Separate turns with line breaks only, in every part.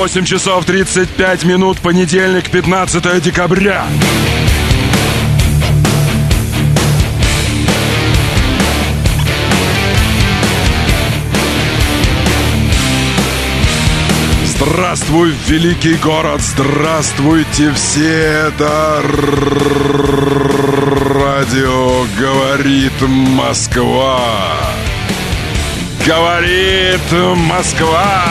8 часов 35 минут, понедельник, 15 декабря. Здравствуй, великий город, здравствуйте все, это радио «Говорит Москва». Говорит Москва.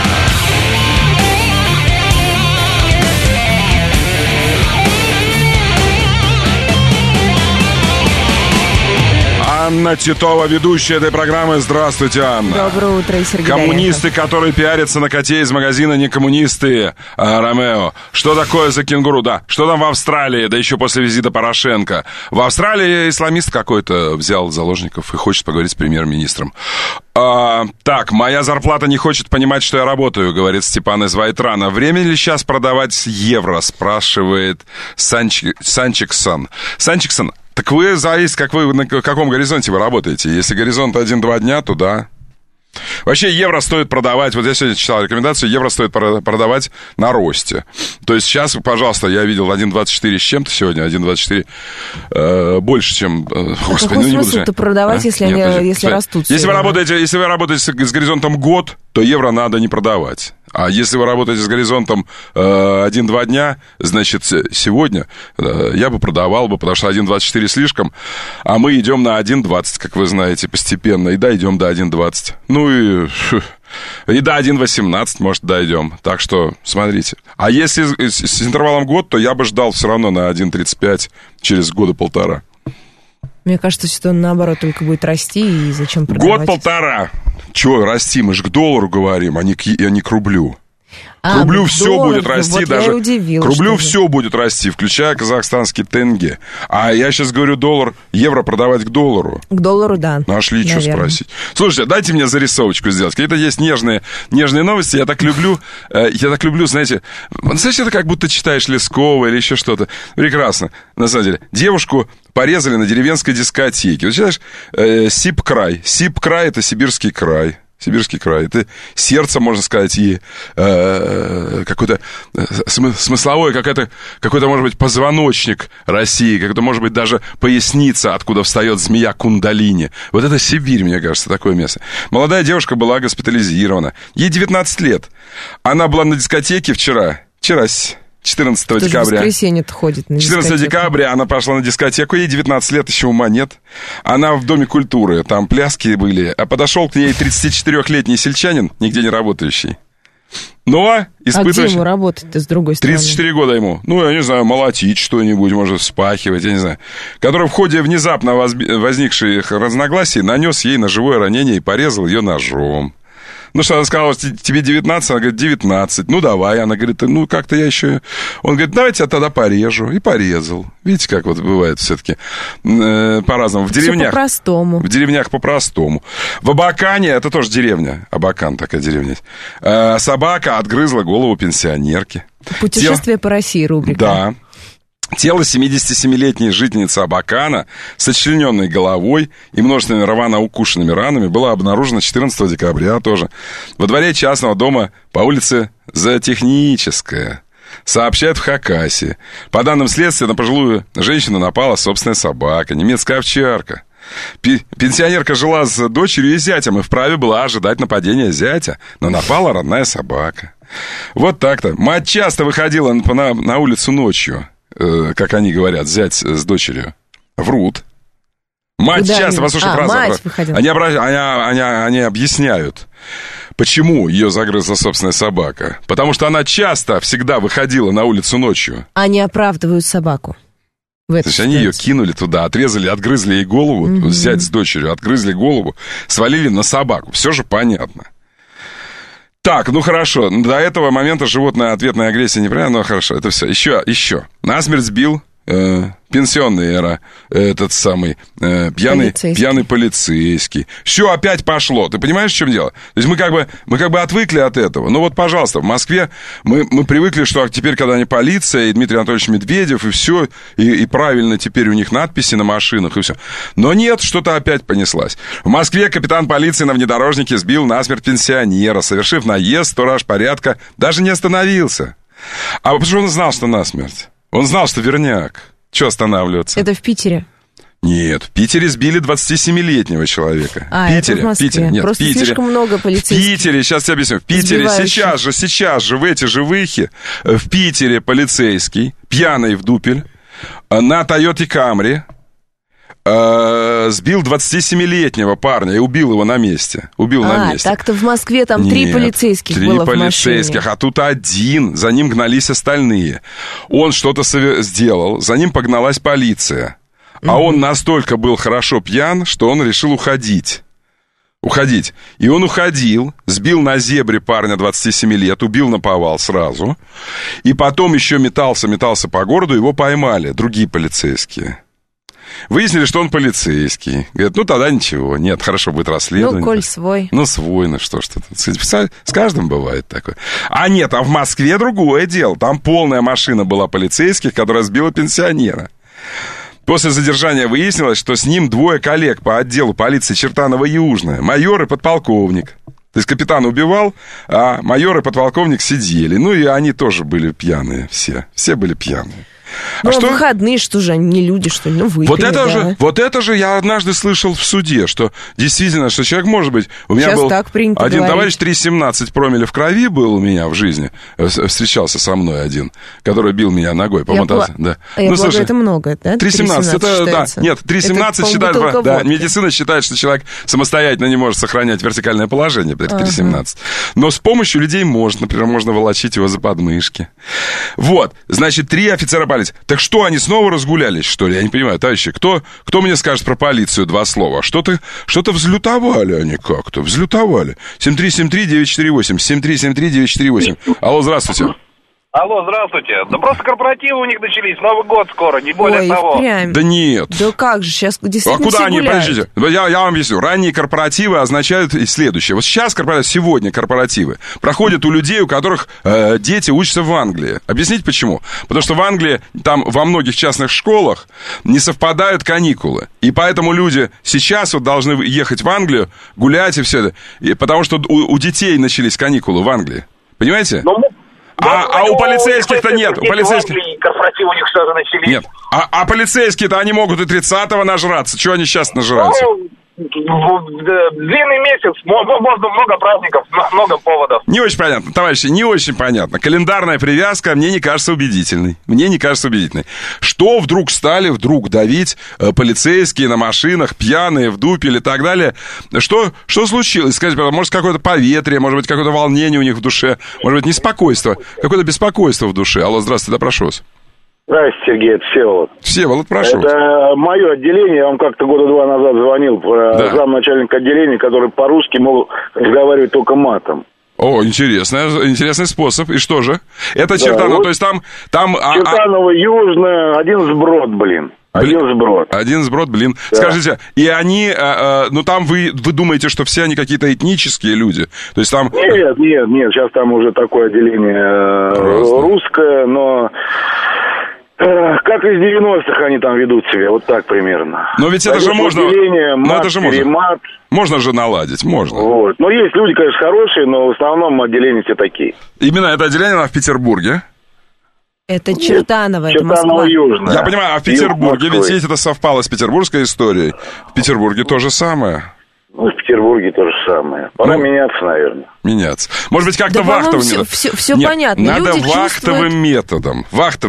Анна Титова, ведущая этой программы. Здравствуйте, Анна.
Доброе утро, Сергей.
Коммунисты, которые пиарятся на коте из магазина, не коммунисты, а Ромео. Что такое за кенгуру? Да, что там в Австралии, да еще после визита Порошенко? В Австралии исламист какой-то взял заложников и хочет поговорить с премьер-министром. Так, моя зарплата не хочет понимать, что я работаю, говорит Степан из Вайтрана. Время ли сейчас продавать евро, спрашивает Санчиксон. Санчиксон, так вы зависит, на каком горизонте вы работаете. Если горизонт 1-2 дня, то да. Вообще евро стоит продавать, вот я сегодня читал рекомендацию, евро стоит продавать на росте. То есть сейчас, пожалуйста, я видел 1.24 с чем-то сегодня, 1.24 больше, чем... Господи,
какой смысл-то продавать, если растут?
Если вы работаете с горизонтом год, то евро надо не продавать. А если вы работаете с горизонтом 1-2 дня, значит, сегодня я бы продавал бы, потому что 1.24 слишком, а мы идем на 1.20, как вы знаете, постепенно, и дойдем до 1.20. Ну и до 1.18, может, дойдем. Так что, смотрите. А если с интервалом год, то я бы ждал все равно на 1.35 через года полтора.
Мне кажется, что он, наоборот, только будет расти, и зачем продавать?
Год-полтора. Чего расти? Мы же к доллару говорим, а не к рублю. К рублю все будет расти, вот даже к рублю все будет расти, включая казахстанский тенге. А я сейчас говорю евро продавать к доллару.
К доллару, да.
Нашли, что спросить. Слушайте, дайте мне зарисовочку сделать. Какие-то есть нежные новости. Я так люблю, знаете, это как будто читаешь Лескова или еще что-то. Прекрасно. На самом деле, девушку порезали на деревенской дискотеке. Вот читаешь, Сибкрай. Сибкрай — это Сибирский край. Сибирский край. Это сердце, можно сказать, и какой-то смысловой, какой-то, может быть, позвоночник России, какой-то, может быть, даже поясница, откуда встает змея Кундалини. Вот это Сибирь, мне кажется, такое место. Молодая девушка была госпитализирована. Ей 19 лет. Она была на дискотеке вчера 14 декабря.
В воскресенье-то ходит на дискотеку.
14 декабря она пошла на дискотеку, ей 19 лет, еще ума нет. Она в Доме культуры, там пляски были. А подошел к ней 34-летний сельчанин, нигде не работающий. Но испытывающий...
А где ему работать-то, с другой стороны?
34 года ему. Ну, я не знаю, молотить что-нибудь, может, вспахивать, я не знаю. Который в ходе внезапно возникших разногласий нанес ей ножевое ранение и порезал ее ножом. Ну что, она сказала, тебе 19? Она говорит, 19. Ну, давай. Она говорит, ну, как-то я еще... Он говорит, давайте я тогда порежу. И порезал. Видите, как вот бывает все-таки по-разному. В деревнях...
по-простому.
В деревнях по-простому. В Абакане, это тоже деревня. Абакан такая деревня. Собака отгрызла голову пенсионерки.
Путешествие по России, рубрика.
Да. Тело 77-летней жительницы Абакана с отчлененной головой и множественными рвано укушенными ранами было обнаружено 14 декабря тоже во дворе частного дома по улице Зоотехническая, сообщают в Хакасии. По данным следствия, на пожилую женщину напала собственная собака, немецкая овчарка. Пенсионерка жила с дочерью и зятем и вправе была ожидать нападения зятя, но напала родная собака. Вот так-то. Мать часто выходила на улицу ночью. Как они говорят, зять с дочерью. Врут. Мать часто, послушай фразу. Они объясняют, почему ее загрызла собственная собака. Потому что она часто, всегда выходила на улицу ночью.
Они оправдывают собаку.
То есть они ее кинули туда, отрезали, отгрызли ей голову, зять с дочерью, отгрызли голову, свалили на собаку. Все же понятно. Так, ну хорошо, до этого момента животная ответная агрессия неправильно, но хорошо, это все. Еще. Насмерть сбил пенсионная эра, этот самый пьяный полицейский. Все опять пошло. Ты понимаешь, в чем дело? То есть мы как бы отвыкли от этого. Ну вот, пожалуйста, в Москве мы привыкли, что теперь, когда они полиция, и Дмитрий Анатольевич Медведев, и все, и правильно теперь у них надписи на машинах, и все. Но нет, что-то опять понеслась. В Москве капитан полиции на внедорожнике сбил насмерть пенсионера, совершив наезд, сторож порядка даже не остановился. А потому что он знал, что насмерть. Он знал, что верняк. Чего останавливаться?
Это в Питере?
Нет, в Питере сбили 27-летнего человека.
Это в Москве.
Нет,
просто
в Питере.
Слишком много полицейских.
В Питере, сейчас тебе объясню. В Питере сейчас же, в эти же выхи, в Питере полицейский, пьяный в дупель, на Тойоте Камри, сбил 27-летнего парня и убил его на месте.
Так-то в Москве там 3 полицейских было в машине. 3 полицейских,
а тут один, за ним гнались остальные. Он что-то сделал, за ним погналась полиция. А он настолько был хорошо пьян, что он решил уходить. И он уходил, сбил на зебре парня 27 лет, убил наповал сразу. И потом еще метался по городу, его поймали другие полицейские. Выяснили, что он полицейский. Говорят, ну тогда ничего. Нет, хорошо, будет расследование.
Ну, коль свой.
Ну, свой, ну что ж тут. С каждым бывает такое. А нет, а в Москве другое дело. Там полная машина была полицейских, которая сбила пенсионера. После задержания выяснилось, что с ним 2 коллег по отделу полиции Чертаново-Южное. Майор и подполковник. То есть капитан убивал, а майор и подполковник сидели. Ну и они тоже были пьяные все. Все были пьяные.
Ну, а выходные, что же, они не люди, что ли? Ну, выпили,
вот это же я однажды слышал в суде, что действительно, что человек может быть... У меня
сейчас
был
так принято
один
говорить.
товарищ, 3,17 промилле в крови был у меня в жизни. Встречался со мной один, который бил меня ногой. По-моему,
я полагаю, это много, да?
3,17, это, да. Нет, 3,17 считают... Да, медицина считает, что человек самостоятельно не может сохранять вертикальное положение, 3,17. Но с помощью людей можно, например, можно волочить его за подмышки. Вот, значит, 3 офицера полиции. Так что, они снова разгулялись, что ли? Я не понимаю, товарищи, кто мне скажет про полицию 2 слова? Что-то взлютовали они как-то, взлютовали. 7373948, 7373948. Алло, здравствуйте.
Алло, здравствуйте. Да просто корпоративы у них начались, Новый год скоро, не более того.
Впрямь.
Да нет.
Да как же, сейчас действительно
А куда
все
они,
гуляют.
подождите, я вам объясню. Ранние корпоративы означают и следующее. Вот сейчас сегодня корпоративы проходят у людей, у которых дети учатся в Англии. Объясните почему? Потому что в Англии, там во многих частных школах не совпадают каникулы. И поэтому люди сейчас вот должны ехать в Англию, гулять и все это. Потому что у детей начались каникулы в Англии. Понимаете? А у полицейских-то нет. У полицейских...
Корпоративы у них что же начались?
Нет. А полицейские-то они могут и 30-го нажраться. Чего они сейчас нажираются?
Длинный месяц, много праздников, много поводов.
Не очень понятно, товарищи, не очень понятно. Календарная привязка мне не кажется убедительной. Что вдруг стали давить полицейские на машинах, пьяные, в дупеле и так далее? Что случилось? Скажите, может, какое-то поветрие, может быть, какое-то волнение у них в душе, может быть, неспокойство, какое-то беспокойство в душе. Алло, здравствуйте, да, прошу вас.
Здравствуйте, Сергей, это Всеволод.
Всеволод, прошу.
Это мое отделение, я вам как-то 2 года назад звонил, замначальника отделения, который по-русски мог разговаривать только матом.
О, интересный способ. И что же? Это Чертаново,
вот
то есть там...
Чертаново-Южное, один сброд, блин. Один сброд, блин.
Да. Скажите, и они, там вы думаете, что все они какие-то этнические люди? То есть там...
Нет, сейчас там уже такое отделение русское, но... Как из 90-х они там ведут себя, вот так примерно.
Но ведь это же можно...
Мат.
Можно же наладить, можно.
Вот. Но есть люди, конечно, хорошие, но в основном отделения все такие.
Именно это отделение в Петербурге?
Это Чертаново, это Москва.
Южное.
Я понимаю, а в Петербурге, ведь это совпало с петербургской историей. В Петербурге то же самое.
Ну, в Петербурге то же самое. Пора меняться, наверное.
Меняться. Может быть, как-то вахтовым методом.
Все понятно.
Надо
люди
вахтовым методом.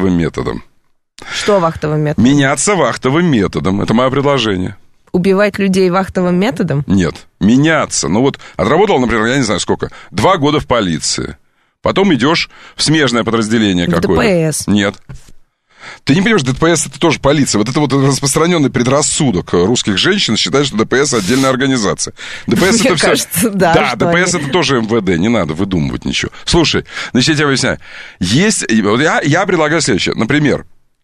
Что вахтовым методом?
Меняться вахтовым методом. Это мое предложение.
Убивать людей вахтовым методом?
Нет, меняться. Ну вот, отработал, например, я не знаю сколько, 2 года в полиции. Потом идешь в смежное подразделение какое-то.
ДПС.
Нет. Ты не понимаешь, ДПС это тоже полиция. Вот это вот распространенный предрассудок русских женщин считает, что ДПС отдельная организация. ДПС
Мне
это все...
кажется, да.
Да, ДПС это тоже МВД, не надо выдумывать ничего. Слушай, значит, я тебе объясняю. Вот я предлагаю следующее. Например,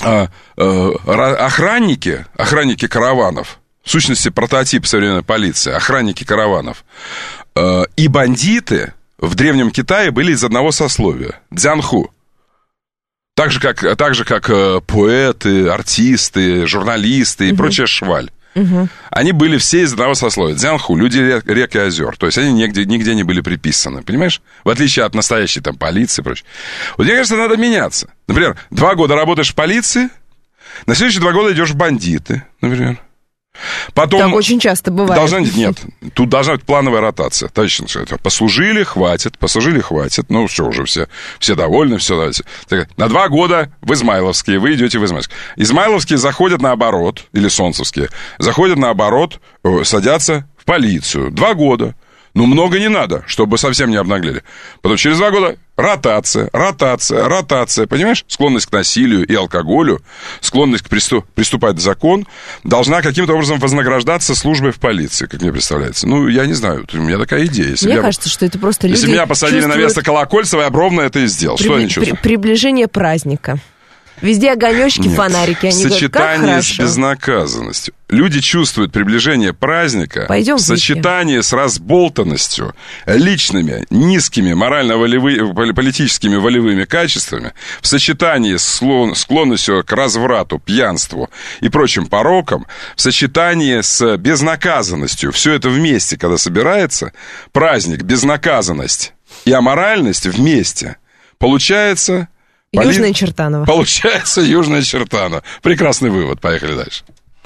охранники караванов, в сущности, прототип современной полиции, охранники караванов и бандиты в Древнем Китае были из одного сословия – дзянху. Так же, как поэты, артисты, журналисты и прочая шваль. Они были все из одного сословия. Дзянху, люди рек и озер. То есть они нигде не были приписаны, понимаешь? В отличие от настоящей там полиции и прочее. Вот мне кажется, надо меняться. Например, 2 года работаешь в полиции, на следующие 2 года идешь в бандиты, например. Потом
так очень часто бывает.
Нет, тут должна быть плановая ротация. Точно, послужили, хватит. Ну, все, уже все довольны, все давайте. На 2 года в Измайловские, вы идете в Измайловские. Измайловские заходят наоборот, или Солнцевские, заходят наоборот, садятся в полицию. 2 года. Ну, много не надо, чтобы совсем не обнаглели. Потом через 2 года ротация, понимаешь? Склонность к насилию и алкоголю, склонность приступать в закон должна каким-то образом вознаграждаться службой в полиции, как мне представляется. Ну, я не знаю, у меня такая идея.
Мне кажется, что это просто люди...
Если меня посадили на место Колокольцева, я бы ровно это и сделал. Что они чувствуют?
Приближение праздника. Везде огонечки, фонарики. Они
сочетание с безнаказанностью. Люди чувствуют приближение праздника в сочетании с разболтанностью, личными, низкими политическими волевыми качествами, в сочетании с склонностью к разврату, пьянству и прочим порокам, в сочетании с безнаказанностью. Все это вместе, когда собирается, праздник, безнаказанность и аморальность вместе, получается...
Южная Чертанова.
Получается Южная Чертанова. Прекрасный вывод. Поехали дальше.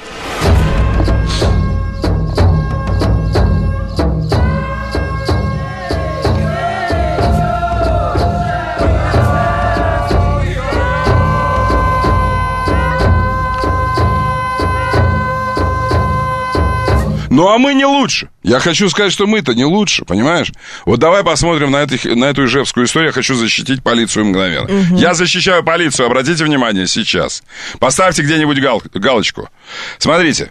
Ну, а мы не лучше. Я хочу сказать, что мы-то не лучше, понимаешь? Вот давай посмотрим на эту ижевскую историю. Я хочу защитить полицию мгновенно. Я защищаю полицию, обратите внимание сейчас. Поставьте где-нибудь галочку. Смотрите,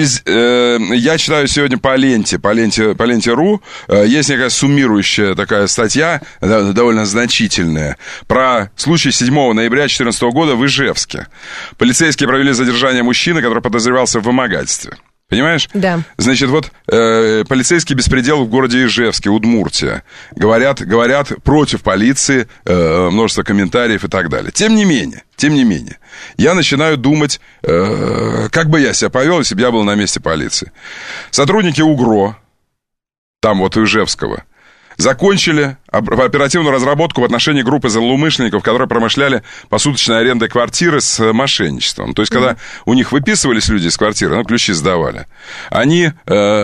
я читаю сегодня по ленте.ру, есть некая суммирующая такая статья, довольно значительная, про случай 7 ноября 2014 года в Ижевске. Полицейские провели задержание мужчины, который подозревался в вымогательстве. Понимаешь?
Да.
Значит, вот полицейский беспредел в городе Ижевске, Удмуртия. Говорят против полиции, множество комментариев и так далее. Тем не менее, я начинаю думать, как бы я себя повел, если бы я был на месте полиции. Сотрудники УГРО, там вот Ижевского, закончили оперативную разработку в отношении группы злоумышленников, которые промышляли посуточной арендой квартиры с мошенничеством. То есть, когда у них выписывались люди из квартиры, ключи сдавали, они,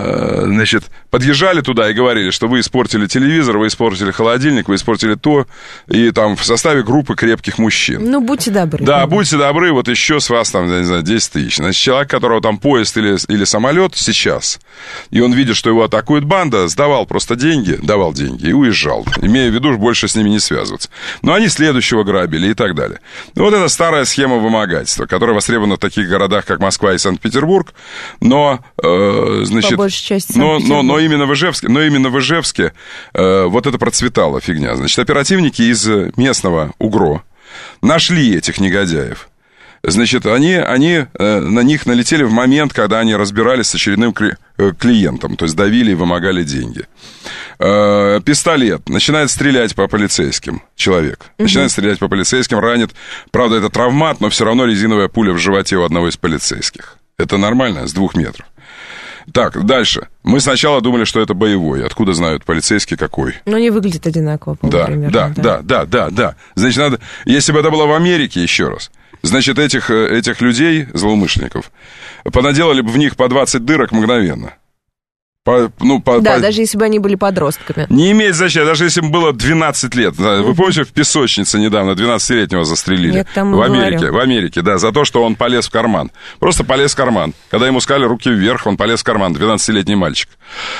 подъезжали туда и говорили, что вы испортили телевизор, вы испортили холодильник, вы испортили то, и там в составе группы крепких мужчин.
Ну, будьте добры.
Да, будьте добры, вот еще с вас там, я не знаю, 10 тысяч. Значит, человек, которого там поезд или самолет сейчас, и он видит, что его атакует банда, давал деньги и уезжал, имея в виду больше с ними не связываться. Но они следующего грабили и так далее. Вот это старая схема вымогательства, которая востребована в таких городах, как Москва и Санкт-Петербург, но,
по большей части
но именно в Ижевске вот это процветала фигня. Значит, оперативники из местного УГРО нашли этих негодяев. Значит, они на них налетели в момент, когда они разбирались с очередным клиентом, то есть давили и вымогали деньги. Пистолет. Начинает стрелять по полицейским человек. Начинает стрелять по полицейским, ранит. Правда, это травмат, но все равно резиновая пуля в животе у одного из полицейских. Это нормально, с 2 метров. Так, дальше. Мы сначала думали, что это боевой. Откуда знают полицейские какой?
Но они выглядят одинаково, примерно.
Да. Значит, надо... Если бы это было в Америке, еще раз, значит, этих людей, злоумышленников, понаделали бы в них по 20 дырок мгновенно.
Даже если бы они были подростками.
Не имеет значения, даже если бы было 12 лет. Вы помните, в песочнице недавно 12-летнего застрелили? В Америке, да, за то, что он полез в карман. Просто полез в карман. Когда ему сказали руки вверх, он полез в карман, 12-летний мальчик.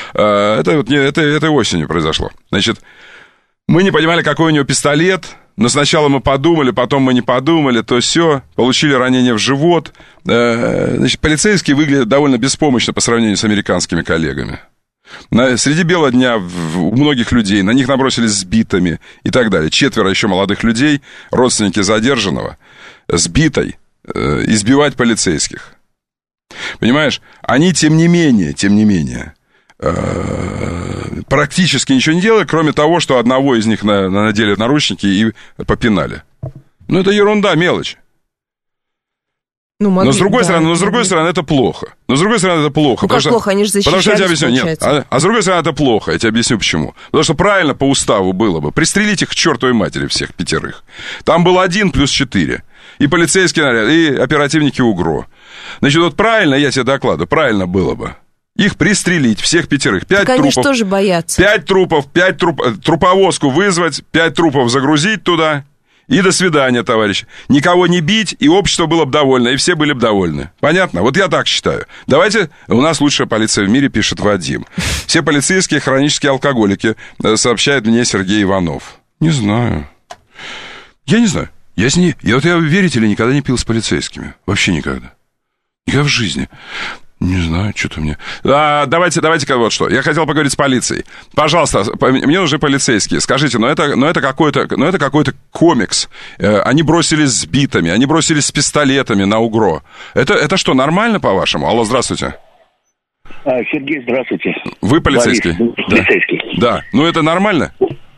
Это осенью произошло. Значит, мы не понимали, какой у него пистолет. Но сначала мы подумали, потом мы не подумали, то все, получили ранение в живот. Значит, полицейские выглядят довольно беспомощно по сравнению с американскими коллегами. Среди бела дня у многих людей на них набросились с битами и так далее. 4 еще молодых людей, родственники задержанного, с битой, избивать полицейских. Понимаешь? Они, тем не менее, практически ничего не делали, кроме того, что одного из них надели наручники и попинали. Ну, это ерунда, мелочь.
Ну, могли,
но, с другой стороны, это плохо. Ну,
как плохо? Они же защищались,
потому что я тебе объясню, нет. А с другой стороны, это плохо. Я тебе объясню, почему. Потому что правильно по уставу было бы пристрелить их к чертовой матери всех 5. Там был 1 плюс 4. И полицейский наряд, и оперативники УГРО. Значит, вот правильно, я тебе докладываю, правильно было бы их пристрелить, всех 5. 5
так
трупов.
Они же тоже боятся.
5 трупов, труповозку вызвать, 5 трупов загрузить туда. И до свидания, товарищи. Никого не бить, и общество было бы довольно, и все были бы довольны. Понятно? Вот я так считаю. Давайте, у нас лучшая полиция в мире, пишет Вадим. Все полицейские хронические алкоголики, сообщает мне Сергей Иванов. Не знаю. Я не знаю. Я верите ли, никогда не пил с полицейскими. Вообще никогда. Никогда в жизни. Не знаю, что-то мне... Давайте-ка вот что. Я хотел поговорить с полицией. Пожалуйста, мне нужны полицейские. Скажите, но это какой-то комикс. Они бросились с битами, они бросились с пистолетами на УГРО. Это что, нормально, по-вашему? Алло, здравствуйте.
Сергей, здравствуйте.
Вы полицейский?
Полицейский.
Да. Ну, это нормально?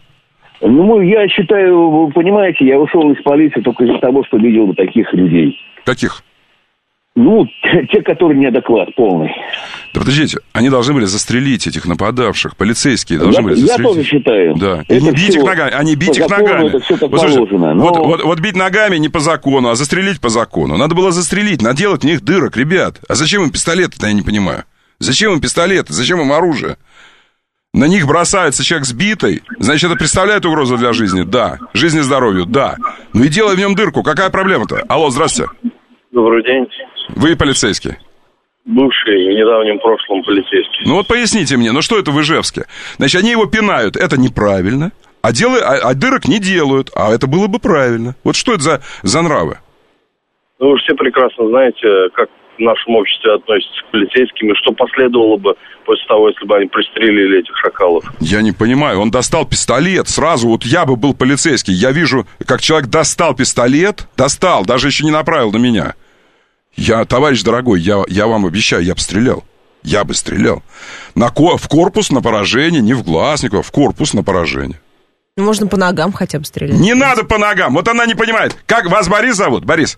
Ну, я считаю, вы понимаете, я ушел из полиции только из-за того, что видел таких людей.
Каких?
Ну, те, которые неадекват полный.
Да подождите, они должны были застрелить этих нападавших. Полицейские должны были застрелить.
Я тоже считаю.
Да. И не бить их ногами, а не бить их ногами.
Это все так положено.
Вот бить ногами не по закону, а застрелить по закону. Надо было застрелить, наделать в них дырок, ребят. А зачем им пистолеты-то, я не понимаю. Зачем им пистолеты, зачем им оружие? На них бросается человек сбитый, значит, это представляет угрозу для жизни? Да. Жизни и здоровью? Да. Ну и делай в нем дырку, какая проблема-то? Алло, здравствуйте.
Добрый день.
Вы полицейский?
Бывший, в недавнем прошлом полицейский.
Ну вот поясните мне, ну что это в Ижевске? Значит, они его пинают, это неправильно, а дырок не делают, а это было бы правильно. Вот что это за нравы?
Ну вы все прекрасно знаете, как в нашем обществе относятся к полицейским, и что последовало бы после того, если бы они пристрелили этих шакалов. Я
не понимаю, он достал пистолет сразу, вот я бы был полицейский, я вижу, как человек достал пистолет, даже еще не направил на меня. Товарищ дорогой, я вам обещаю, я бы стрелял. Я бы стрелял. В корпус на поражение, не в глаз никого, в корпус на поражение.
Можно по ногам хотя бы стрелять.
Не надо по ногам, вот она не понимает. Как вас Борис зовут? Борис?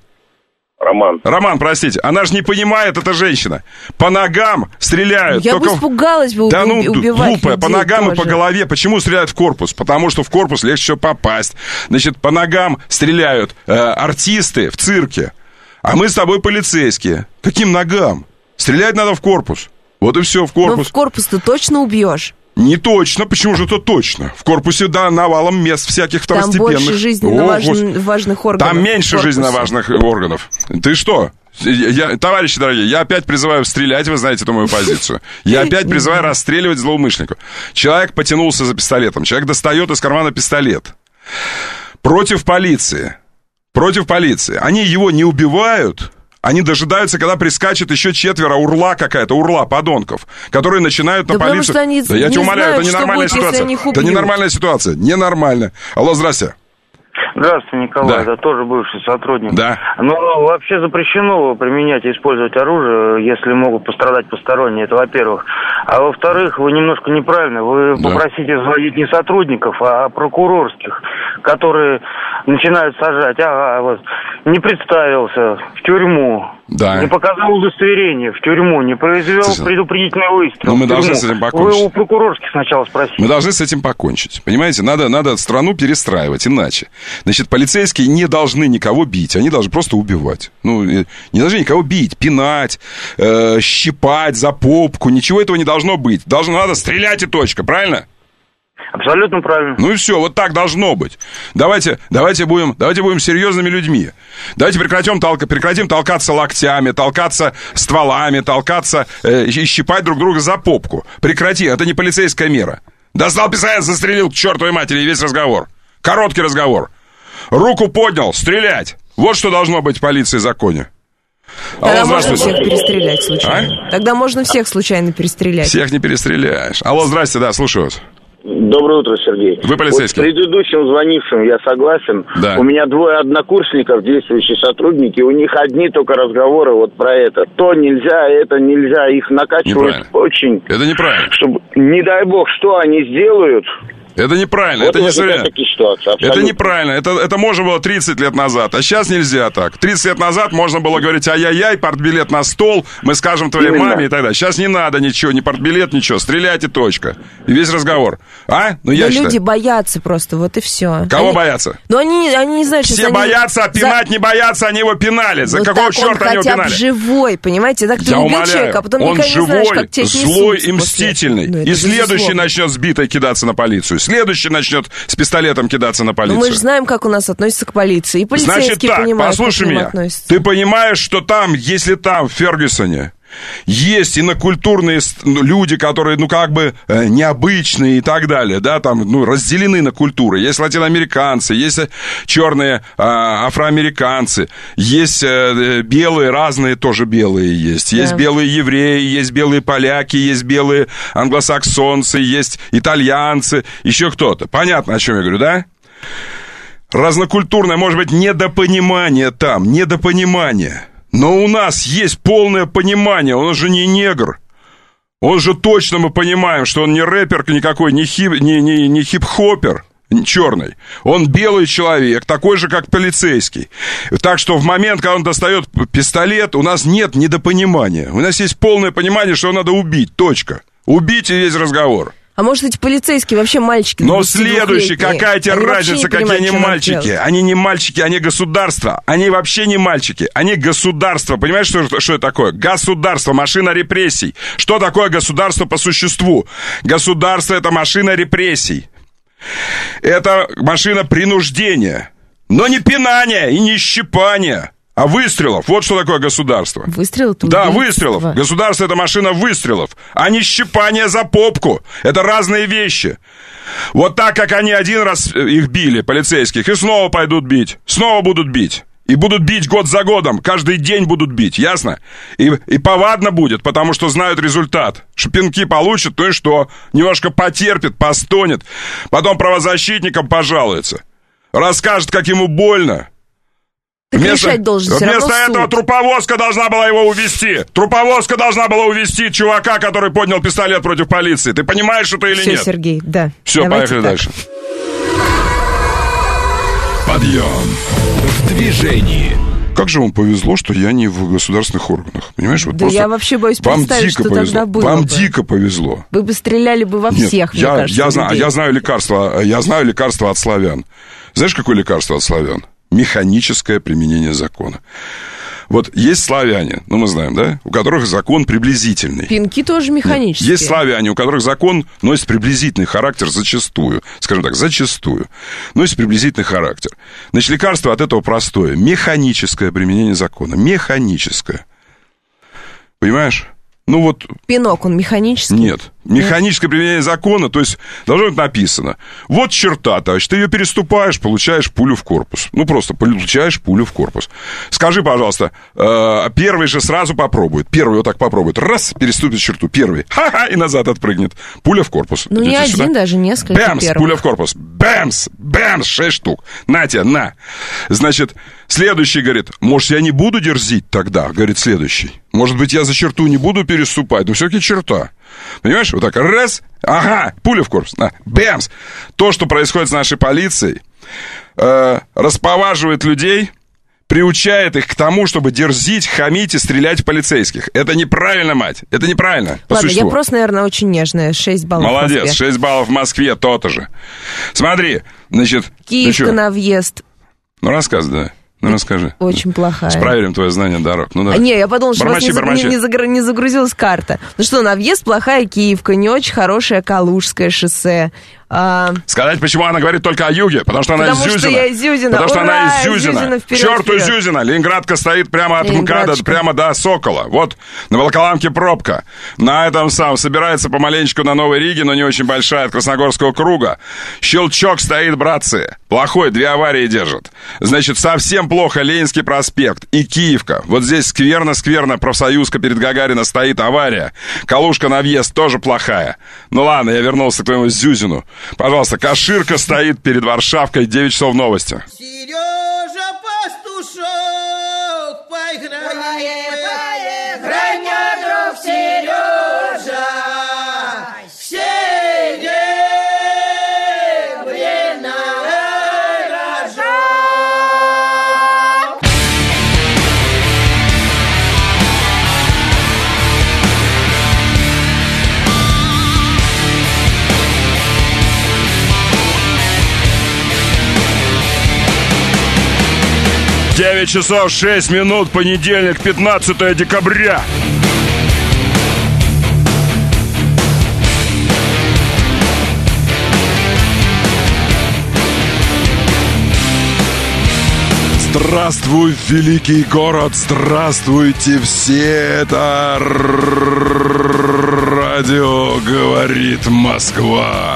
Роман, простите. Она же не понимает, эта женщина. По ногам стреляют.
Я бы испугалась бы убивать
глупая, по ногам
тоже.
И по голове. Почему стреляют в корпус? Потому что в корпус легче всего попасть. Значит, по ногам стреляют артисты в цирке. А мы с тобой полицейские. Каким ногам? Стрелять надо в корпус. Вот и все, в корпус.
Но в корпус ты точно убьешь.
Не точно, почему же это точно? В корпусе, да, навалом мест всяких второстепенных.
Там больше жизненно важных органов.
Там меньше жизненно важных органов. Ты что? Товарищи дорогие, я опять призываю стрелять, вы знаете эту мою позицию. Я опять призываю расстреливать злоумышленников. Человек потянулся за пистолетом. Человек достает из кармана пистолет. Против полиции. Они его не убивают. Они дожидаются, когда прискачет еще 4 урла подонков, которые начинают на полицию.
Да
я тебя умоляю, это ненормальная ситуация. Это ненормальная ситуация, ненормально. Алло, здрасте.
Здравствуйте, Николай,
да.
Это тоже бывший сотрудник.
Да.
Но вообще запрещено применять и использовать оружие, если могут пострадать посторонние, это во-первых. А во-вторых, вы немножко неправильно, вы попросите взводить не сотрудников, а прокурорских, которые начинают сажать. Не представился в тюрьму, не показал удостоверение в тюрьму, не произвел предупредительный выстрел.
Но мы должны с этим покончить.
Вы у прокурорских сначала спросите.
Мы должны с этим покончить. Понимаете, надо страну перестраивать, иначе. Значит, полицейские не должны никого бить, они должны просто убивать. Не должны никого бить, пинать, щипать за попку, ничего этого не должно быть. Надо стрелять и точка, правильно?
Абсолютно правильно.
Ну и все, вот так должно быть. Давайте будем серьезными людьми. Давайте прекратим толкаться локтями, толкаться стволами, толкаться и щипать друг друга за попку. Прекрати, это не полицейская мера. Достал пистолет, застрелил к чертовой матери, и весь разговор. Короткий разговор. Руку поднял, стрелять. Вот что должно быть в полиции и законе.
Тогда можно всех перестрелять случайно. Тогда можно всех случайно перестрелять.
Всех не перестреляешь. Алло, здрасте, да, слушаю вас.
Доброе утро, Сергей.
Вы полицейский.
Вот с предыдущим звонившим я согласен.
Да.
У меня 2 однокурсников, действующие сотрудники, у них одни только разговоры вот про это. То нельзя, это нельзя. Их накачивают очень...
Это неправильно.
Чтобы, не дай бог, что они сделают...
Это неправильно,
вот
это не зря. Это неправильно, это можно было 30 лет назад, а сейчас нельзя так. 30 лет назад можно было говорить: ай-яй-яй, партбилет на стол, мы скажем твоей маме и так далее. Сейчас не надо ничего, ни партбилет, ничего, стреляйте, точка. И весь разговор. А? Ну, я считаю.
Люди боятся просто, вот и все.
Кого боятся?
Ну, они не знают, что
все боятся, а пинать не боятся, они его пинали. За какого черта они его пинали?
Он хотя бы живой, понимаете? Так ты убил человека, а потом никогда не знаешь, как тебя снесут.
Он живой, злой и мстительный. И следующий начнет с битой кидаться на полицию. Следующий начнет с пистолетом кидаться на полицию.
Но мы же знаем, как у нас относятся к полиции. И полицейские
Значит так,
понимают,
послушай меня.
Относятся.
Ты понимаешь, что там, если там, в Фергюсоне, есть инокультурные люди, которые, необычные и так далее, да, там, разделены на культуры. Есть латиноамериканцы, есть черные афроамериканцы, есть белые, разные тоже белые есть. Есть белые евреи, есть белые поляки, есть белые англосаксонцы, есть итальянцы, еще кто-то. Понятно, о чем я говорю, да? Разнокультурное, может быть, недопонимание там, недопонимание. Но у нас есть полное понимание, он же не негр. Он же точно, мы понимаем, что он не рэпер никакой, не хип-хоппер черный. Он белый человек, такой же, как полицейский. Так что в момент, когда он достает пистолет, у нас нет недопонимания. У нас есть полное понимание, что его надо убить, точка. Убить и весь разговор.
А может, эти полицейские вообще мальчики?
Но следующий, какая тебе разница, какие они мальчики? Они не мальчики, они государство. Они вообще не мальчики, они государство. Понимаешь, что это такое? Государство, машина репрессий. Что такое государство по существу? Государство — это машина репрессий. Это машина принуждения. Но не пинания и не щипания, а выстрелов. Вот что такое государство.
Выстрелы?
Да, выстрелов. Государство — это машина выстрелов, а не щипание за попку. Это разные вещи. Вот так, как они один раз их били, полицейских, и снова пойдут бить. Снова будут бить. И будут бить год за годом. Каждый день будут бить, ясно? И повадно будет, потому что знают результат. Пинки получат, ну и что? Немножко потерпит, постонет. Потом правозащитникам пожалуется. Расскажет, как ему больно. Вместо этого труповозка должна была его увезти. Труповозка должна была увезти чувака, который поднял пистолет против полиции. Ты понимаешь это или нет?
Все, Сергей, да.
Все, поехали дальше.
Подъем в движении.
Как же вам повезло, что я не в государственных органах. Понимаешь? Вот
да я вообще боюсь представить, что тогда было.
Вам дико повезло.
Вы бы стреляли бы во всех, мне кажется.
Я знаю лекарство от славян. Знаешь, какое лекарство от славян? Механическое применение закона. Вот есть славяне, мы знаем, да, у которых закон приблизительный.
Пинки тоже механические.
Есть славяне, у которых закон носит приблизительный характер зачастую. Скажем так, зачастую. Носит приблизительный характер. Значит, лекарство от этого простое. Механическое применение закона. Механическое. Понимаешь?
Пинок, он механический?
Нет. Механическое применение закона, то есть должно быть написано: вот черта, товарищ, ты ее переступаешь, получаешь пулю в корпус. Просто получаешь пулю в корпус. Скажи, пожалуйста, первый же сразу попробует. Первый вот так попробует. Раз, переступит черту. Первый. Ха-ха, и назад отпрыгнет. Пуля в корпус.
Ну, не один, сюда. Даже несколько
Бэмс, первых. Пуля в корпус. Бэмс, бэмс, 6 штук. На тебе, на. Значит, следующий говорит: может, я не буду дерзить тогда, говорит следующий. Может быть, я за черту не буду переступать, но все-таки черта. Понимаешь? Вот так, раз, ага, пуля в корпус, на, бэмс. То, что происходит с нашей полицией, расповаживает людей, приучает их к тому, чтобы дерзить, хамить и стрелять в полицейских. Это неправильно, мать, это неправильно.
Ладно, я просто, наверное, очень нежная, 6 баллов
Молодец,
в Москве.
6 баллов в Москве, то-то же. Смотри, значит...
Киевка на въезд.
Рассказывай, да. Расскажи.
Очень плохая.
Проверим твое знание дорог. Давай.
Не, я подумала, что у вас не загрузилась карта. На въезд плохая Киевка, не очень хорошее Калужское шоссе.
Сказать, почему она говорит только о юге? Потому что она из Зюзина.
Потому что я из Зюзина.
Потому что
Ура!
она из Зюзина. К черту из Зюзина. Ленинградка стоит прямо от МКАДа, прямо до Сокола. Вот на Волоколамке пробка. На этом самом собирается помаленечку на Новой Риге, но не очень большая, от Красногорского круга. Щелчок стоит, братцы. Плохой, 2 аварии держат. Значит, совсем плохо Ленинский проспект и Киевка. Вот здесь скверно, профсоюзка перед Гагарина стоит, авария. Калужка на въезд тоже плохая. Ну ладно, я вернулся к твоему Зюзину. Пожалуйста, Каширка стоит перед Варшавкой, 9 часов новости.
Сережа Пастушок, поиграй, мой друг Сережа,
Девять часов 6 минут, понедельник, 15 декабря. Здравствуй, великий город, здравствуйте все, это радио «Говорит Москва».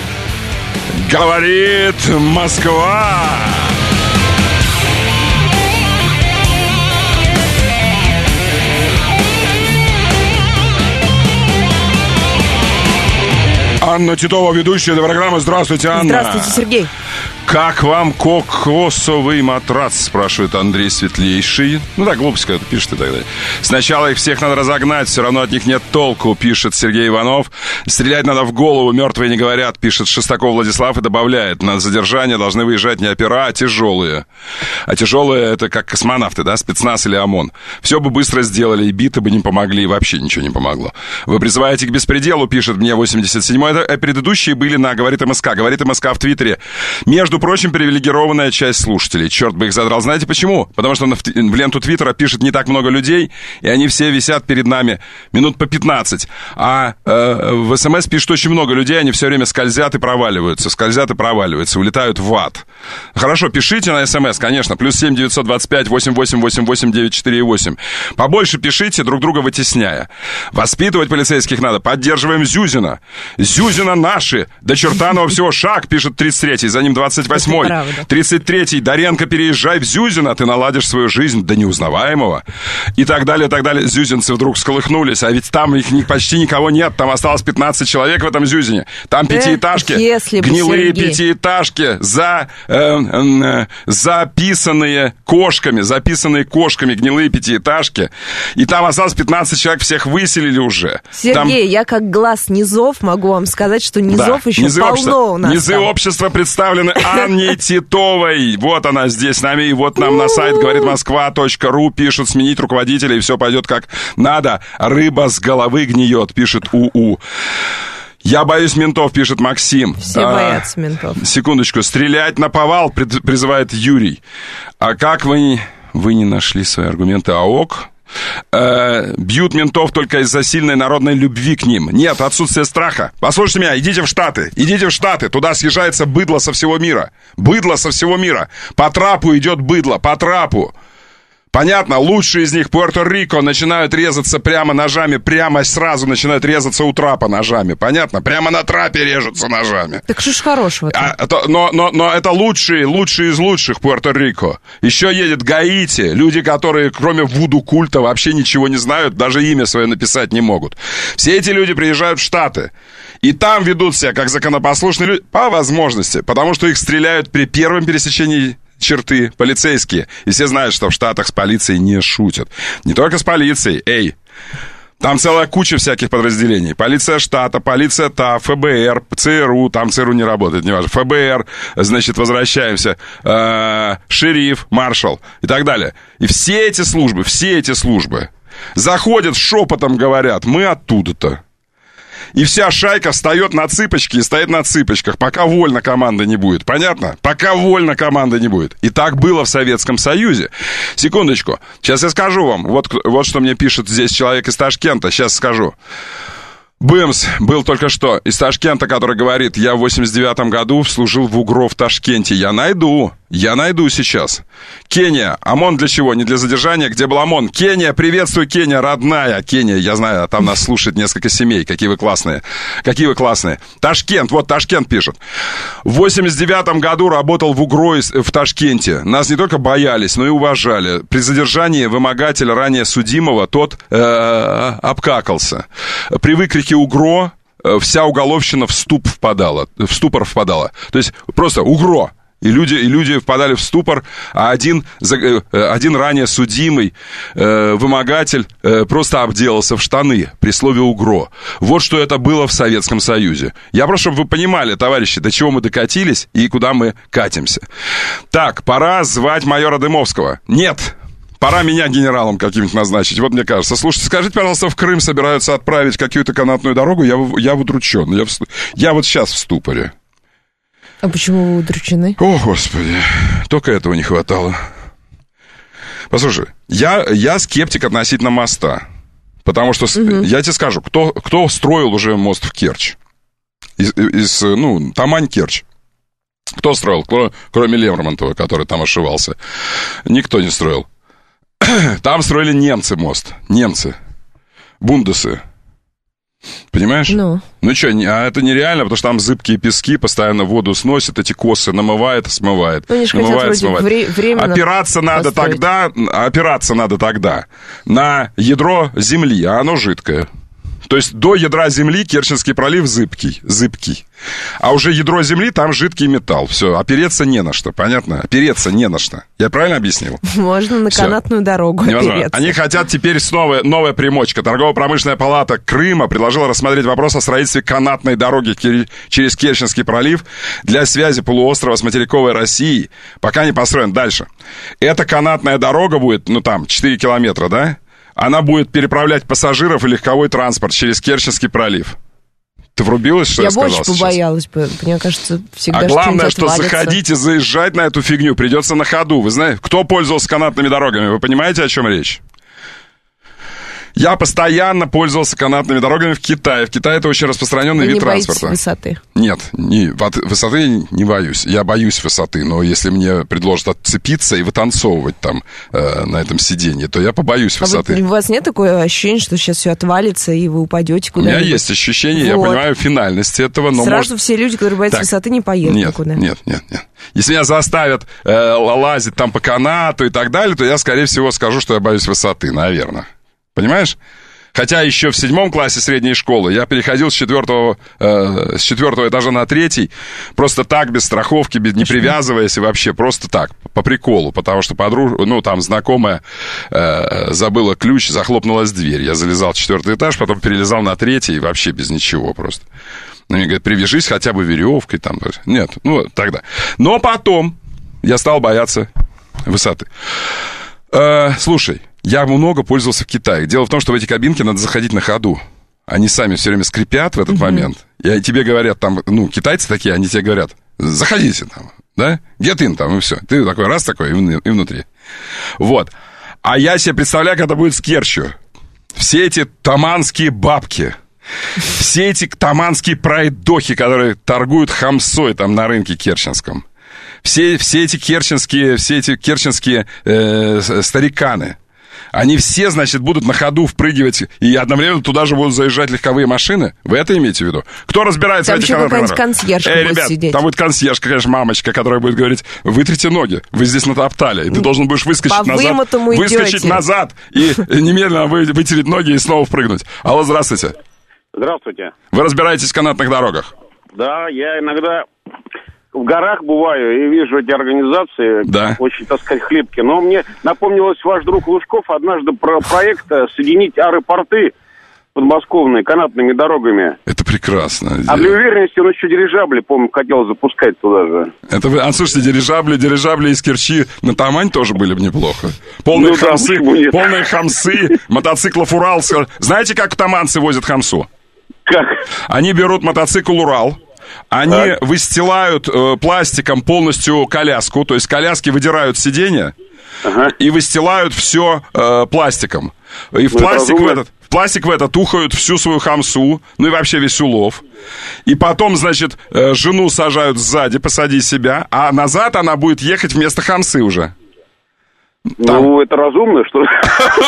Говорит Москва. Анна Титова, ведущая этой программы. Здравствуйте, Анна.
Здравствуйте, Сергей.
Как вам кокосовый матрац, спрашивает Андрей Светлейший. Ну да, глупость когда-то пишет и так далее. Сначала их всех надо разогнать, все равно от них нет толку, пишет Сергей Иванов. Стрелять надо в голову, мертвые не говорят, пишет Шестаков Владислав и добавляет. На задержание должны выезжать не опера, а тяжелые. А тяжелые это как космонавты, да, спецназ или ОМОН. Все бы быстро сделали, и биты бы не помогли, и вообще ничего не помогло. Вы призываете к беспределу, пишет мне 87-й. Это предыдущие были на «Говорит МСК». «Говорит МСК» в Твиттере. Между прочим, привилегированная часть слушателей. Черт бы их задрал. Знаете почему? Потому что в ленту Твиттера пишет не так много людей, и они все висят перед нами минут по 15. А в СМС пишет очень много людей, они все время скользят и проваливаются, улетают в ад. Хорошо, пишите на СМС, конечно, плюс 7 925 88 88 948. Побольше пишите, друг друга вытесняя. Воспитывать полицейских надо. Поддерживаем Зюзина. Зюзина наши. До Чертанова всего шаг, пишет 33-й, за ним 28-й. 33-й. Доренко, переезжай в Зюзино, ты наладишь свою жизнь до неузнаваемого. И так далее, так далее. Зюзинцы вдруг всколыхнулись, а ведь там их почти никого нет. Там осталось 15 человек в этом Зюзине. Там пятиэтажки, гнилые пятиэтажки, записанные кошками гнилые пятиэтажки. И там осталось 15 человек, всех выселили уже.
Сергей,
там...
я как глаз низов могу вам сказать, что низов еще
низы
полно у нас.
Низы
там.
Общества представлены Анне Титовой. Вот она здесь с нами. И вот нам на сайт говоритмосква.ру пишут сменить руководителя, и все пойдет как надо. Рыба с головы гниет, пишет УУ. Я боюсь ментов, пишет Максим.
Все боятся ментов.
Секундочку. Стрелять наповал, призывает Юрий. А как вы не нашли свои аргументы? АОК? Бьют ментов только из-за сильной народной любви к ним. Нет, отсутствие страха. Послушайте меня, идите в Штаты. Туда съезжается быдло со всего мира. По трапу идет быдло, по трапу. Понятно, лучшие из них Пуэрто-Рико начинают резаться прямо ножами, прямо сразу начинают резаться у трапа ножами. Понятно? Прямо на трапе режутся ножами.
Так что ж хорошего-то?
Но это лучшие из лучших Пуэрто-Рико. Еще едет Гаити, люди, которые кроме вуду-культа вообще ничего не знают, даже имя свое написать не могут. Все эти люди приезжают в Штаты. И там ведут себя как законопослушные люди по возможности, потому что их стреляют при первом пересечении черты полицейские. И все знают, что в Штатах с полицией не шутят. Не только с полицией, там целая куча всяких подразделений. Полиция штата, полиция ТА, ФБР, ЦРУ, там ЦРУ не работает, неважно. ФБР, значит, возвращаемся, шериф, маршал и так далее. И все эти службы заходят, шепотом говорят, мы оттуда-то. И вся шайка встает на цыпочки и стоит на цыпочках, пока вольно команды не будет. Понятно? Пока вольно команды не будет. И так было в Советском Союзе. Секундочку. Сейчас я скажу вам. Вот что мне пишет здесь человек из Ташкента. Сейчас скажу. Бымс был только что из Ташкента, который говорит: я в 89-м году служил в УГРО в Ташкенте. Я найду сейчас. Кения. ОМОН для чего? Не для задержания. Где был ОМОН? Кения, приветствую, Кения, родная. Кения, я знаю, там нас слушает несколько семей. Какие вы классные. Ташкент, вот Ташкент пишет. В 89-м году работал в УГРО в Ташкенте. Нас не только боялись, но и уважали. При задержании вымогателя ранее судимого тот обкакался. При выкрике УГРО вся уголовщина в ступор впадала. То есть просто УГРО. И люди впадали в ступор, а один ранее судимый вымогатель просто обделался в штаны при слове «УГРО». Вот что это было в Советском Союзе. Я прошу, чтобы вы понимали, товарищи, до чего мы докатились и куда мы катимся. Так, пора звать майора Дымовского. Нет! Пора меня генералом каким-нибудь назначить, вот мне кажется. Слушайте, скажите, пожалуйста, в Крым собираются отправить какую-то канатную дорогу? Я удручен. Я вот сейчас в ступоре.
А почему вы удручены?
О, Господи, только этого не хватало. Послушай, я скептик относительно моста. Потому что, я тебе скажу, кто строил уже мост в Керчь? Тамань-Керчь. Кто строил, кроме Лермонтова, который там ошивался? Никто не строил. Там строили немцы мост. Немцы. Бундесы. Понимаешь? Ну что, а это нереально, потому что там зыбкие пески, постоянно воду сносят, эти косы намывает, смывает. Намывает, смывает. Опираться надо тогда на ядро земли, а оно жидкое. То есть до ядра земли Керченский пролив зыбкий. А уже ядро земли, там жидкий металл. Все, опереться не на что, понятно? Опереться не на что. Я правильно объяснил?
Можно на канатную дорогу опереться.
Они хотят теперь снова новая примочка. Торгово-промышленная палата Крыма предложила рассмотреть вопрос о строительстве канатной дороги через Керченский пролив для связи полуострова с материковой Россией. Пока не построен. Дальше. Эта канатная дорога будет, 4 километра, да? Она будет переправлять пассажиров и легковой транспорт через Керченский пролив. Ты врубилась, что я сказал сейчас?
Я больше побоялась бы. Мне кажется, всегда
что-нибудь отвалится. А главное, что заходить и заезжать на эту фигню придется на ходу. Вы знаете, кто пользовался канатными дорогами? Вы понимаете, о чем речь? Я постоянно пользовался канатными дорогами в Китае. В Китае это очень распространенный вид транспорта.
Вы не боитесь высоты?
Нет, высоты не боюсь. Я боюсь высоты, но если мне предложат отцепиться и вытанцовывать там на этом сиденье, то я побоюсь высоты.
У вас нет такого ощущения, что сейчас все отвалится и вы упадете куда-нибудь?
У меня есть ощущение, я понимаю финальность этого, но
сразу все люди, которые боятся высоты, не поедут никуда.
Нет. Если меня заставят лазить там по канату и так далее, то я, скорее всего, скажу, что я боюсь высоты, наверное. Понимаешь? Хотя еще в 7 классе средней школы я переходил с 4 этажа на 3, просто так, без страховки, не привязываясь, и вообще просто так, по приколу, потому что там знакомая забыла ключ, захлопнулась дверь. Я залезал в 4 этаж, потом перелезал на 3 и вообще без ничего просто. Мне говорят, привяжись хотя бы веревкой там. Нет, тогда. Но потом я стал бояться высоты. Слушай, я много пользовался в Китае. Дело в том, что в эти кабинки надо заходить на ходу. Они сами все время скрипят в этот момент. И тебе говорят там, китайцы такие, они тебе говорят, заходите там, да? Get in там, и все. Ты такой раз такой, и внутри. Вот. А я себе представляю, как это будет с Керчью. Все эти таманские бабки, все эти таманские пройдохи, которые торгуют хамсой там на рынке керченском. Все эти керченские стариканы. Они все, значит, будут на ходу впрыгивать, и одновременно туда же будут заезжать легковые машины. Вы это имеете в виду? Кто разбирается в этих канатах?
Там еще какая-нибудь консьержка будет
ребят,
сидеть.
Там будет консьержка, конечно, мамочка, которая будет говорить, вытрите ноги, вы здесь натоптали, и ты должен будешь выскочить назад и немедленно вытереть ноги и снова впрыгнуть. Алло, здравствуйте.
Здравствуйте.
Вы разбираетесь в канатных дорогах?
Да, я иногда в горах бываю и вижу эти организации, очень, так сказать, хлипкие. Но мне напомнилось ваш друг Лужков однажды про проект соединить аэропорты подмосковные канатными дорогами.
Это прекрасно.
А для уверенности он еще дирижабли, помню, хотел запускать туда же.
Слушайте, дирижабли из Керчи на Тамань тоже были бы неплохо. Полные хамсы, мотоциклов Урал. Знаете, как таманцы возят хамсу?
Как?
Они берут мотоцикл Урал, они выстилают пластиком полностью коляску, то есть коляски выдирают сиденье, и выстилают все пластиком. И в пластик в этот ухают всю свою хамсу, ну и вообще весь улов. И потом, значит, жену сажают сзади, посади себя, а назад она будет ехать вместо хамсы уже. Там.
Ну, это разумно, что ли?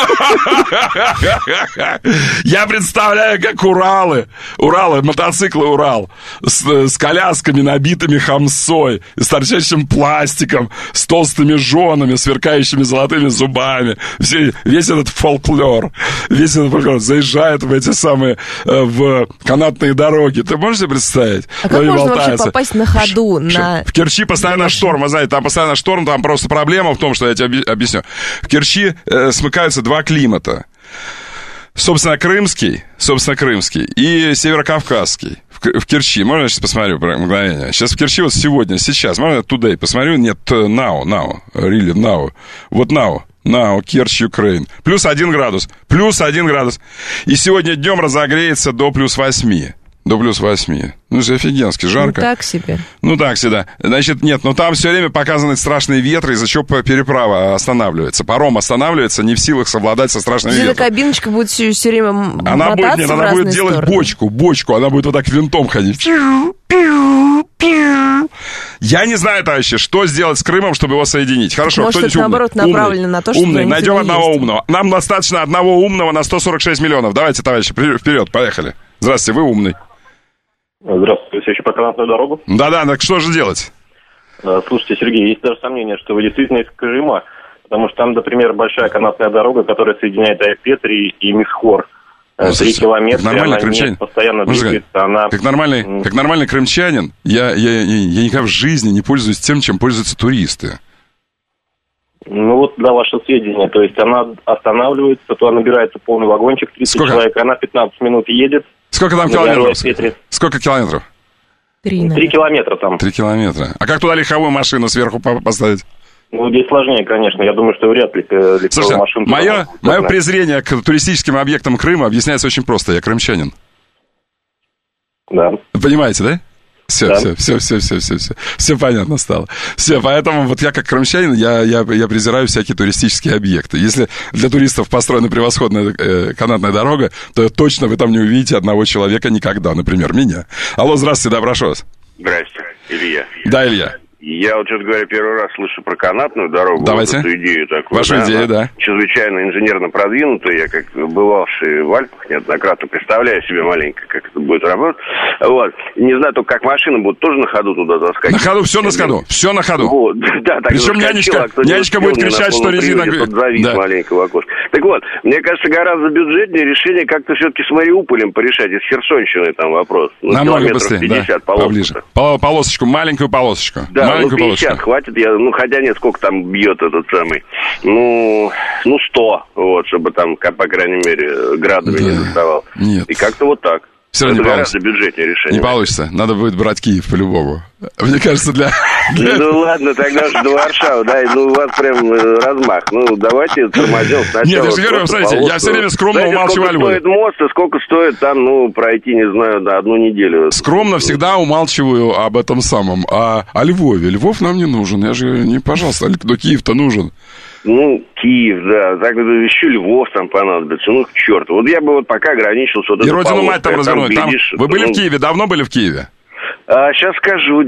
Я представляю, как Уралы, мотоциклы Урал, с колясками, набитыми хамсой, с торчащим пластиком, с толстыми женами, сверкающими золотыми зубами. Весь этот фольклор заезжает в эти самые, в канатные дороги. Ты можешь себе представить?
А как можно вообще попасть на ходу?
В Керчи постоянно шторм, вы знаете, там постоянно шторм, там просто проблема в том, что я тебе объясню. В Керчи смыкаются два климата. Собственно, крымский и северокавказский. В Керчи. Можно я сейчас посмотрю мгновение? Сейчас в Керчи вот сегодня, сейчас. Можно я today посмотрю? Нет, now. Really, now. Вот now, Керчь, Украин. Плюс 1 градус. И сегодня днем разогреется до плюс 8. Ну, же офигенски жарко. Ну, так себе. Да. Значит, нет, но там все время показаны страшные ветры, из-за чего переправа останавливается. Паром останавливается, не в силах совладать со страшными ветрами.
Эта кабиночка будет все время мотаться
она будет делать
стороны.
бочку. Она будет вот так винтом ходить. Я не знаю, товарищи, что сделать с Крымом, чтобы его соединить. Хорошо,
может,
кто-нибудь
это, наоборот, направлено на то, что
умный. Найдем одного умного. Нам достаточно одного умного на 146 миллионов. Давайте, товарищи, вперед, поехали. Здравствуйте, вы умный.
Здравствуйте, все еще про канатную дорогу?
Да, так что же делать?
Слушайте, Сергей, есть даже сомнение, что вы действительно из Крыма, потому что там, например, большая канатная дорога, которая соединяет Айпетри и Мисхор. 3 километра, она постоянно двигается.
Как нормальный крымчанин, я никогда в жизни не пользуюсь тем, чем пользуются туристы.
Ну вот для вашего сведения, то есть она останавливается, то набирается полный вагончик, 30 человек, она 15 минут едет.
Сколько там километров? Сколько километров?
3
километра там.
3 километра. А как туда легковую машину сверху поставить?
Ну, здесь сложнее, конечно. Я думаю, что вряд ли легковую машину...
Мое презрение к туристическим объектам Крыма объясняется очень просто. Я крымчанин.
Да.
Понимаете, да? Все понятно стало. Все, поэтому вот я как крымчанин, я презираю всякие туристические объекты. Если для туристов построена превосходная канатная дорога, то точно вы там не увидите одного человека никогда, например, меня. Алло, здравствуйте, да, прошу вас.
Здрасте, Илья.
Да, Илья.
Я вот, честно говоря, первый раз слышу про канатную дорогу.
Давайте.
Вот эту идею такую.
Вашу идею, да.
Чрезвычайно инженерно продвинутая. Я, как бывавший в Альпах неоднократно, представляю себе маленько, как это будет работать. Вот. Не знаю только, как машины будут тоже на ходу туда таскать.
На ходу, все на ходу.
Вот. Да, так
причем нянечка будет кричать, что резина...
Да. Маленько в окошко. Так вот, мне кажется, гораздо бюджетнее решение как-то все-таки с Мариуполем порешать, и с Херсонщиной там вопрос.
Намного быстрее, 50, да, поближе. Полосочку, маленькую полосочку.
Да. 50 хватит, хотя нет, сколько там бьет этот самый, 100, вот, чтобы там, по крайней мере, градами не доставал.
Нет.
И как-то вот так.
Все равно
это гораздо бюджетнее решение.
Не получится, надо будет брать Киев по-любому. Мне кажется,
Ну ладно, тогда же до Варшавы, да, у вас прям размах. Давайте тормозим сначала.
Нет, я же говорю, смотрите, я все время скромно умалчиваю о Львове.
Сколько стоит мост, и сколько стоит там, пройти, не знаю, одну неделю.
Скромно всегда умалчиваю об этом самом, о Львове. Львов нам не нужен, я же не, пожалуйста, но Киев-то нужен.
Киев, да, так еще Львов там понадобится, к черту. Вот я бы пока ограничился...
И родину мать там развернуть. Вы были в Киеве, давно были в Киеве?
Сейчас скажу,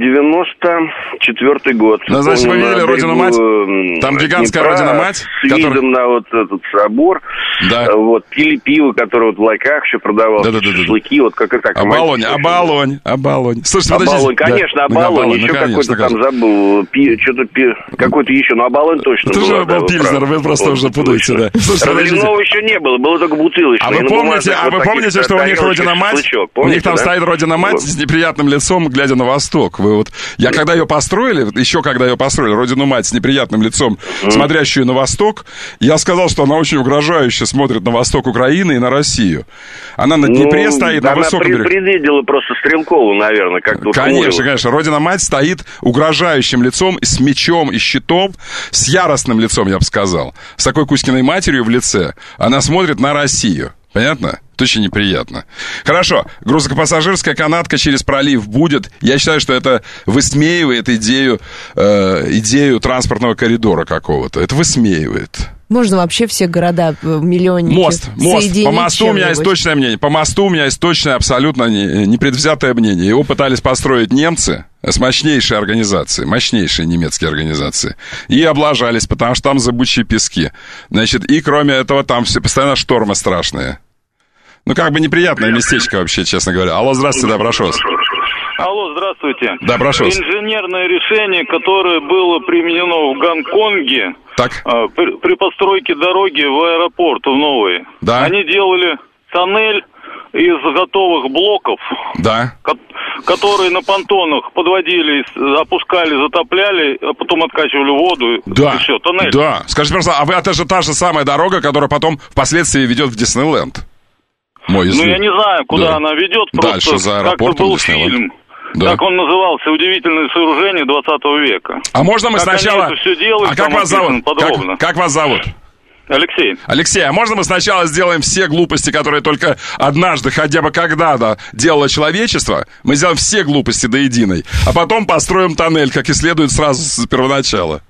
94-й год.
Ну, значит, вы видели родину мать? Там гигантская родина мать?
С видом на вот этот собор.
Да.
Вот, пили пиво, которое вот в лайках еще продавалось. Да. Шашлыки, вот как это.
Оболонь. Слушайте,
Оболонь, конечно, Оболонь. Еще какой-то там забыл. Что-то какой-то еще, но Оболонь точно был.
Это же был Пильзнер, вы просто уже путаете, да.
Разливного еще не было, было только бутылочное.
А вы помните, что у них родина мать? У них там стоит родина мать с неприятным лицом, глядя на восток. Когда ее построили, родину мать с неприятным лицом, смотрящую на восток, я сказал, что она очень угрожающе смотрит на восток Украины и на Россию. Она на Днепре стоит, на высоком берегу.
Она предвидела просто Стрелкову, наверное, как-то.
Конечно. Родина мать стоит угрожающим лицом, с мечом и щитом, с яростным лицом, я бы сказал. С такой Кузькиной матерью в лице. Она смотрит на Россию. Понятно? Это очень неприятно. Хорошо, грузопассажирская канатка через пролив будет. Я считаю, что это высмеивает идею транспортного коридора какого-то. Это высмеивает.
Можно вообще все города, миллионники
Мост. По мосту у меня есть точное мнение. По мосту у меня есть точное, абсолютно непредвзятое мнение. Его пытались построить немцы с мощнейшей организацией, мощнейшие немецкие организации. И облажались, потому что там зыбучие пески. Значит, и кроме этого, там все постоянно штормы страшные. Ну, как бы неприятное местечко вообще, честно говоря. Алло, здравствуйте, да, прошу вас.
Алло, здравствуйте.
Да, прошу вас.
Инженерное решение, которое было применено в Гонконге при постройке дороги в аэропорт в новый.
Да.
Они делали тоннель из готовых блоков, которые на понтонах подводили, опускали, затопляли, а потом откачивали воду.
Да,
и все, тоннель.
Да. Скажите, пожалуйста, это же та же самая дорога, которая потом впоследствии ведет в Диснейленд?
Я не знаю, куда она ведет, просто
дальше за аэропортом
как-то был
Диснейленд.
фильм.
Да.
Как он назывался? «Удивительное сооружение 20 века».
А можно мы сначала...
Они это все делают,
как вас зовут?
Подробно.
Как вас зовут?
Алексей.
Алексей, а можно мы сначала сделаем все глупости, которые только однажды, хотя бы когда-то делало человечество? Мы сделаем все глупости до единой, а потом построим тоннель, как и следует, сразу с первоначала.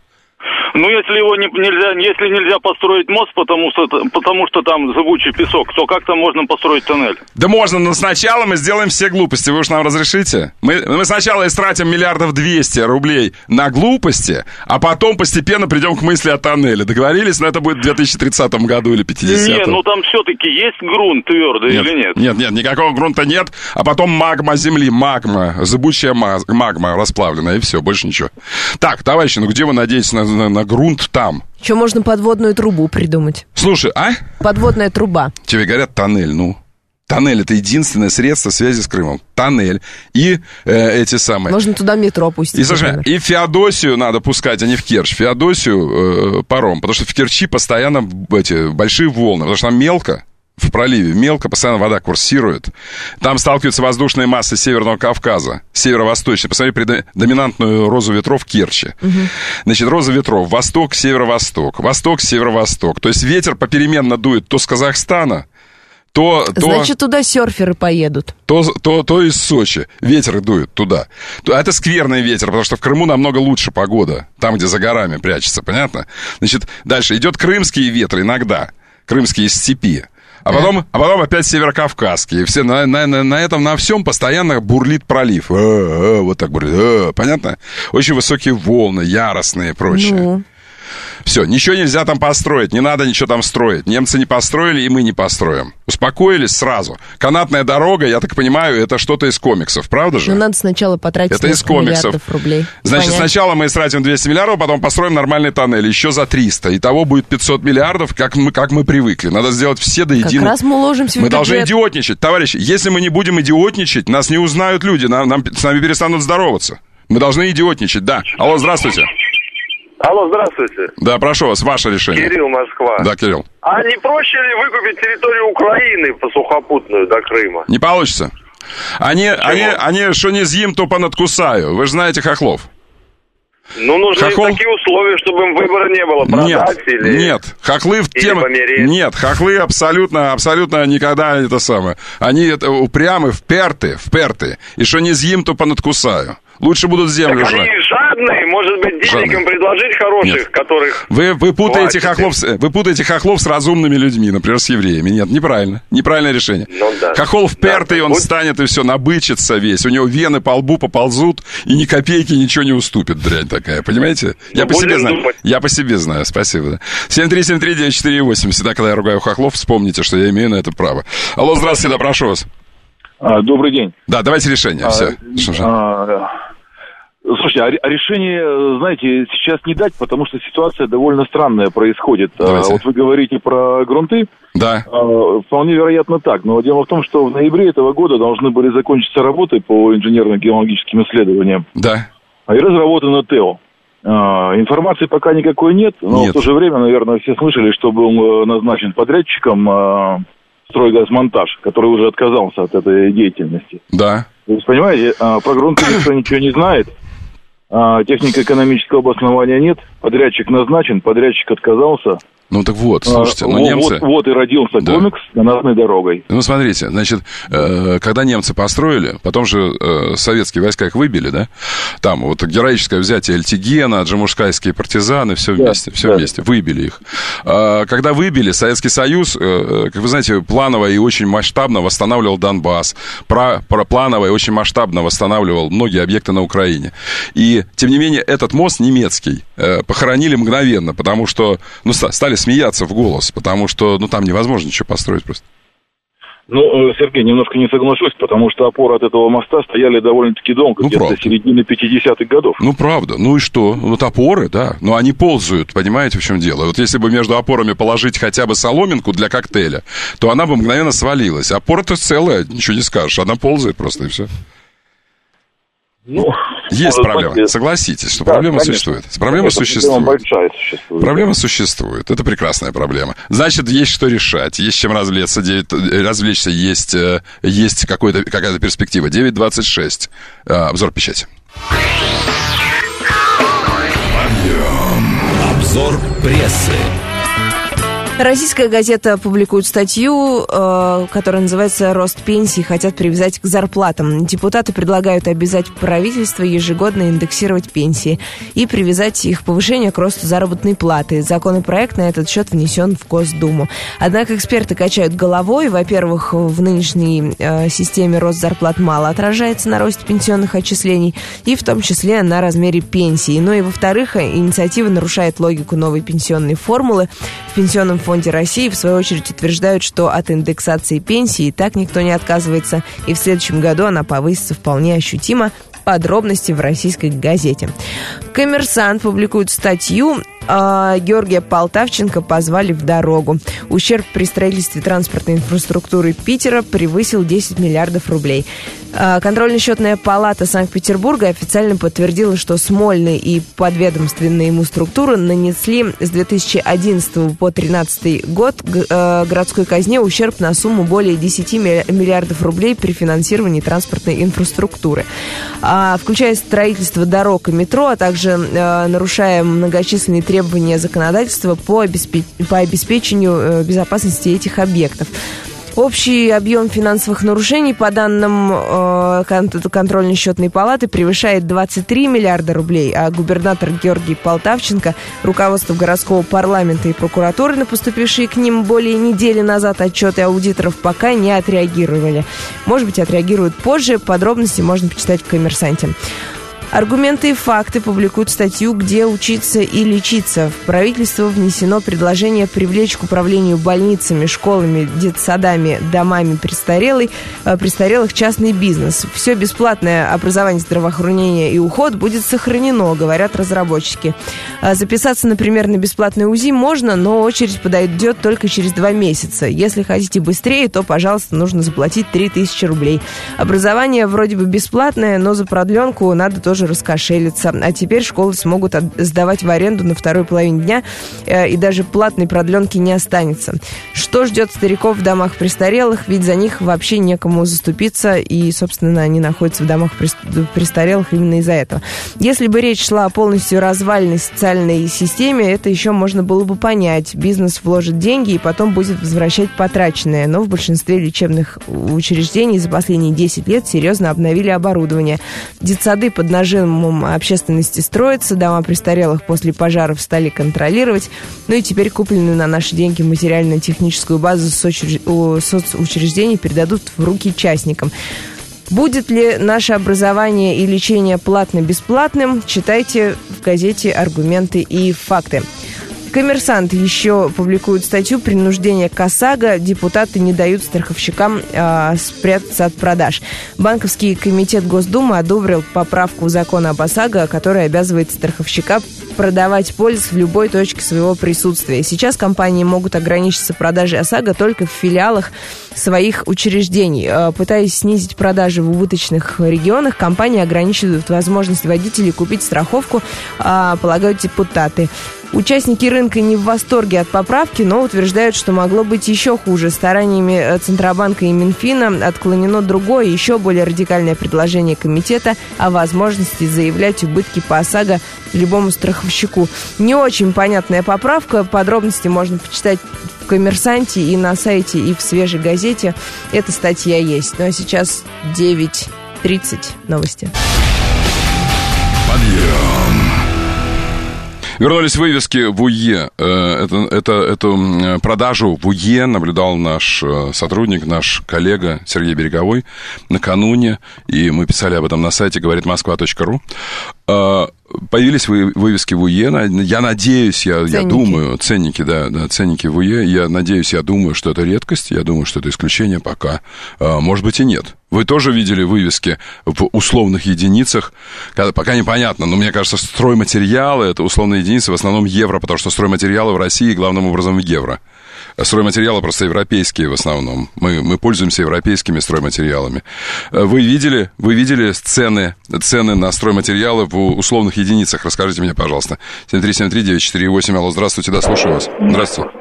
Если нельзя построить мост, потому что там зыбучий песок, то как там можно построить тоннель?
Да можно, но сначала мы сделаем все глупости. Вы уж нам разрешите? Мы сначала истратим 200 миллиардов рублей на глупости, а потом постепенно придем к мысли о тоннеле. Договорились? Но это будет в 2030 году или 50-м.
Нет, там все-таки есть грунт твердый или нет?
Нет, никакого грунта нет, а потом магма земли, зыбучая магма расплавленная, и все, больше ничего. Так, товарищи, где вы надеетесь на грунт там?
Еще можно подводную трубу придумать.
Слушай,
Подводная труба.
Тебе говорят тоннель, Тоннель — это единственное средство связи с Крымом. Тоннель. И эти самые...
Можно туда метро пустить.
И Феодосию надо пускать, а не в Керчь. Феодосию паром. Потому что в Керчи постоянно большие волны. Потому что там мелко. В проливе мелко, постоянно вода курсирует. Там сталкиваются воздушные массы Северного Кавказа, северо-восточной. Посмотри, доминантную розу ветров Керчи. Значит, роза ветров восток, северо-восток, восток, северо-восток. То есть ветер попеременно дует то с Казахстана,
Значит, туда серферы поедут.
То из Сочи. Ветер дует туда. Это скверный ветер, потому что в Крыму намного лучше погода. Там, где за горами прячется, понятно? Значит, дальше идет крымские ветры иногда. Крымские степи. А потом опять северокавказские. Все на этом, на всем постоянно бурлит пролив. Вот так бурлит. Понятно? Очень высокие волны, яростные и прочее. Все, ничего нельзя там построить, не надо ничего там строить. Немцы не построили, и мы не построим. Успокоились сразу. Канатная дорога, я так понимаю, это что-то из комиксов, правда же?
Надо сначала потратить несколько миллиардов рублей.
Значит, сначала мы истратим 200 миллиардов, потом построим нормальный тоннель, еще за 300. Итого будет 500 миллиардов, как мы привыкли. Надо сделать все до единого.
Как раз мы уложимся в бюджет.
Мы должны идиотничать. Товарищи, если мы не будем идиотничать, нас не узнают люди, с нами перестанут здороваться. Мы должны идиотничать, да. Алло, здравствуйте.
Алло, здравствуйте.
Да, прошу вас, ваше решение.
Кирилл, Москва.
Да, Кирилл.
А не проще ли выкупить территорию Украины по сухопутную до Крыма?
Не получится. Они что не съем, то понадкусаю. Вы же знаете хохлов.
Нужны такие условия, чтобы им выбора не было, продать
Нет, хохлы в тему... Нет, хохлы абсолютно никогда это самое. Они упрямы, вперты. И что не съем, то понадкусаю. Лучше будут землю жрать.
Они жадные, может быть, денег им предложить хороших, которых...
Вы путаете хохлов с разумными людьми, например, с евреями. Нет, неправильно. Неправильное решение. Хохол впертый, он станет и все, набычится весь. У него вены по лбу поползут, и ни копейки ничего не уступит, дрянь такая. Понимаете? Я по себе знаю. Спасибо. 7373948. Всегда, когда я ругаю хохлов, вспомните, что я имею на это право. Алло, здравствуйте, да, прошу вас.
Добрый день.
Да, давайте решение. Все.
Слушайте, а решение, знаете, сейчас не дать, потому что ситуация довольно странная происходит. Вот вы говорите про грунты.
Да.
Вполне вероятно так. Но дело в том, что в ноябре этого года должны были закончиться работы по инженерно-геологическим исследованиям.
Да.
И разработано ТЭО. Информации пока никакой нет, но в то же время, наверное, все слышали, что был назначен подрядчиком «Стройгазмонтаж», который уже отказался от этой деятельности.
Да.
То есть, понимаете, про грунты никто ничего не знает, технико-экономического обоснования нет, подрядчик назначен, подрядчик отказался,
Ну так вот, слушайте, немцы...
Вот и родился комикс «Наносной дорогой».
Ну, смотрите, значит, когда немцы построили, потом же советские войска их выбили, да? Там вот героическое взятие Эльтигена, джамушкайские партизаны, все вместе, вместе, выбили их. Когда выбили, Советский Союз, как вы знаете, планово и очень масштабно восстанавливал Донбасс, планово и очень масштабно восстанавливал многие объекты на Украине. И, тем не менее, этот мост немецкий похоронили мгновенно, потому что, ну, стали смеяться в голос, потому что, ну, там невозможно ничего построить просто.
Ну, Сергей, немножко не соглашусь, потому что опоры от этого моста стояли довольно-таки долго, где-то до середины 50-х годов.
Ну, правда. Ну и что? Вот опоры, да, но они ползают, понимаете, в чем дело? Вот если бы между опорами положить хотя бы соломинку для коктейля, то она бы мгновенно свалилась. Опора-то целая, ничего не скажешь, она ползает просто, и все.
Ну,
есть проблема, быть, согласитесь, что проблема существует. Проблема существует.
Большая существует.
Проблема существует. Это прекрасная проблема. Значит, есть что решать, есть чем развлечься, есть какая-то перспектива. 9:26. Обзор печати.
Обзор прессы.
Российская газета публикует статью, которая называется «Рост пенсий хотят привязать к зарплатам». Депутаты предлагают обязать правительство ежегодно индексировать пенсии и привязать их повышение к росту заработной платы. Законопроект на этот счет внесен в Госдуму. Однако эксперты качают головой. Во-первых, в нынешней системе рост зарплат мало отражается на росте пенсионных отчислений, и в том числе на размере пенсии. Ну и во-вторых, инициатива нарушает логику новой пенсионной формулы. В Пенсионном фонде России, в свою очередь, утверждают, что от индексации пенсии и так никто не отказывается, и в следующем году она повысится вполне ощутимо. Подробности в российской газете. «Коммерсант» публикует статью. Георгия Полтавченко позвали в дорогу. Ущерб при строительстве транспортной инфраструктуры Питера превысил 10 миллиардов рублей. Контрольно-счетная палата Санкт-Петербурга официально подтвердила, что Смольный и подведомственные ему структуры нанесли с 2011 по 2013 год городской казне ущерб на сумму более 10 миллиардов рублей при финансировании транспортной инфраструктуры, включая строительство дорог и метро, а также нарушая многочисленные требования законодательства по обеспечению безопасности этих объектов. Общий объем финансовых нарушений, по данным контрольно-счетной палаты, превышает 23 миллиарда рублей, а губернатор Георгий Полтавченко, руководство городского парламента и прокуратуры на поступившие к ним более недели назад отчеты аудиторов пока не отреагировали. Может быть, отреагируют позже. Подробности можно почитать в «Коммерсанте». Аргументы и факты публикуют статью «Где учиться и лечиться». В правительство внесено предложение привлечь к управлению больницами, школами, детсадами, домами престарелых частный бизнес. Все бесплатное образование, здравоохранение и уход будет сохранено, говорят разработчики. Записаться, например, на бесплатный УЗИ можно, но очередь подойдет только через 2 месяца. Если хотите быстрее, то, пожалуйста, нужно заплатить 3000 рублей. Образование вроде бы бесплатное, но за продленку надо тоже раскошелиться. А теперь школы смогут сдавать в аренду на второй половине дня, и даже платной продленки не останется. Что ждет стариков в домах престарелых? Ведь за них вообще некому заступиться, и, собственно, они находятся в домах престарелых именно из-за этого. Если бы речь шла о полностью разваленной социальной системе, это еще можно было бы понять. Бизнес вложит деньги и потом будет возвращать потраченное. Но в большинстве лечебных учреждений за последние 10 лет серьезно обновили оборудование. Детсады под нажимом общественности строятся, дома престарелых после пожаров стали контролировать, ну и теперь купленную на наши деньги материально-техническую базу соцучреждений передадут в руки частникам. Будет ли наше образование и лечение платно-бесплатным? Читайте в газете «Аргументы и факты». «Коммерсант» еще публикует статью «Принуждение к ОСАГО. Депутаты не дают страховщикам спрятаться от продаж». Банковский комитет Госдумы одобрил поправку в закон об ОСАГО, которая обязывает страховщика продавать полис в любой точке своего присутствия. Сейчас компании могут ограничиться продажей ОСАГО только в филиалах своих учреждений. Пытаясь снизить продажи в убыточных регионах, компании ограничивают возможность водителей купить страховку, полагают депутаты. Участники рынка не в восторге от поправки, но утверждают, что могло быть еще хуже. Стараниями Центробанка и Минфина отклонено другое, еще более радикальное предложение комитета о возможности заявлять убытки по ОСАГО любому страховщику. поставщику. Не очень понятная поправка. Подробности можно почитать в «Коммерсанте» и на сайте, и в «Свежей газете». Эта статья есть. Ну а сейчас 9:30 новости.
Подъем. Вернулись вывески в УЕ. Эту продажу в УЕ наблюдал наш сотрудник, наш коллега Сергей Береговой накануне, и мы писали об этом на сайте говоритмосква.ру. Появились вывески в УЕ. Я надеюсь, я думаю, ценники, да, ценники в УЕ. Я надеюсь, я думаю, что это редкость. Я думаю, что это исключение пока. Может быть и нет. Вы тоже видели вывески в условных единицах? Пока непонятно, но мне кажется, стройматериалы — это условные единицы, в основном евро, потому что стройматериалы в России главным образом в евро. Стройматериалы просто европейские в основном. Мы пользуемся европейскими стройматериалами. Вы видели цены на стройматериалы в условных единицах? Расскажите мне, пожалуйста. 7373948. Алло, здравствуйте, да, слушаю вас. Здравствуйте.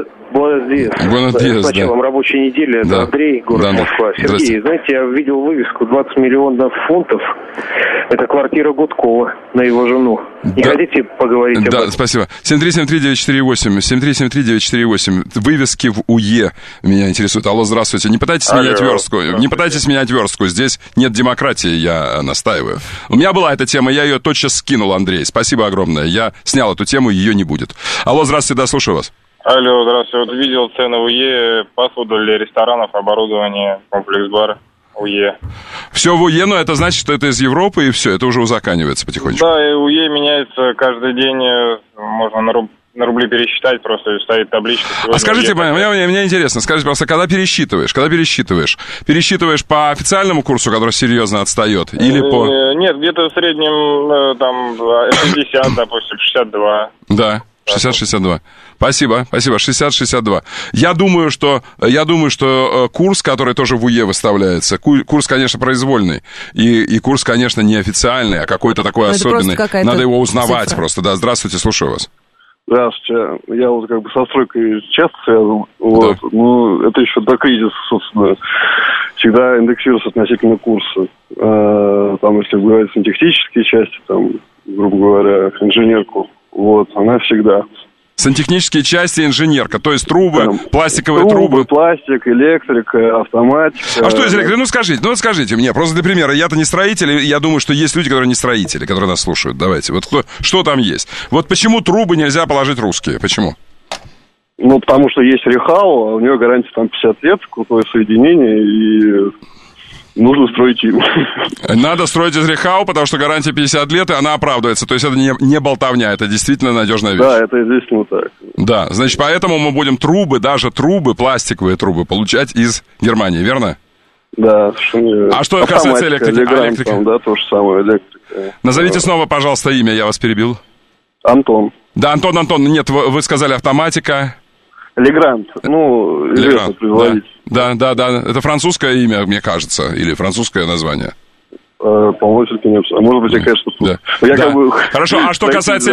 Buenos días. С началом рабочей недели. Это Андрей, город Москва. Сергей, знаете, я видел вывеску 20 миллионов фунтов. Это квартира Гудкова на его жену. Не хотите поговорить об этом?
Да, спасибо. 7373948. 7373948. Вывески в УЕ меня интересуют. Алло, здравствуйте. Не пытайтесь менять верстку. Не пытайтесь менять верстку. Здесь нет демократии, я настаиваю. У меня была эта тема, я ее тотчас скинул, Андрей. Спасибо огромное. Я снял эту тему, ее не будет. Алло, здравствуйте, да, слушаю вас.
Алло, здравствуйте. Вот видел цены в УЕ, посуду для ресторанов, оборудование, комплекс-бар УЕ.
Все в УЕ, но это значит, что это из Европы, и все, это уже узаканивается потихонечку.
Да, и УЕ меняется каждый день, можно на рубли пересчитать, просто стоит табличка.
А скажите, мне интересно, скажите просто, когда пересчитываешь? Пересчитываешь по официальному курсу, который серьезно отстает, или по...
Нет, где-то в среднем, там, 60, допустим, 62.
Да. 60-62. Спасибо. 60-62. Я думаю, что курс, который тоже в УЕ выставляется, курс, конечно, произвольный. И курс, конечно, не официальный, а какой-то такой особенный. Надо его узнавать просто. Да, здравствуйте, слушаю вас.
Здравствуйте. Я вот как бы со стройкой часто связан. Вот. Да. Ну, это еще до кризиса, собственно, всегда индексируется относительно курса. Там, если говорить сантехнические части, там, грубо говоря, инженерку, вот, она всегда.
Сантехнические части, инженерка, то есть трубы, там, пластиковые трубы.
Пластик, электрика, автоматика.
А что из электрики? Ну скажите мне, просто для примера, я-то не строитель, я думаю, что есть люди, которые не строители, которые нас слушают. Давайте, вот что там есть? Вот почему трубы нельзя положить русские? Почему?
Ну, потому что есть рехау, а у него гарантия там 50 лет, крутое соединение, и нужно строить им.
Надо строить из рехау, потому что гарантия 50 лет, и она оправдывается. То есть это не болтовня, это действительно надежная вещь.
Да, это действительно так.
Да, значит, поэтому мы будем даже трубы, пластиковые трубы, получать из Германии, верно?
Да.
А что касается электрики?
Там, да, то же самое, электрика.
Назовите снова, пожалуйста, имя, я вас перебил.
Антон.
Да, Антон, нет, вы сказали автоматика.
Легрант, известный производитель.
Да, это французское имя, мне кажется, или французское название.
По-моему, все-таки нет. А может быть, я, конечно, тут...
Да. Хорошо, а что касается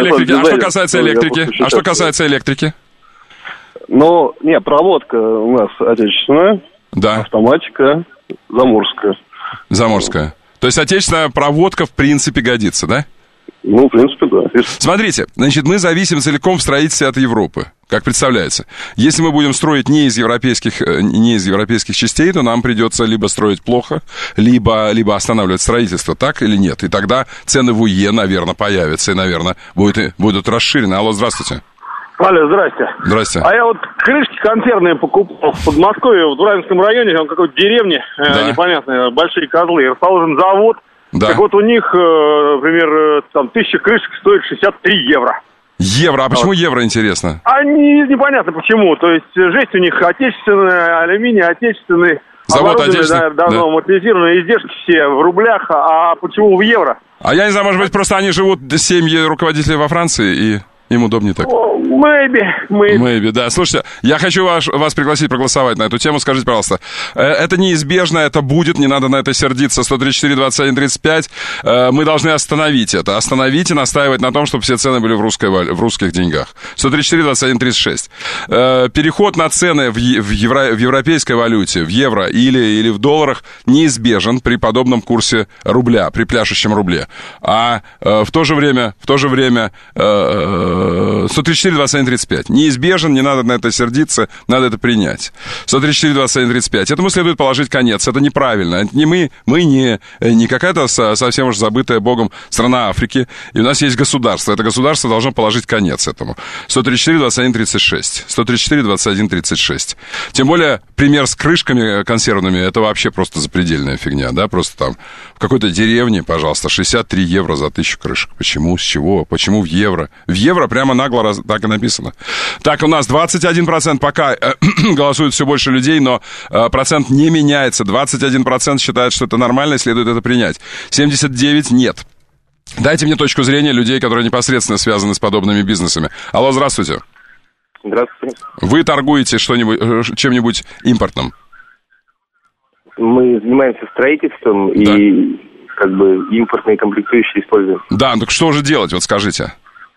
электрики?
Ну, проводка у нас отечественная.
Да.
Автоматика заморская.
То есть отечественная проводка в принципе годится, да?
Ну, в принципе, да.
Смотрите, значит, мы зависим целиком в строительстве от Европы, как представляется. Если мы будем строить не из европейских частей, то нам придется либо строить плохо, либо останавливать строительство, так или нет? И тогда цены в УЕ, наверное, появятся, и, наверное, будут расширены. Алло, здравствуйте.
Алло, здрасте.
Здрасте.
А я вот крышки консервные покупал в Подмосковье, в Дураинском районе, там какой-то деревне, непонятно, большие козлы, расположен завод.
Да.
Так вот у них, например, там 1000 крышек стоит 63 евро.
Евро? А почему евро, интересно?
Непонятно почему. То есть жесть у них отечественная, алюминий отечественный.
Завод отечественный.
Давно амортизированные издержки все в рублях. А почему в евро?
А я не знаю, может быть, просто они живут, семьи руководителей во Франции и... Им удобнее так.
Maybe.
Да. Слушайте, я хочу вас пригласить проголосовать на эту тему. Скажите, пожалуйста, это неизбежно, это будет, не надо на это сердиться. 134-21-35. Мы должны остановить это. Остановить и настаивать на том, чтобы все цены были в русских деньгах. 134-21-36. Переход на цены в европейской валюте, в евро или в долларах неизбежен при подобном курсе рубля, при пляшущем рубле. А в то же время 134-21-35. Неизбежен, не надо на это сердиться, надо это принять. 134-21-35. Этому следует положить конец. Это неправильно. Это не мы не какая-то совсем уж забытая Богом страна Африки. И у нас есть государство. Это государство должно положить конец этому. 134-21-36. 134-21-36. Тем более, пример с крышками консервными, это вообще просто запредельная фигня, да? Просто там в какой-то деревне, пожалуйста, 63 евро за 1000 крышек. Почему? С чего? Почему в евро? В евро прямо нагло так и написано. Так, у нас 21% пока голосует все больше людей, но процент не меняется. 21% считают, что это нормально, и следует это принять. 79% нет. Дайте мне точку зрения людей, которые непосредственно связаны с подобными бизнесами. Алло, здравствуйте.
Здравствуйте.
Вы торгуете чем-нибудь импортным?
Мы занимаемся строительством и импортные комплектующие используем.
Да, ну так что же делать, вот скажите?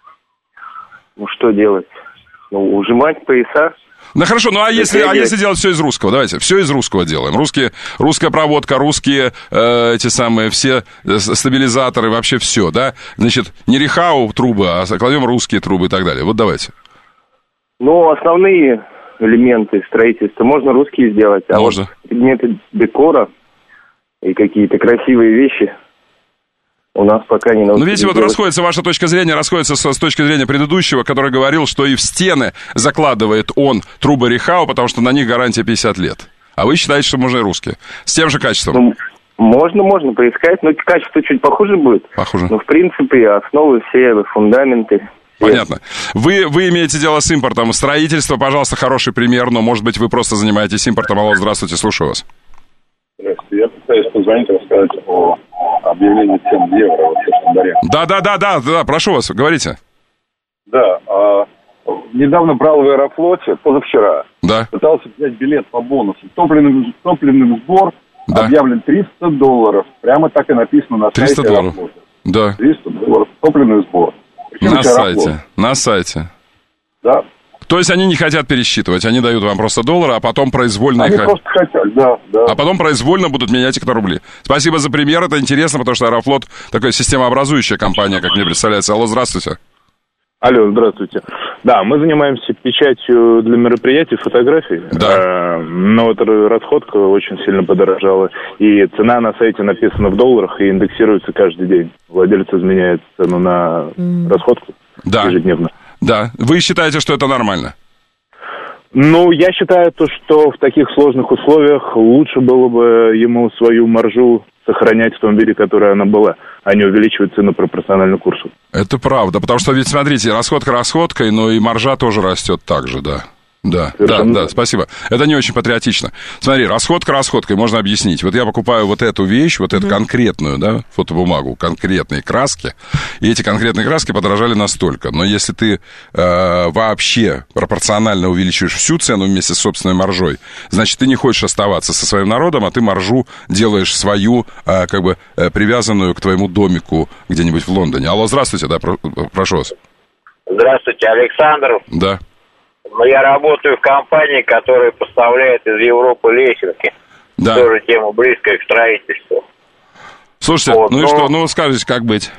Ну, что делать? Ну, ужимать пояса.
Ну, хорошо, ну, если делать все из русского, давайте, все из русского делаем. Русская проводка, русские все стабилизаторы, вообще все, да? Значит, не рехау трубы, а кладем русские трубы и так далее. Вот давайте.
Ну, основные элементы строительства можно русские сделать, а можно. Вот предметы декора и какие-то красивые вещи у нас пока не научились.
Ну, видите, вот расходится ваша точка зрения, расходится с точки зрения предыдущего, который говорил, что и в стены закладывает он трубы рехау, потому что на них гарантия 50 лет. А вы считаете, что можно и русские. С тем же качеством.
Ну, можно поискать, но качество чуть похуже будет.
Похуже.
Но, в принципе, основы все, фундаменты.
Понятно. Вы имеете дело с импортом. Строительство, пожалуйста, хороший пример, но, может быть, вы просто занимаетесь импортом. Алло, здравствуйте, слушаю вас.
Здравствуйте. Я пытаюсь позвонить, рассказать о объявлении цен в евро в Краснодаре.
Да, прошу вас, говорите.
Да, недавно брал в Аэрофлоте, позавчера.
Да.
Пытался взять билет по бонусу. Топливный сбор объявлен $300. Прямо так и написано на сайте Аэрофлота.
Да.
$300 топливный сбор.
На сайте.
Да.
То есть они не хотят пересчитывать, они дают вам просто доллары, а потом произвольно...
Они просто хотят, да.
А потом произвольно будут менять их на рубли. Спасибо за пример, это интересно, потому что Аэрофлот такая системообразующая компания, как мне представляется. Алло, здравствуйте.
Алло, здравствуйте. Да, мы занимаемся печатью для мероприятий, фотографий.
Да.
Но вот расходка очень сильно подорожала. И цена на сайте написана в долларах и индексируется каждый день. Владелец изменяет цену на расходку ежедневно.
Да. Вы считаете, что это нормально?
Ну, я считаю, что в таких сложных условиях лучше было бы ему свою маржу сохранять в том виде, которой она была, а не увеличивать цену пропорционально курсу.
Это правда, потому что ведь, смотрите, расходка расходкой, но и маржа тоже растет так же, да. Да, спасибо. Это не очень патриотично. Смотри, расходка расходкой, можно объяснить. Вот я покупаю вот эту вещь, вот эту конкретную, да, фотобумагу, конкретные краски, и эти конкретные краски подорожали настолько. Но если ты вообще пропорционально увеличиваешь всю цену вместе с собственной маржой, значит, ты не хочешь оставаться со своим народом, а ты маржу делаешь свою, привязанную к твоему домику где-нибудь в Лондоне. Алло, здравствуйте, да, прошу вас.
Здравствуйте, Александр.
Да.
Я работаю в компании, которая поставляет из Европы лесенки.
Да.
Тоже тема близкая к строительству.
Слушайте, и что? Ну, скажите, как быть?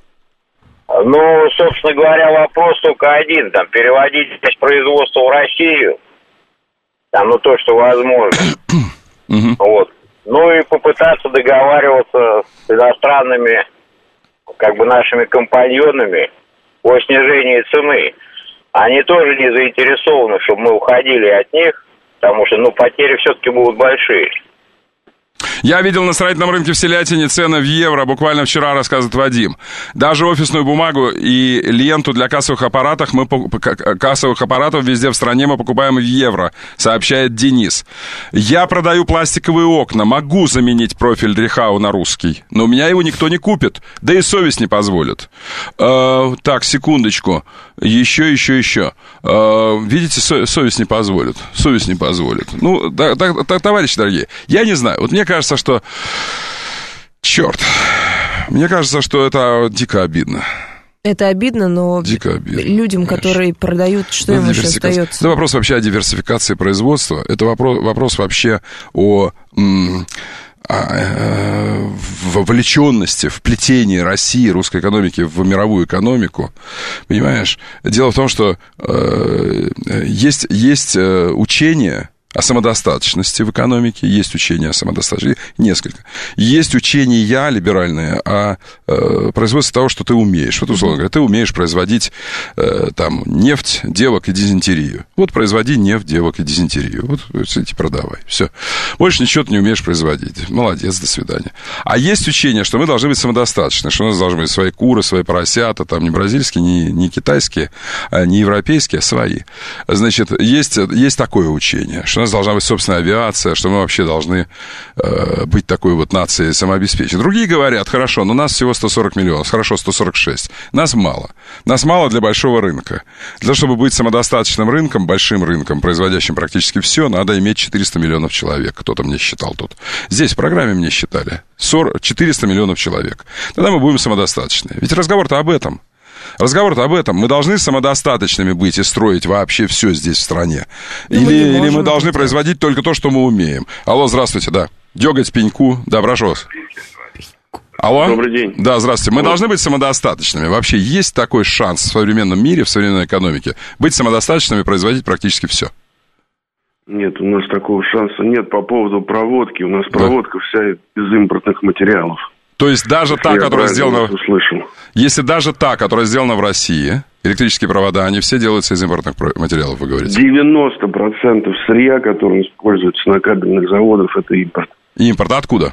Ну, собственно говоря, вопрос только один. Переводить производство в Россию. То, что возможно. Вот. Ну, и попытаться договариваться с иностранными, нашими компаньонами о снижении цены. Они тоже не заинтересованы, чтобы мы уходили от них, потому что, потери все-таки будут большие.
Я видел на строительном рынке в Селятине цены в евро, буквально вчера, рассказывает Вадим. Даже офисную бумагу и ленту для кассовых аппаратов везде в стране мы покупаем в евро, сообщает Денис. Я продаю пластиковые окна, могу заменить профиль Дрихау на русский, но у меня его никто не купит, да и совесть не позволит. Так, секундочку. Еще. Видите, совесть не позволит. Совесть не позволит. Ну, товарищи дорогие, я не знаю. Вот мне кажется, что... Черт. Мне кажется, что это дико обидно.
Это обидно, но
дико обидно,
людям,
конечно,
которые продают, что им еще остается?
Это вопрос вообще о диверсификации производства. Это вопрос вообще о... вовлеченности, вплетении России, русской экономики в мировую экономику, понимаешь? Дело в том, что есть учение о самодостаточности в экономике, есть учение о самодостаточности, несколько. Есть учения либеральные о производстве того, что ты умеешь. Вот, условно говоря, ты умеешь производить там нефть, девок и дизентерию. Вот производи нефть, девок и дизентерию. Вот иди продавай. Все. Больше ничего ты не умеешь производить. Молодец, до свидания. А есть учение, что мы должны быть самодостаточны, что у нас должны быть свои куры, свои поросята, там не бразильские, не китайские, не европейские, а свои. Значит, есть такое учение, что у нас должна быть собственная авиация, что мы вообще должны быть такой вот нацией самообеспеченной. Другие говорят, хорошо, но нас всего 140 миллионов, хорошо, 146. Нас мало. Нас мало для большого рынка. Для того, чтобы быть самодостаточным рынком, большим рынком, производящим практически все, надо иметь 400 миллионов человек. Кто-то мне считал тут. Здесь в программе мне считали. 400 миллионов человек. Тогда мы будем самодостаточны. Ведь разговор-то об этом. Разговор-то об этом. Мы должны самодостаточными быть и строить вообще все здесь в стране. Или мы должны производить только то, что мы умеем. Алло, здравствуйте, да. Дёготь пеньку. Да, прошу вас. Алло.
Добрый день.
Да, здравствуйте. Мы должны быть самодостаточными. Вообще есть такой шанс в современном мире, в современной экономике, быть самодостаточными и производить практически все?
Нет, у нас такого шанса нет. По поводу проводки. У нас проводка вся из импортных материалов.
То есть даже та, которая сделана... Если даже та, которая сделана в России, электрические провода, они все делаются из импортных материалов, вы говорите?
90% сырья, которое используется на кабельных заводах, это импорт.
Импорт откуда?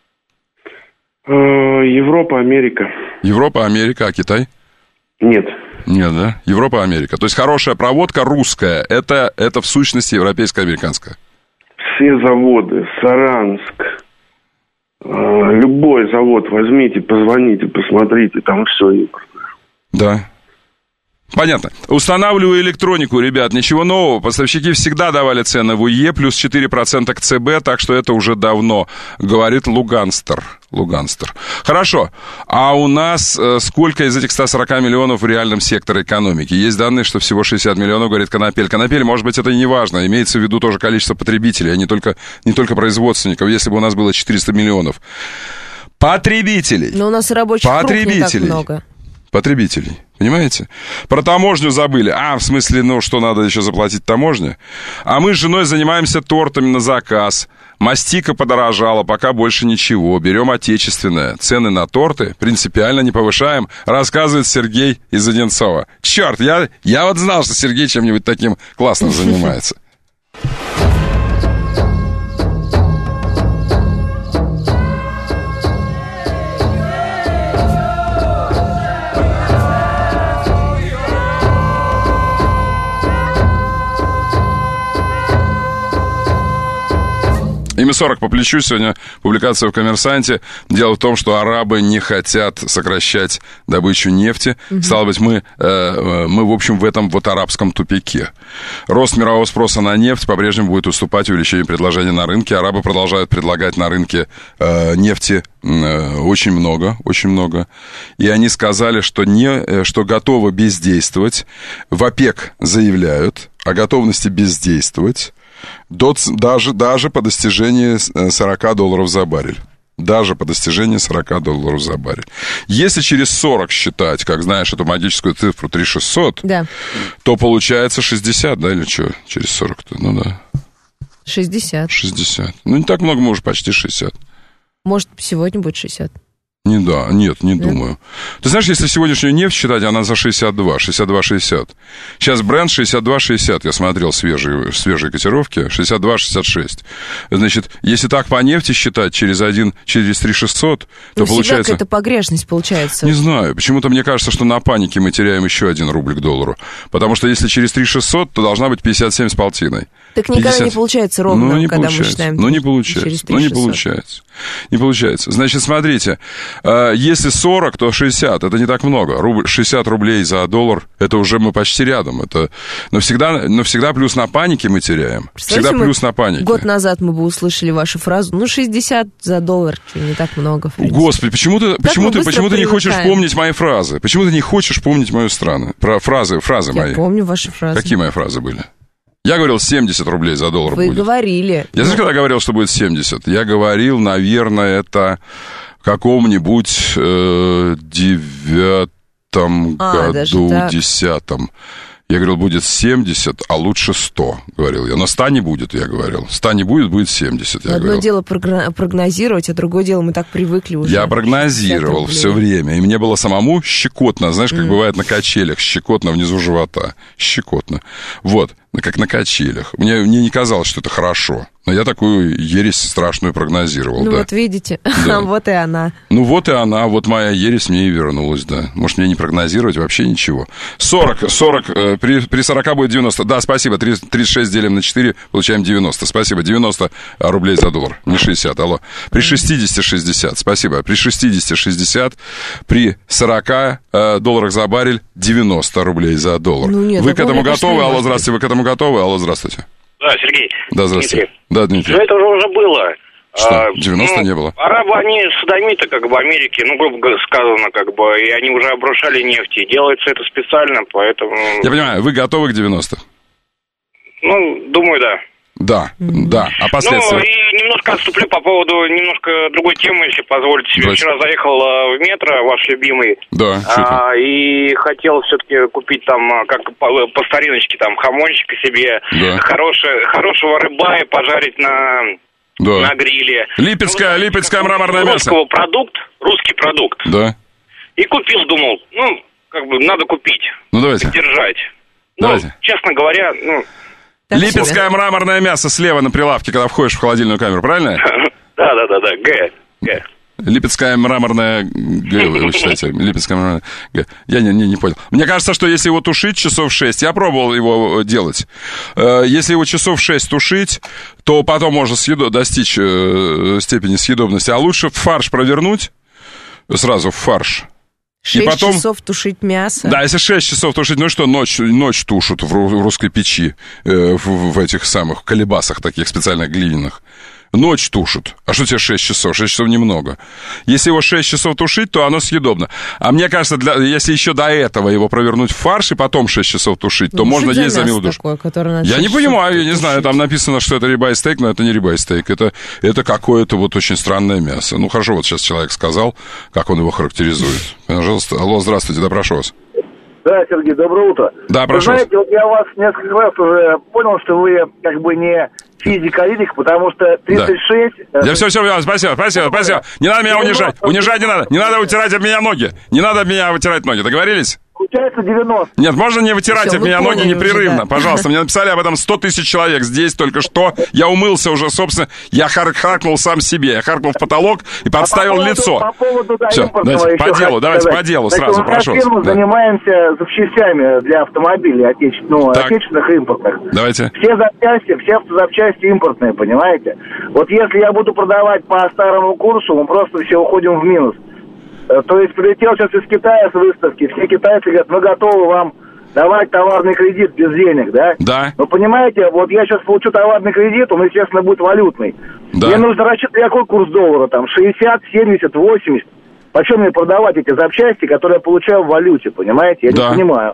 Европа, Америка.
Европа, Америка, а Китай?
Нет.
Нет, да? Европа, Америка. То есть хорошая проводка русская, это в сущности европейская, американская?
Все заводы, Саранск, любой завод возьмите, позвоните, посмотрите, там все импортное.
Да. Понятно. Устанавливаю электронику, ребят, ничего нового. Поставщики всегда давали цены в УЕ, плюс 4% к ЦБ, так что это уже давно, говорит Луганстер. Хорошо. А у нас сколько из этих 140 миллионов в реальном секторе экономики? Есть данные, что всего 60 миллионов, говорит Конопель. Конопель, может быть, это и не важно. Имеется в виду тоже количество потребителей, а не только производственников. Если бы у нас было 400 миллионов. Потребителей.
Но у нас рабочих рук не так много.
Потребителей, понимаете? Про таможню забыли. В смысле, что надо еще заплатить таможне? А мы с женой занимаемся тортами на заказ. Мастика подорожала, пока больше ничего. Берем отечественное. Цены на торты принципиально не повышаем, рассказывает Сергей из Одинцова. Черт, я вот знал, что Сергей чем-нибудь таким классным занимается. Ими 40 по плечу. Сегодня публикация в «Коммерсанте». Дело в том, что арабы не хотят сокращать добычу нефти. Стало быть, мы, в общем, в этом вот арабском тупике. Рост мирового спроса на нефть по-прежнему будет уступать увеличению предложения на рынке. Арабы продолжают предлагать на рынке нефти очень много. И они сказали, что готовы бездействовать. В ОПЕК заявляют о готовности бездействовать даже по достижении $40 за баррель. Даже по достижении $40 за баррель. Если через 40 считать, как знаешь, эту магическую цифру 3600, да, то получается 60, да, или что? Через 40-то, ну да.
60.
Ну, не так много, мы уже почти 60.
Может, сегодня будет 60.
Не думаю. Ты знаешь, если сегодняшнюю нефть считать, она за 62,60. Сейчас бренд 62,60, я смотрел свежие котировки, 62,66. Значит, если так по нефти считать, через 3,600, то получается...
это погрешность получается.
Не знаю, почему-то мне кажется, что на панике мы теряем еще 1 рубль к доллару. Потому что если через 3,600, то должна быть 57,5.
Так никогда не получается ровно, когда мы считаем.
Не получается. Не получается. Значит, смотрите, если 40, то 60. Это не так много. 60 рублей за доллар, это уже мы почти рядом. Но всегда плюс на панике мы теряем. Всегда плюс на панике.
Год назад мы бы услышали вашу фразу, 60 за доллар, не так много.
Господи, почему ты не хочешь помнить мои фразы? Почему ты не хочешь помнить мою страну? Фразы мои.
Я помню ваши фразы.
Какие мои фразы были? Я говорил, 70 рублей за доллар будет.
Вы говорили.
Я знаешь, когда говорил, что будет 70? Я говорил, наверное, это в каком-нибудь 9-м году, 10-м. Я говорил, будет 70, а лучше 100, говорил я. Но 100 не будет, я говорил. 100 не будет, будет 70, я говорил.
Одно дело прогнозировать, а другое дело мы так привыкли уже.
Я прогнозировал все время, и мне было самому щекотно. Знаешь, как бывает на качелях, щекотно внизу живота. Щекотно. Вот, как на качелях. Мне не казалось, что это хорошо. Но я такую ересь страшную прогнозировал, да.
Вот видите, вот и она.
Вот и она, вот моя ересь мне и вернулась, да. Может, мне не прогнозировать вообще ничего. 40, при 40 будет 90. Да, спасибо, 36 делим на 4, получаем 90. Спасибо, 90 рублей за доллар, не 60, алло. При 60 60, спасибо. При 60 60, при 40 долларах за баррель 90 рублей за доллар. Вы к этому готовы? Алло, здравствуйте, вы к этому готовы? Алло, здравствуйте.
Да, Сергей.
Да, здравствуйте.
Дмитрий.
Да, Дмитрий.
Но это уже было.
Что, 90 не было?
Арабы, они содомиты, в Америке, грубо сказано, и они уже обрушали нефть, и делается это специально, поэтому...
Я понимаю, вы готовы к 90?
Думаю, да.
Да. А последствия?
И немножко отступлю по поводу немножко другой темы, если позволите себе. Вчера заехал в метро, ваш любимый.
Да,
и хотел все-таки купить там, как по стариночке, там, хамончика себе, хорошего рыбая пожарить на гриле.
Липецкое мраморное мясо.
Русский продукт.
Да.
И купил, думал, надо купить.
Давайте.
Поддержать.
Давайте.
Честно говоря,
Липецкое мраморное мясо слева на прилавке, когда входишь в холодильную камеру, правильно?
Да. Г.
Липецкая мраморная Г, вы читаете, Липецкая мраморная Г. Я не понял. Мне кажется, что если его тушить часов 6, я пробовал его делать, если его часов 6 тушить, то потом можно достичь степени съедобности, а лучше в фарш провернуть, сразу в фарш.
6 часов тушить мясо.
Да, если 6 часов тушить, ночь тушат в русской печи, в этих самых колебасах таких специальных глиняных. Ночь тушат. А что тебе 6 часов? 6 часов немного. Если его 6 часов тушить, то оно съедобно. А мне кажется, если еще до этого его провернуть в фарш и потом 6 часов тушить, то можно есть за милую душу. Я не понимаю, я не знаю. Там написано, что это рибай стейк, но это не рибай стейк. Это какое-то очень странное мясо. Хорошо, вот сейчас человек сказал, как он его характеризует. Пожалуйста. Алло, здравствуйте, да, прошу вас.
Да, Сергей, доброе утро.
Да, прошу.
Вы знаете, я вас несколько раз уже понял, что вы не физик, потому что 36...
Да. Я все, спасибо. Не надо меня унижать. Унижать не надо. Не надо вытирать об меня ноги. Не надо об меня вытирать ноги. Договорились?
Получается 90.
Нет, можно не вытирать об меня ноги непрерывно, пожалуйста. Мне написали об этом 100 тысяч человек здесь только что. Я умылся уже, собственно. Я харкнул сам себе. Я харкнул в потолок и подставил лицо.
По поводу
все, давайте по делу сразу, прошу.
Мы занимаемся запчастями для автомобилей отечественных и импортных.
Давайте.
Все автозапчасти импортные, понимаете? Вот если я буду продавать по старому курсу, мы просто все уходим в минус. То есть прилетел сейчас из Китая с выставки, все китайцы говорят, мы готовы вам давать товарный кредит без денег, да?
Да.
Но понимаете, вот я сейчас получу товарный кредит, он, естественно, будет валютный. Да. Мне нужно рассчитать, какой курс доллара, 60, 70, 80. Почем мне продавать эти запчасти, которые я получаю в валюте, понимаете? Я не понимаю.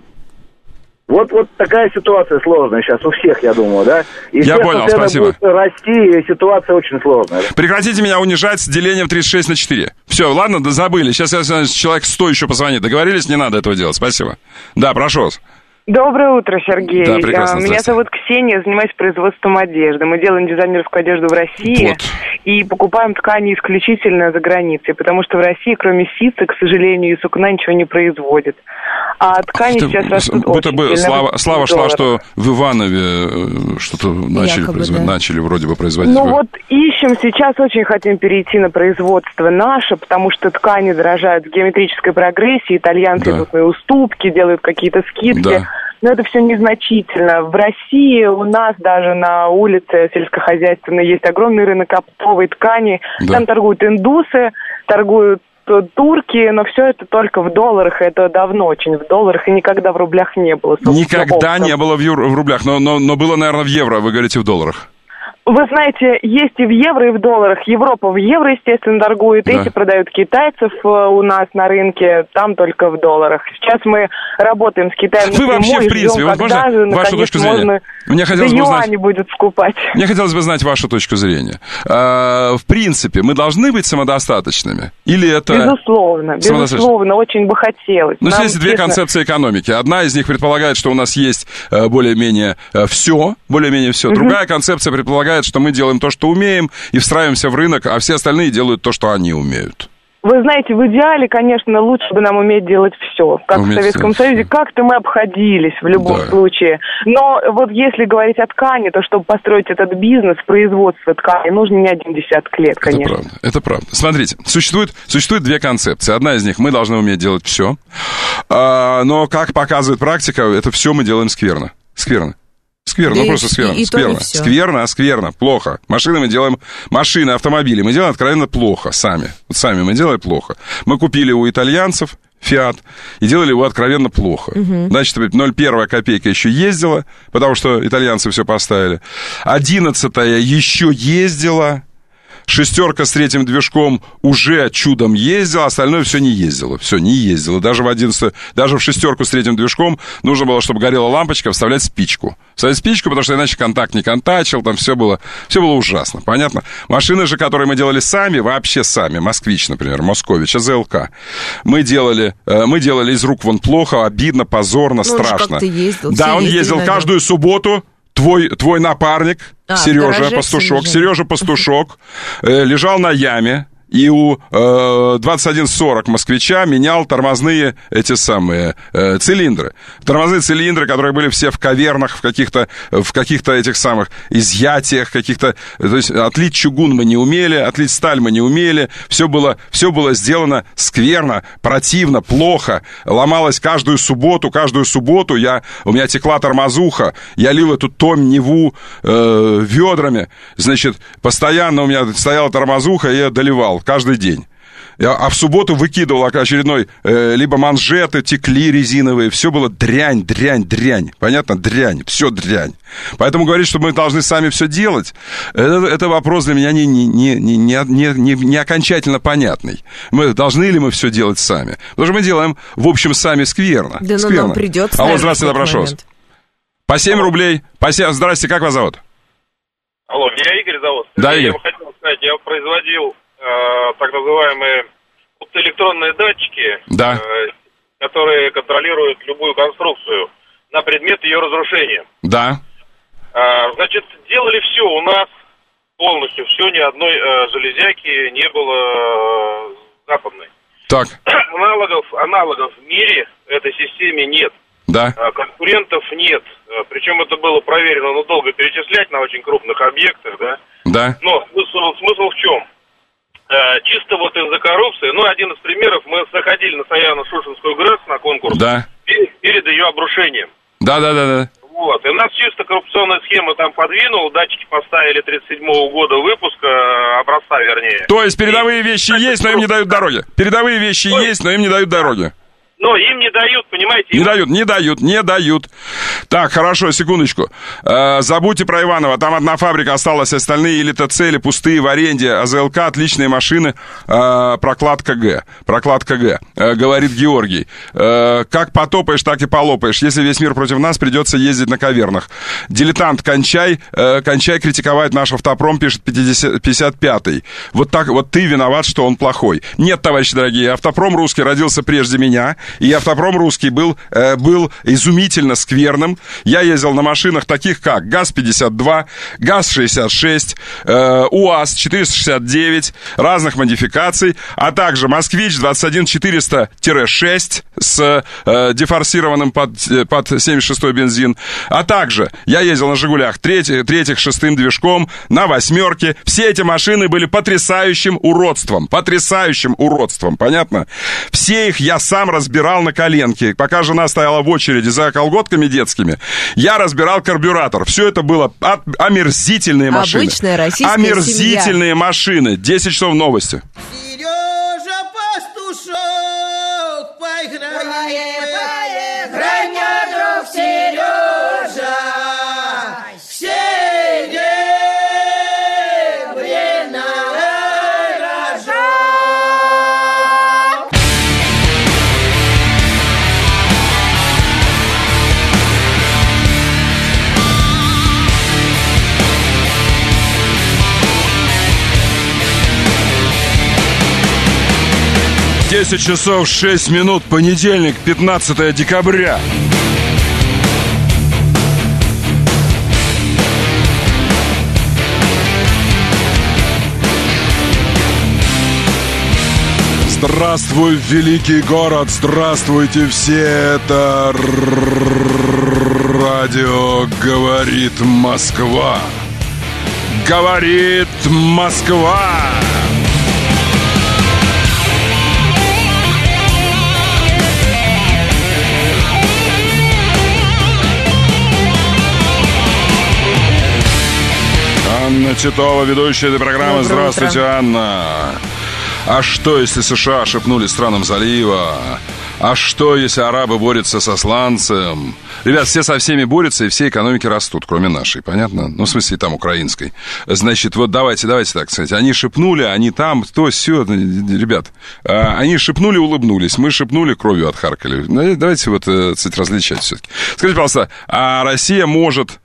Вот такая ситуация сложная сейчас у всех, я думаю, да?
Я понял, спасибо.
Будет расти, и ситуация очень сложная.
Прекратите меня унижать с делением 36 на 4. Все, ладно, забыли. Сейчас человек 100 еще позвонит. Договорились? Не надо этого делать. Спасибо. Да, прошу вас.
Доброе утро, Сергей.
Да, прекрасно.
Меня зовут Ксения, занимаюсь производством одежды. Мы делаем дизайнерскую одежду в России и покупаем ткани исключительно за границей, потому что в России, кроме ситца, к сожалению, и сукна ничего не производит. А ткани сейчас растут
будто бы
очень сильно.
Слава шла, что в Иванове что-то начали вроде бы производить.
Ну вот ищем, сейчас очень хотим перейти на производство наше, потому что ткани дорожают в геометрической прогрессии, итальянцы идут на уступки, делают какие-то скидки. Да. Но это все незначительно. В России у нас даже на улице сельскохозяйственной есть огромный рынок оптовой ткани. Да. Там торгуют индусы, торгуют турки, но все это только в долларах. Это давно очень в долларах и никогда в рублях не было.
Никогда не было в рублях, но было, наверное, в евро, вы говорите, в долларах.
Вы знаете, есть и в евро, и в долларах. Европа в евро, естественно, торгует. Да. Эти продают китайцев у нас на рынке, там только в долларах. Сейчас мы работаем с Китаем.
Вы вообще, в принципе, вот можно вашу точку зрения? Мне хотелось бы знать,
будет скупать.
Мне хотелось бы знать вашу точку зрения. В принципе, мы должны быть самодостаточными? Или это...
Безусловно, очень бы хотелось.
Но здесь две концепции экономики. Одна из них предполагает, что у нас есть более-менее все. Другая концепция предполагает, что мы делаем то, что умеем, и встраиваемся в рынок, а все остальные делают то, что они умеют.
Вы знаете, в идеале, конечно, лучше бы нам уметь делать все. Как в Советском Союзе, как-то мы обходились в любом случае. Но вот если говорить о ткани, то чтобы построить этот бизнес, производство ткани, нужно не 10 лет, конечно.
Это правда. Смотрите, существует две концепции. Одна из них, мы должны уметь делать все. Но, как показывает практика, это все мы делаем скверно. Скверно, просто скверно, плохо. Машины, автомобили мы делаем откровенно плохо сами. Вот сами мы делаем плохо. Мы купили у итальянцев Фиат и делали его откровенно плохо. Значит, 0,1 копейка еще ездила, потому что итальянцы все поставили. 11-я еще ездила. 6 с третьим движком уже чудом ездила, остальное все не ездило. Даже в 11, даже в 6 с третьим движком нужно было, чтобы горела лампочка, вставлять спичку. Потому что иначе контакт не контачил, там все было ужасно. Понятно? Машины же, которые мы делали сами, вообще сами, «Москвич», например, «Москович», АЗЛК, мы делали из рук вон плохо, обидно, позорно, страшно. Да, он ездил каждую субботу. Твой напарник, Сережа Пастушок, лежал на яме и у 2140 «Москвича» менял тормозные цилиндры. Тормозные цилиндры, которые были все в кавернах, в каких-то этих самых изъятиях, каких-то... То есть отлить чугун мы не умели, отлить сталь мы не умели. Все было сделано скверно, противно, плохо. Ломалось каждую субботу. У меня текла тормозуха. Я лил эту томь Неву ведрами. Значит, постоянно у меня стояла тормозуха, и я доливал каждый день. А в субботу выкидывал очередной, либо манжеты текли резиновые, все было дрянь. Понятно? Все дрянь. Поэтому говорить, что мы должны сами все делать, это вопрос для меня не окончательно понятный. Должны ли мы все делать сами? Потому что мы делаем, в общем, сами скверно.
Да, но нам придется.
Алло, здравствуйте, прошу вас. По 7 рублей. Здрасте, как вас зовут?
Алло, меня Игорь зовут.
Да, Игорь.
Я бы хотел сказать, я производил так называемые электронные датчики, которые контролируют любую конструкцию на предмет ее разрушения.
Да.
Значит, делали все у нас полностью, все, ни одной железяки не было западной.
Так.
Аналогов в мире этой системе нет.
Да.
Конкурентов нет. Причем это было проверено, долго перечислять на очень крупных объектах, да?
Да.
Но смысл в чем? Чисто вот из-за коррупции, один из примеров, мы заходили на Саяно-Шушенскую ГРЭС на конкурс перед ее обрушением.
Да.
Вот, и нас чисто коррупционная схема там подвинула, датчики поставили 37-го года выпуска, образца вернее.
То есть передовые вещи есть, но им не дают дороги.
Но им не дают, понимаете?
Не дают. Так, хорошо, секундочку. Забудьте про Иваново. Там одна фабрика осталась, остальные или ТЦ, пустые в аренде. АЗЛК, отличные машины. Прокладка Г. Говорит Георгий. Как потопаешь, так и полопаешь. Если весь мир против нас, придется ездить на кавернах. Дилетант, кончай критиковать наш автопром, пишет 55-й. Вот ты виноват, что он плохой. Нет, товарищи дорогие, автопром русский родился прежде меня. И автопром русский Ленинский был изумительно скверным. Я ездил на машинах таких как ГАЗ-52, ГАЗ-66, УАЗ-469, разных модификаций, а также Москвич-21400-6 с дефорсированным под 76-й бензин. А также я ездил на «Жигулях» третьих шестым движком, на «восьмерке». Все эти машины были потрясающим уродством. Понятно? Все их я сам разбирал на коленке. Пока жена стояла в очереди за колготками детскими, я разбирал карбюратор. Все это было омерзительные машины.
Обычная российская
омерзительные машины. 10 часов новости.
Сережа Пастушок, поиграй, друг Сережа,
Десять часов 6 минут, понедельник, 15 декабря. Здравствуй, великий город, здравствуйте все, это радио «Говорит Москва». Говорит Москва. Анна Титова, ведущая этой программы. Здравствуйте, Анна. А что, если США шепнули странам залива? А что, если арабы борются со сланцем? Ребят, все со всеми борются, и все экономики растут, кроме нашей, понятно? Ну, в смысле, там, украинской. Значит, вот давайте так сказать. Они шепнули, они там, то, сё. Ребят, они шепнули, улыбнулись. Мы шепнули, кровью отхаркали. Давайте вот, кстати, различать все-таки. Скажите, пожалуйста, а Россия может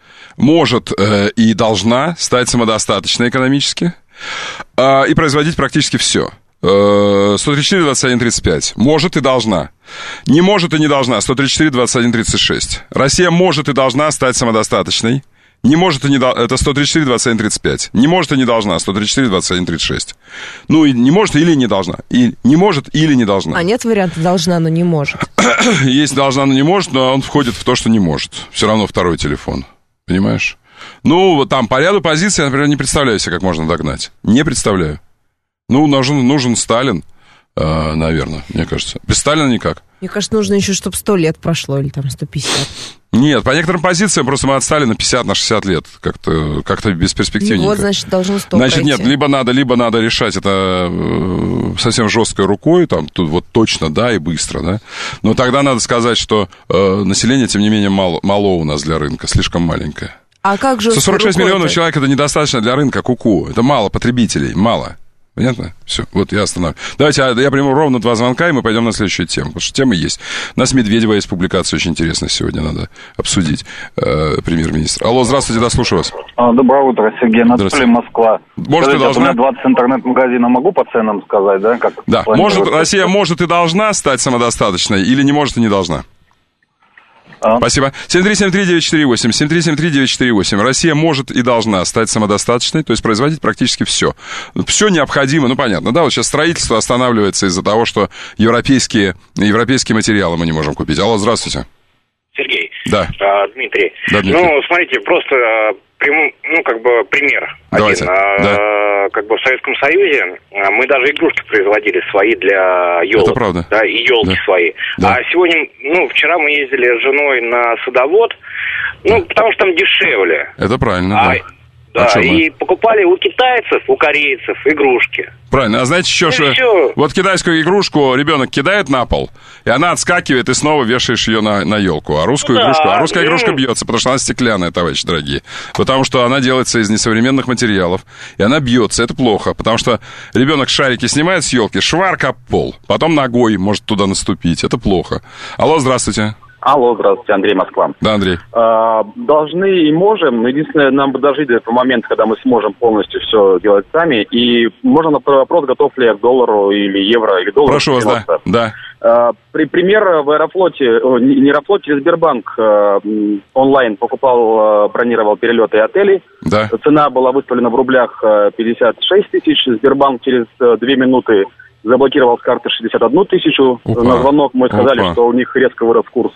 и должна стать самодостаточной экономически и производить практически все. 134, 21, 35. Может и должна. Не может и не должна. 134, 21, 36. Россия может и должна стать самодостаточной. Не может и не должна. Это 134, 21, 35. Не может и не должна. 134, 21, 36. Ну, и не может или не должна. И не может или не должна.
А нет варианта должна, но не может.
Есть должна, но не может, но он входит в то, что не может. Все равно второй телефон. Понимаешь? Ну, вот там по ряду позиций я, например, не представляю себе, как можно догнать. Не представляю. Ну, нужен Сталин, наверное, мне кажется. Без Сталина никак.
Мне кажется, нужно еще, чтобы 100 лет прошло, или там 150.
Нет, по некоторым позициям просто мы от Сталина 50 на 60 лет. Как-то бесперспективненько.
Вот, значит, должно 100
Значит,
пройти.
нет, либо надо решать это совсем жесткой рукой, там, тут вот точно, да, и быстро, да. Но тогда надо сказать, что население, тем не менее, мало у нас для рынка, слишком маленькое.
А как же
146 миллионов человек — это недостаточно для рынка, ку-ку. Это мало потребителей, мало. Понятно? Все, вот я остановлю. Давайте я приму ровно 2 звонка, и мы пойдем на следующую тему. Потому что тема есть. У нас Медведева есть публикация очень интересная сегодня, надо обсудить. Премьер-министр. Алло, здравствуйте, да, слушаю вас.
Доброе утро, Сергей Анатольевич, Москва.
Может, скажите,
должна... у меня 20 интернет-магазинов, могу по ценам сказать, да? Как
да, Россия может и должна стать самодостаточной, или не может и не должна? Спасибо. 7373948, 7373948. Россия может и должна стать самодостаточной, то есть производить практически все. Все необходимо, ну понятно, да, вот сейчас строительство останавливается из-за того, что европейские материалы мы не можем купить. Алло, здравствуйте.
Сергей.
Да.
Дмитрий.
Да, Дмитрий.
Ну, смотрите, просто пример.
Давайте.
Да. Как бы в Советском Союзе мы даже игрушки производили свои для елок.
Это правда.
Да, и елки свои.
Да.
А сегодня, вчера мы ездили с женой на садовод, потому что там дешевле.
Это правильно, да.
Да, и покупали у китайцев, у корейцев игрушки.
Правильно, а знаете еще, что вот китайскую игрушку ребенок кидает на пол, и она отскакивает, и снова вешаешь ее на елку. А русскую игрушку, русская игрушка бьется, потому что она стеклянная, товарищи дорогие. Потому что она делается из несовременных материалов, и она бьется, это плохо, потому что ребенок шарики снимает с елки, шварк об пол, потом ногой может туда наступить, это плохо. Алло, здравствуйте.
Алло, здравствуйте, Андрей, Москва.
Да, Андрей.
Должны и можем, но единственное, нам бы дожить до этого момента, когда мы сможем полностью все делать сами. И можно на вопрос, готов ли я к доллару или евро, или доллару.
Прошу вас, да.
Пример в Аэрофлоте, не Аэрофлоте, Сбербанк онлайн покупал, бронировал перелеты и отели.
Да.
Цена была выставлена в рублях 56 тысяч. Сбербанк через 2 минуты заблокировал с карты 61 тысячу. На звонок мы сказали, что у них резко вырос курс.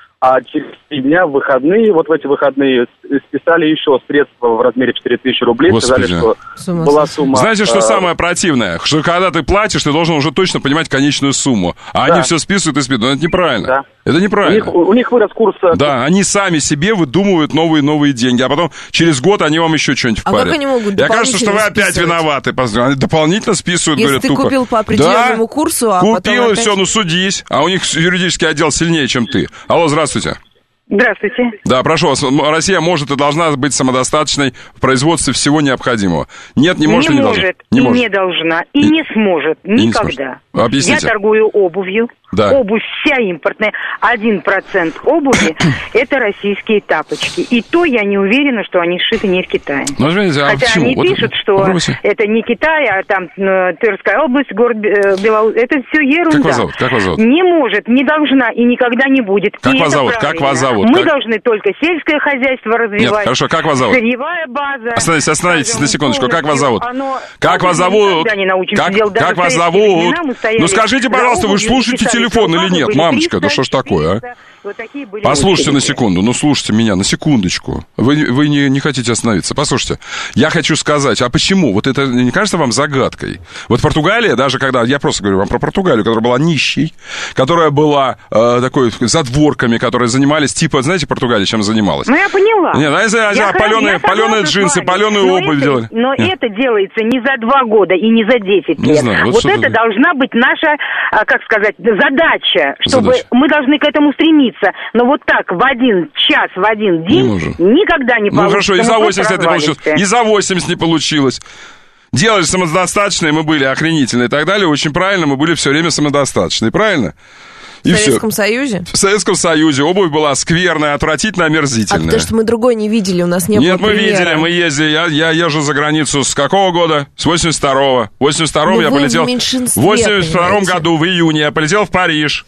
А через 3 дня в выходные, вот в эти выходные, списали еще средства в размере 4000 рублей.
Господи.
Сказали, что была сумма...
Знаете, что самое противное? Что когда ты платишь, ты должен уже точно понимать конечную сумму. А они все списывают и списывают. Но это неправильно.
Да.
Это неправильно.
У них вырос курс...
Да, они сами себе выдумывают новые деньги. А потом через год они вам еще что-нибудь впарят.
А как они могут
Я кажется, что вы опять виноваты. Они дополнительно списывают,
если
говорят,
ты
тупо.
купил по определенному курсу, а
купил,
потом
и
опять...
все, ну судись. А у них юридический отдел сильнее, чем ты. Алло, здравствуйте.
Здравствуйте.
Да, прошу вас, Россия может и должна быть самодостаточной в производстве всего необходимого. Нет, не может и не должна.
Не может, не должна, и не сможет, никогда.
Объясните.
Я торгую обувью.
Да.
Обувь вся импортная. 1% обуви – это российские тапочки. И то я не уверена, что они сшиты не в Китае.
Ну, извините,
хотя
почему?
они пишут, что это не Китай, а там Тверская область, город Беларусь. Это все ерунда.
Как вас зовут?
Не может, не должна и никогда не будет.
Как
и
вас зовут? Как вас зовут?
Мы должны только сельское хозяйство развивать.
Нет, хорошо, как вас зовут?
Сырьевая база.
Остановитесь на секундочку. Как вас зовут? Как вас зовут? Как вас зовут? Ну, скажите, пожалуйста, вы же слушаете телефон или нет? Мамочка, да что ж такое, а? Послушайте на секунду, ну слушайте меня на секундочку. Вы не хотите остановиться. Послушайте, я хочу сказать, а почему? Вот это не кажется вам загадкой? Вот Португалия, даже когда, я просто говорю вам про Португалию, которая была нищей, которая была такой задворками, которые занимались, типа, знаете, Португалия чем занималась?
Ну, я поняла.
Нет, паленые джинсы, паленую обувь делали.
Но это делается не за 2 года и не за 10 лет.
Не знаю,
вот это должна быть наша, как сказать, задача, чтобы мы должны к этому стремиться. Но вот так в 1 час, в 1 день никогда не получится.
Ну хорошо, и за 80 лет не получилось. И за 80 не получилось. Делали самодостаточные, мы были охренительные и так далее. Очень правильно, мы были все время самодостаточные. Правильно?
И в Советском Союзе?
В Советском Союзе обувь была скверная, отвратительно, омерзительная.
А потому что мы другой не видели, у нас не было
Нет, мы видели, мы ездили. Я езжу за границу с какого года? С 82-го. В 82-м я полетел... В 82-м году, в июне, я полетел в Париж.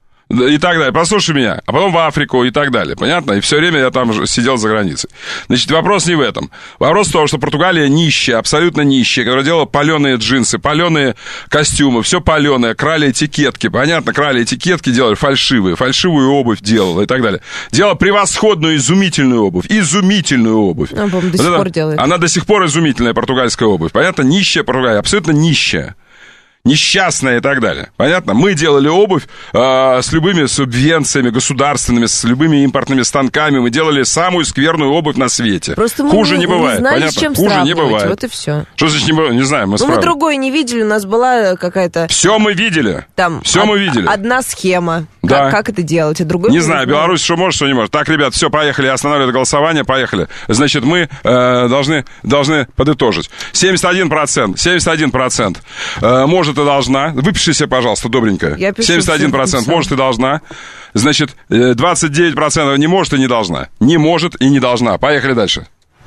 И так далее. Послушай меня. А потом в Африку и так далее. Понятно? И все время я там сидел за границей. Значит, вопрос не в этом. Вопрос в том, что Португалия нищая, абсолютно нищая, которая делала паленые джинсы, паленые костюмы, все паленое, крали этикетки. Понятно, крали этикетки, делали фальшивую обувь делала и так далее. Делала превосходную, изумительную обувь. Изумительную обувь.
Она, по-моему, до сих пор делает.
Она до сих пор изумительная португальская обувь. Понятно? Нищая Португалия, абсолютно нищая. Несчастная и так далее. Понятно? Мы делали обувь с любыми субвенциями государственными, с любыми импортными станками. Мы делали самую скверную обувь на свете.
Просто
хуже не бывает.
Мы знали,
понятно?
С чем
хуже
сравнивать.
Не бывает.
Вот и все.
Что значит не знаем?
Мы другое не видели, у нас была какая-то...
Все мы видели.
Там
все мы видели.
Одна схема.
Да.
Как это делать, а другой...
Не знаю, Беларусь что может, что не может. Так, ребят, все, поехали, останавливают голосование, поехали. Значит, мы должны подытожить. 71%. Может и должна. Выпиши себе, пожалуйста, добренько. 71% может и должна. Значит, 29% не может и не должна. Не может и не должна. Поехали дальше.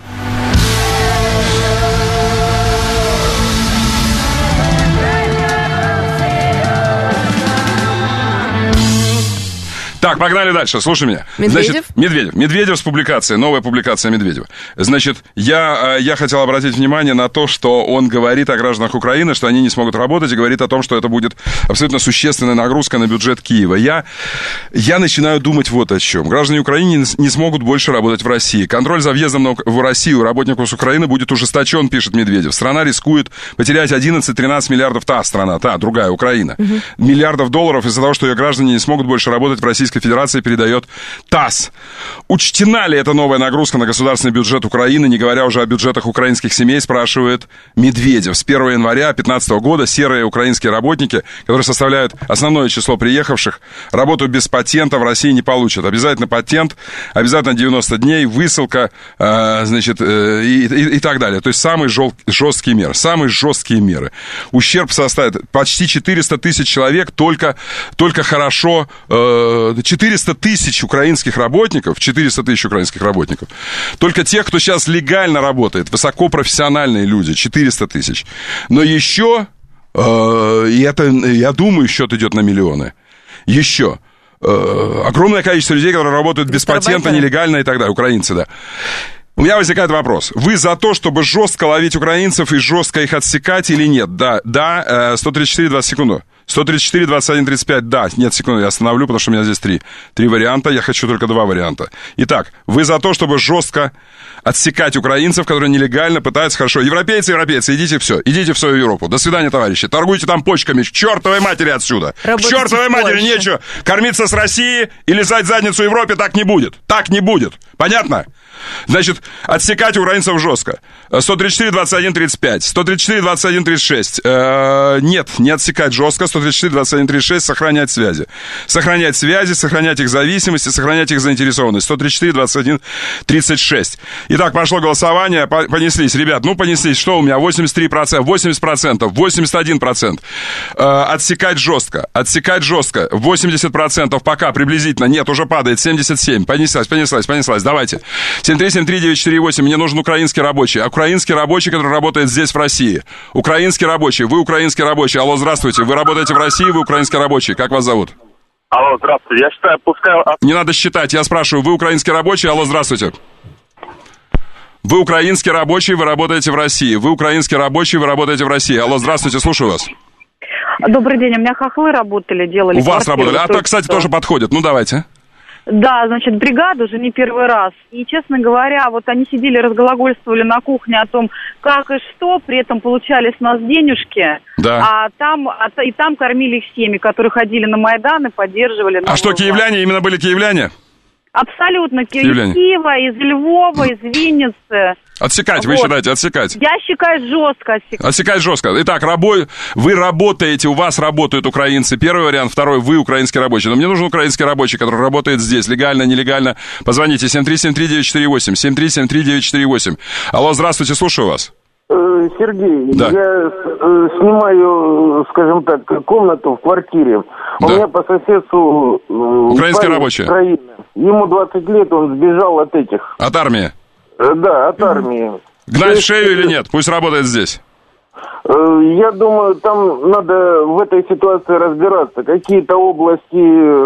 Так, погнали дальше, слушай меня.
Медведев?
Значит, Медведев с публикацией, новая публикация Медведева. Значит, я хотел обратить внимание на то, что он говорит о гражданах Украины, что они не смогут работать, и говорит о том, что это будет абсолютно существенная нагрузка на бюджет Киева. Я начинаю думать вот о чем. Граждане Украины не смогут больше работать в России. Контроль за въездом в Россию работников с Украины будет ужесточен, пишет Медведев. Страна рискует потерять 11-13 миллиардов, другая Украина, миллиардов долларов из-за того, что ее граждане не смогут больше работать в Российской Федерации, передает ТАСС. Учтена ли эта новая нагрузка на государственный бюджет Украины, не говоря уже о бюджетах украинских семей, спрашивает Медведев. С 1 января 2015 года серые украинские работники, которые составляют основное число приехавших, работают без патента, в России не получат. Обязательно патент, обязательно 90 дней, высылка, и так далее. То есть самые жесткие меры. Ущерб составит почти 400 тысяч человек, только хорошо... 400 тысяч украинских работников, только тех, кто сейчас легально работает, высокопрофессиональные люди, 400 тысяч. Но еще, и это, я думаю, счет идет на миллионы. Еще. Огромное количество людей, которые работают без патента, нелегально и так далее. Украинцы, да. У меня возникает вопрос. Вы за то, чтобы жестко ловить украинцев и жестко их отсекать или нет? Да, 134, 20 секунд. 134, 21, 35, да. Нет, секунду, я остановлю, потому что у меня здесь три варианта. Я хочу только 2 варианта. Итак, вы за то, чтобы жестко отсекать украинцев, которые нелегально пытаются... Хорошо, европейцы, идите в свою Европу. До свидания, товарищи. Торгуйте там почками. К чертовой матери отсюда. Работайте, к чертовой матери нечего. Кормиться с Россией и лизать задницу Европе так не будет. Так не будет. Понятно? Значит, отсекать украинцев жестко. 134, 21, 35. 134, 21, 36. Нет, не отсекать жестко. 134, 21, 36. Сохранять связи. Сохранять их зависимости, сохранять их заинтересованность. 134, 21, 36. Итак, прошло голосование. Понеслись, ребят. Понеслись. Что у меня? 83%, 80%, 81%. Отсекать жестко. 80% пока приблизительно. Нет, уже падает. 77. Понеслась. Давайте. 7373948. Мне нужен украинский рабочий. Украинский рабочий, который работает здесь, в России. Украинский рабочий. Вы украинский рабочий. Алло, здравствуйте. Вы работаете в России, вы украинский рабочий. Как вас зовут?
Алло, здравствуйте. Я считаю, пускай...
Не надо считать. Я спрашиваю, вы украинский рабочий? Алло, здравствуйте. Вы украинский рабочий, вы работаете в России. Вы украинский рабочий, вы работаете в России. Алло, здравствуйте, слушаю вас.
Добрый день. У меня хохлы работали, делали...
У вас работали. А то, кстати, тоже подходит. Давайте.
Да, значит, бригада уже не первый раз. И, честно говоря, вот они сидели, разглагольствовали на кухне о том, как и что, при этом получали с нас денежки. Да. И там кормили их семьи, которые ходили на Майдан и поддерживали...
А что, киевляне? Именно были киевляне?
Абсолютно. Из Киева, из Львова, из Винницы.
Отсекать, вы считаете, отсекать?
Я считаю, жестко отсекать.
Отсекать жестко. Итак, вы работаете, у вас работают украинцы. Первый вариант, второй, вы украинский рабочий. Но мне нужен украинский рабочий, который работает здесь, легально, нелегально. Позвоните, 7373948, 7373948. Алло, здравствуйте, слушаю вас.
Сергей,
да.
Я снимаю, скажем так, комнату в квартире. Да. У меня по соседству
украинский рабочий.
Украина. Ему 20 лет, он сбежал от этих.
От армии?
Да, от армии.
Гнать в шею или нет? Пусть работает здесь.
Я думаю, там надо в этой ситуации разбираться. Какие-то области,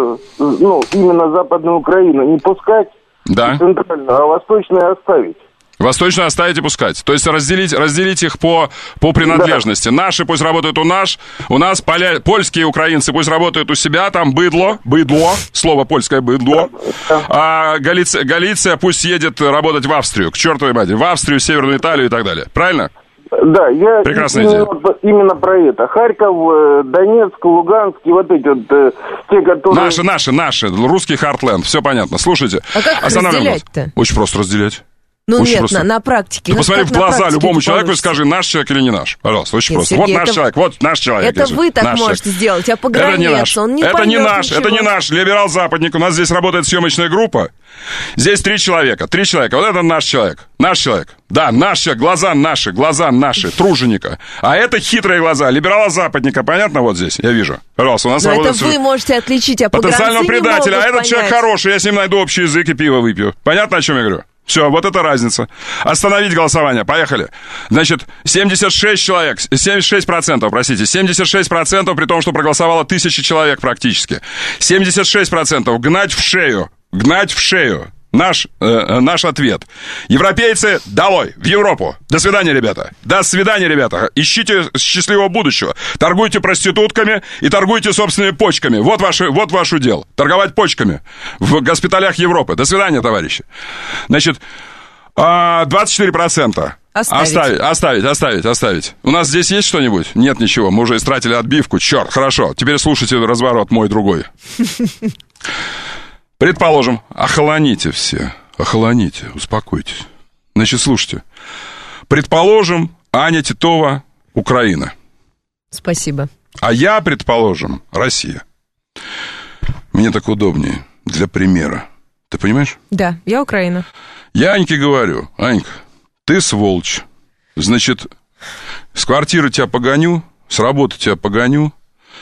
именно Западную Украину не пускать,
да.
Центральную, а восточную оставить.
Восточную оставить и пускать. То есть разделить их по принадлежности. Да. Наши пусть работают у нас польские украинцы пусть работают у себя, там быдло, слово польское быдло. Да. А Галиция пусть едет работать в Австрию, к чертовой матери, в Австрию, Северную Италию и так далее. Правильно?
Да, я
именно
про это. Харьков, Донецк, Луганск, и вот эти вот те, которые...
Наши, русский Хартленд, все понятно. Слушайте.
А как разделять-то?
Очень просто разделять.
Очень нет, на практике.
Посмотри в глаза любому человеку и скажи, наш человек или не наш. Пожалуйста, очень просто.
Сергей,
вот наш человек.
Это вы так можете сделать, а погранец, он не поймет ничего.
Это не наш, либерал-западник. У нас здесь работает съемочная группа. Здесь 3 человека. Вот это наш человек. Да, наш человек. Глаза наши, труженика. А это хитрые глаза либерала-западника. Понятно вот здесь? Я вижу. Пожалуйста, у нас работает...
это вы можете отличить, а погранцы
потенциального предателя. А этот
понять.
Человек хороший, я с ним найду общий язык и пиво выпью. Понятно, о чем я говорю? Все, вот это разница. Остановить голосование. Поехали. Значит, 76% при том, что проголосовало 1000 человек практически. 76% гнать в шею. Наш ответ. Европейцы, долой, в Европу. До свидания, ребята. Ищите счастливого будущего. Торгуйте проститутками и торгуйте собственными почками. Вот ваш удел. Торговать почками в госпиталях Европы. До свидания, товарищи. Значит, 24%. Оставить. У нас здесь есть что-нибудь? Нет ничего. Мы уже истратили отбивку. Черт, хорошо. Теперь слушайте разворот мой другой. Предположим, охолоните все. Успокойтесь. Значит, слушайте. Предположим, Аня Титова, Украина.
Спасибо.
А я, предположим, Россия. Мне так удобнее, для примера. Ты понимаешь?
Да, я Украина.
Я Аньке говорю: Анька, ты сволочь. Значит, с квартиры тебя погоню, с работы тебя погоню.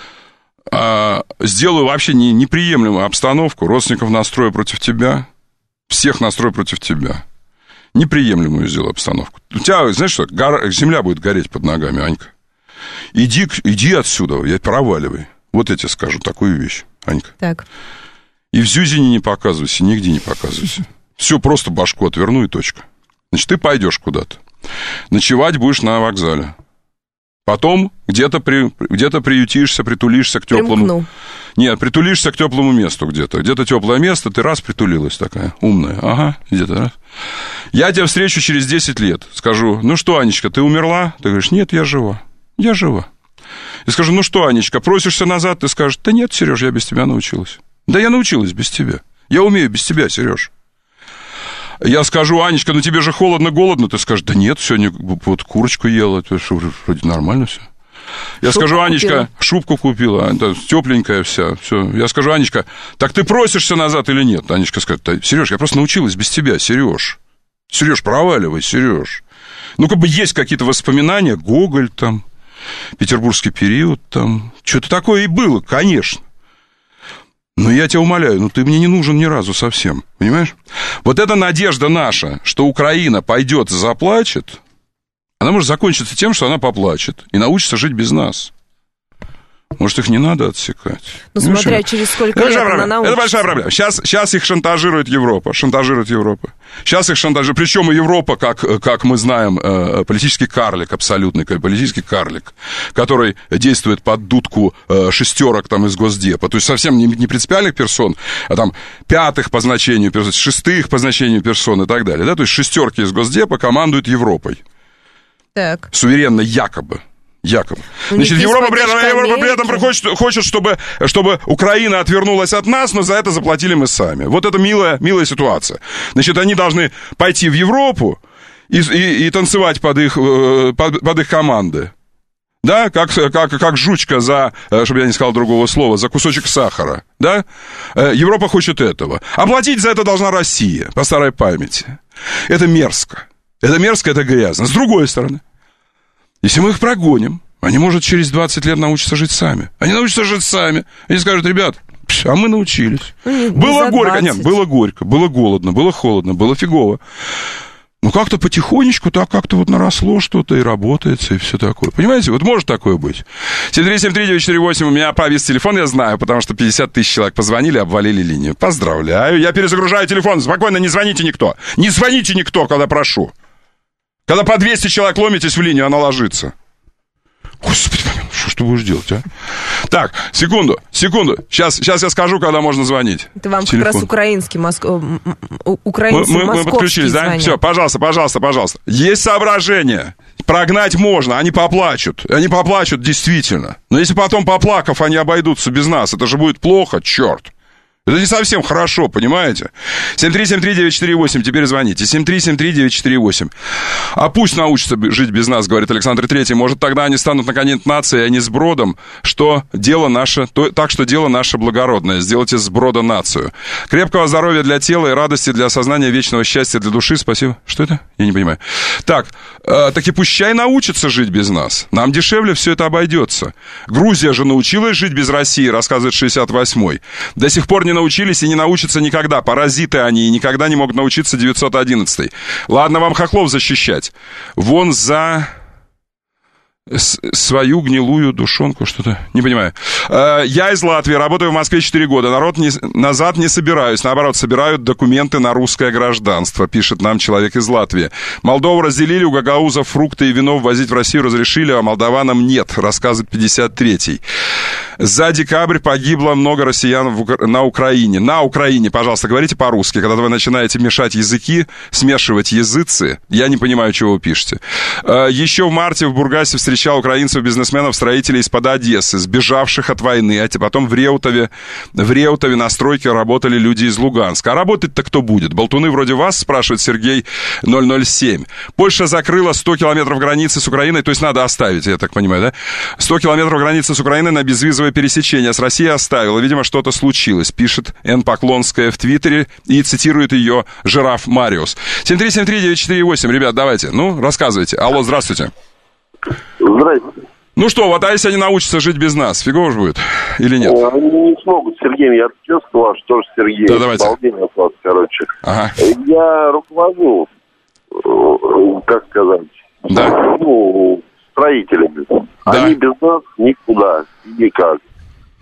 Сделаю вообще неприемлемую обстановку, родственников настрою против тебя, всех настрою против тебя. Неприемлемую сделаю обстановку. У тебя, знаешь что, земля будет гореть под ногами, Анька. Иди отсюда, проваливай. Вот я тебе скажу такую вещь. Анька.
Так.
И в Зюзине не показывайся, нигде не показывайся. Все, просто башку отверну и точка. Значит, ты пойдешь куда-то. Ночевать будешь на вокзале. Потом где-то приютишься, притулишься к теплому...
Примкну.
Нет, притулишься к теплому месту где-то. Где-то теплое место, ты раз притулилась такая, умная. Ага, где-то раз. Я тебя встречу через 10 лет. Скажу, ну что, Анечка, ты умерла? Ты говоришь, нет, я жива. Я жива. И скажу, ну что, Анечка, просишься назад? Ты скажешь, да нет, Сереж, я без тебя научилась. Да я научилась без тебя. Я умею без тебя, Сереж. Я скажу, Анечка, ну тебе же холодно-голодно. Ты скажешь, да нет, сегодня вот курочку ела, это вроде нормально все. Я скажу, Анечка, шубку купила, тепленькая вся, все. Я скажу, Анечка, так ты просишься назад или нет? Анечка скажет, да, Сереж, я просто научилась без тебя, Сереж. Сереж, проваливай, Сереж. Ну, как бы есть какие-то воспоминания, Гоголь там, петербургский период там, что-то такое и было, конечно. Но я тебя умоляю, ну ты мне не нужен ни разу совсем, понимаешь? Вот эта надежда наша, что Украина пойдет и заплачет, она может закончиться тем, что она поплачет и научится жить без нас. Может, их не надо отсекать?
Ну, смотря через сколько лет она научится.
Это большая проблема. Сейчас их шантажирует Европа. Сейчас их шантажирует. Причем и Европа, как мы знаем, политический карлик, абсолютный политический карлик, который действует под дудку шестерок там из Госдепа. То есть совсем не принципиальных персон, а там пятых по значению персон, шестых по значению персон и так далее. Да? То есть шестерки из Госдепа командуют Европой.
Так.
Суверенно, якобы. Значит, Европа при этом хочет, чтобы Украина отвернулась от нас, но за это заплатили мы сами. Вот это милая ситуация. Значит, они должны пойти в Европу и танцевать под их команды. Да, как жучка за, чтобы я не сказал другого слова, за кусочек сахара. Да? Европа хочет этого. А платить за это должна Россия, по старой памяти. Это мерзко. Это грязно. С другой стороны, если мы их прогоним, они, может, через 20 лет научатся жить сами. Они научатся жить сами. Они скажут, ребят, а мы научились. Было горько, было горько, было голодно, было холодно, было фигово. Ну, как-то потихонечку так как-то вот наросло что-то и работается, и все такое. Понимаете, вот может такое быть. 7373948, у меня повис телефон, я знаю, потому что 50 тысяч человек позвонили, обвалили линию. Поздравляю, я перезагружаю телефон, спокойно, не звоните никто. Не звоните никто, когда прошу. Когда по 200 человек ломитесь в линию, она ложится. Господи, что ж ты будешь делать, а? Так, секунду. Сейчас я скажу, когда можно звонить.
Это вам как раз украинцы московские
мы подключились, да?
звонят.
Все, пожалуйста. Есть соображения. Прогнать можно, они поплачут. Они поплачут действительно. Но если потом, поплакав, они обойдутся без нас, это же будет плохо, черт. Это не совсем хорошо, понимаете? 7373948, теперь звоните. 7373948. А пусть научатся жить без нас, говорит Александр III. Может, тогда они станут наконец нацией, а не сбродом, что дело наше, так что дело наше благородное. Сделайте сброда нацию. Крепкого здоровья для тела и радости для осознания вечного счастья для души. Спасибо. Что это? Я не понимаю. Так и пущай научатся жить без нас. Нам дешевле все это обойдется. Грузия же научилась жить без России, рассказывает 68-й. До сих пор не научились и не научатся никогда. Паразиты они и никогда не могут научиться 911-й. Ладно вам хохлов защищать. Вон за свою гнилую душонку что-то. Не понимаю. Я из Латвии, работаю в Москве 4 года. Назад не собираюсь. Наоборот, собирают документы на русское гражданство, пишет нам человек из Латвии. Молдову разделили, у гагаузов фрукты и вино ввозить в Россию разрешили, а молдаванам нет, рассказывает 53-й. За декабрь погибло много россиян на Украине. На Украине, пожалуйста, говорите по-русски. Когда вы начинаете мешать языки, смешивать языцы, я не понимаю, чего вы пишете. Еще в марте в Бургасе встречал украинцев-бизнесменов, строителей из-под Одессы, сбежавших от войны. А потом в Реутове на стройке работали люди из Луганска. А работать-то кто будет? Болтуны вроде вас, спрашивает Сергей 007. Польша закрыла 100 километров границы с Украиной, то есть надо оставить, я так понимаю, да? 100 километров границы с Украиной на безвизовое пересечение с Россией оставила. Видимо, что-то случилось, пишет Н. Поклонская в Твиттере и цитирует ее жираф Мариус. 7373948, ребят, давайте, рассказывайте. Алло, здравствуйте.
Здравствуйте.
Ну что, вот, а если они научатся жить без нас, фигово же будет или нет?
Они не смогут, Сергей, я отчёстку ваш, тоже Сергей.
Да, давайте.
От вас, короче.
Ага.
Я руковожу, как сказать, строителями. Да. Они без нас никуда, никак.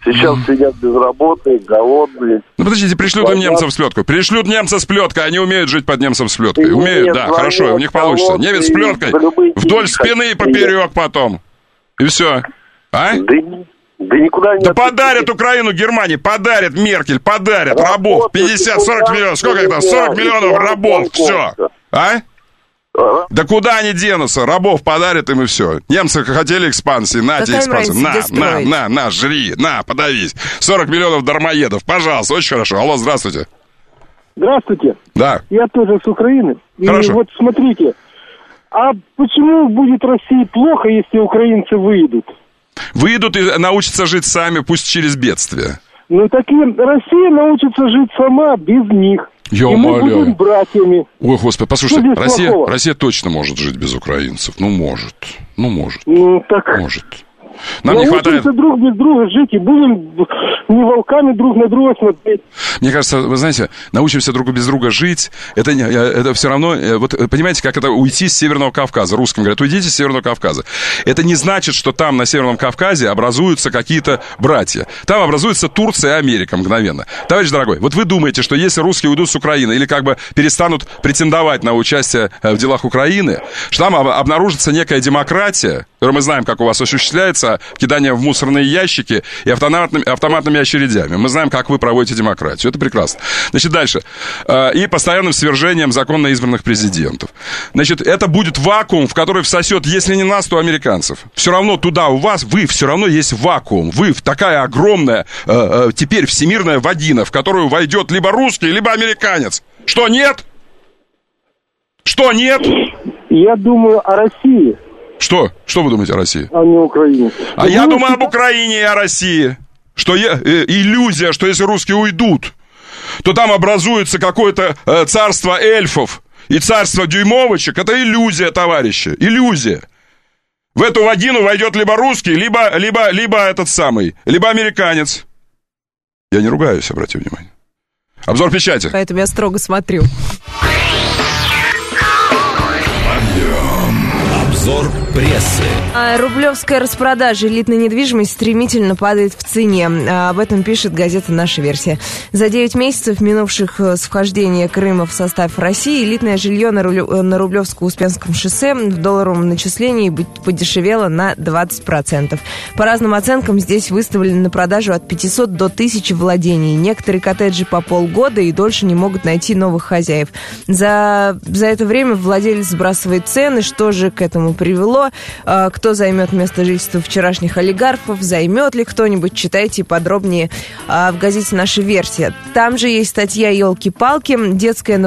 Сейчас сидят без работы, голодные.
Ну, подождите, пришлют им немцев с плеткой. Пришлют немцев с плеткой, они умеют жить под немцем с плеткой. Умеют, да, хорошо, у них получится. Немец с плеткой вдоль спины и поперек потом. И все. А?
Да никуда не...
Да подарят Украину Германии, подарят Меркель, подарят рабов. 50-40 миллионов, сколько это? 40 миллионов рабов, все. А? Да куда они денутся? Рабов подарят им и все. Немцы хотели экспансии, на тебе экспансию. На, жри, на, подавись. 40 миллионов дармоедов, пожалуйста, очень хорошо. Алло, здравствуйте.
Здравствуйте.
Да.
Я тоже с Украины.
Хорошо.
И вот смотрите, а почему будет России плохо, если украинцы выйдут?
Выйдут и научатся жить сами, пусть через бедствие.
Ну так и Россия научится жить сама, без них.
Я
и
умоляю.
Мы будем братьями.
Ой, Господи, послушайте, Россия точно может жить без украинцев. Ну, может.
Ну, так...
Может. Нам не хватает...
друг без друга жить и будем не волками друг на друга смотреть.
Мне кажется, вы знаете, научимся друг без друга жить, это все равно... Вот понимаете, как это уйти с Северного Кавказа? Русским говорят, уйдите с Северного Кавказа. Это не значит, что там на Северном Кавказе образуются какие-то братья. Там образуется Турция и Америка мгновенно. Товарищ дорогой, вот вы думаете, что если русские уйдут с Украины или как бы перестанут претендовать на участие в делах Украины, что там обнаружится некая демократия, которую мы знаем, как у вас осуществляется, кидание в мусорные ящики и автоматными очередями. Мы знаем, как вы проводите демократию. Это прекрасно. Значит, дальше. И постоянным свержением законно избранных президентов. Значит, это будет вакуум, в который всосет, если не нас, то американцев. Все равно туда у вас, вы все равно есть вакуум. Вы такая огромная, теперь всемирная вагина, в которую войдет либо русский, либо американец. Что, нет? Что, нет?
Я думаю о России.
Что? Что вы думаете о России?
А не Украине.
А я думаю об Украине и о России. Что иллюзия, что если русские уйдут, то там образуется какое-то царство эльфов и царство дюймовочек. Это иллюзия, товарищи, иллюзия. В эту вагину войдет либо русский, либо этот самый, либо американец. Я не ругаюсь, обратите внимание. Обзор печати.
Поэтому я строго смотрю.
Обзор прессы.
Рублевская распродажа элитной недвижимости стремительно падает в цене. Об этом пишет газета «Наша версия». За 9 месяцев, минувших с вхождения Крыма в состав России, элитное жилье на Рублевско-Успенском шоссе в долларовом начислении подешевело на 20%. По разным оценкам, здесь выставлены на продажу от 500 до 1000 владений. Некоторые коттеджи по полгода и дольше не могут найти новых хозяев. За это время владелец сбрасывает цены. Что же к этому привело? Кто займет место жительства вчерашних олигархов? Займет ли кто-нибудь? Читайте подробнее в газете «Наша версия». Там же есть статья «Елки-палки». Детские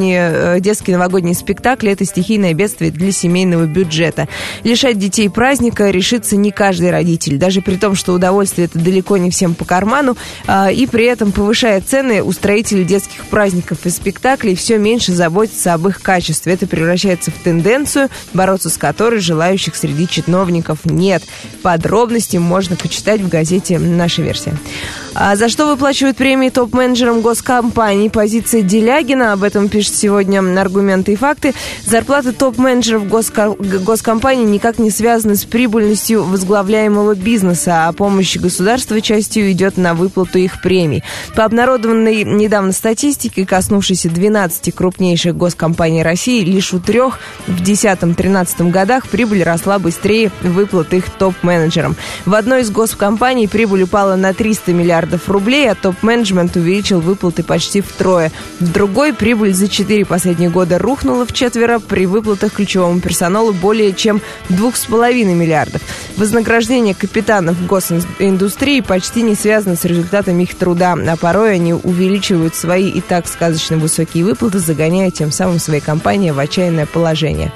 новогодние спектакли – это стихийное бедствие для семейного бюджета. Лишать детей праздника решится не каждый родитель. Даже при том, что удовольствие это далеко не всем по карману. И при этом, повышая цены, устроители детских праздников и спектаклей все меньше заботятся об их качестве. Это превращается в тенденцию, бороться с которой желающих среди чиновников нет. Подробности можно почитать в газете «Наша версия». За что выплачивают премии топ-менеджерам госкомпаний? Позиция Делягина, об этом пишет сегодня «Аргументы и факты». Зарплаты топ-менеджеров госкомпаний никак не связаны с прибыльностью возглавляемого бизнеса, а помощь государства частью идет на выплату их премий. По обнародованной недавно статистике, коснувшейся 12 крупнейших госкомпаний России, лишь у 3 в 2010-2013 годах прибыль росла быстрее выплат их топ-менеджерам. В одной из госкомпаний прибыль упала на 300 миллиардов рублей, а топ-менеджмент увеличил выплаты почти втрое. В другой прибыль за 4 последних года рухнула вчетверо, при выплатах ключевому персоналу более чем 2,5 миллиардов. Вознаграждение капитанов госиндустрии почти не связано с результатами их труда, а порой они увеличивают свои и так сказочно высокие выплаты, загоняя тем самым свои компании в отчаянное положение.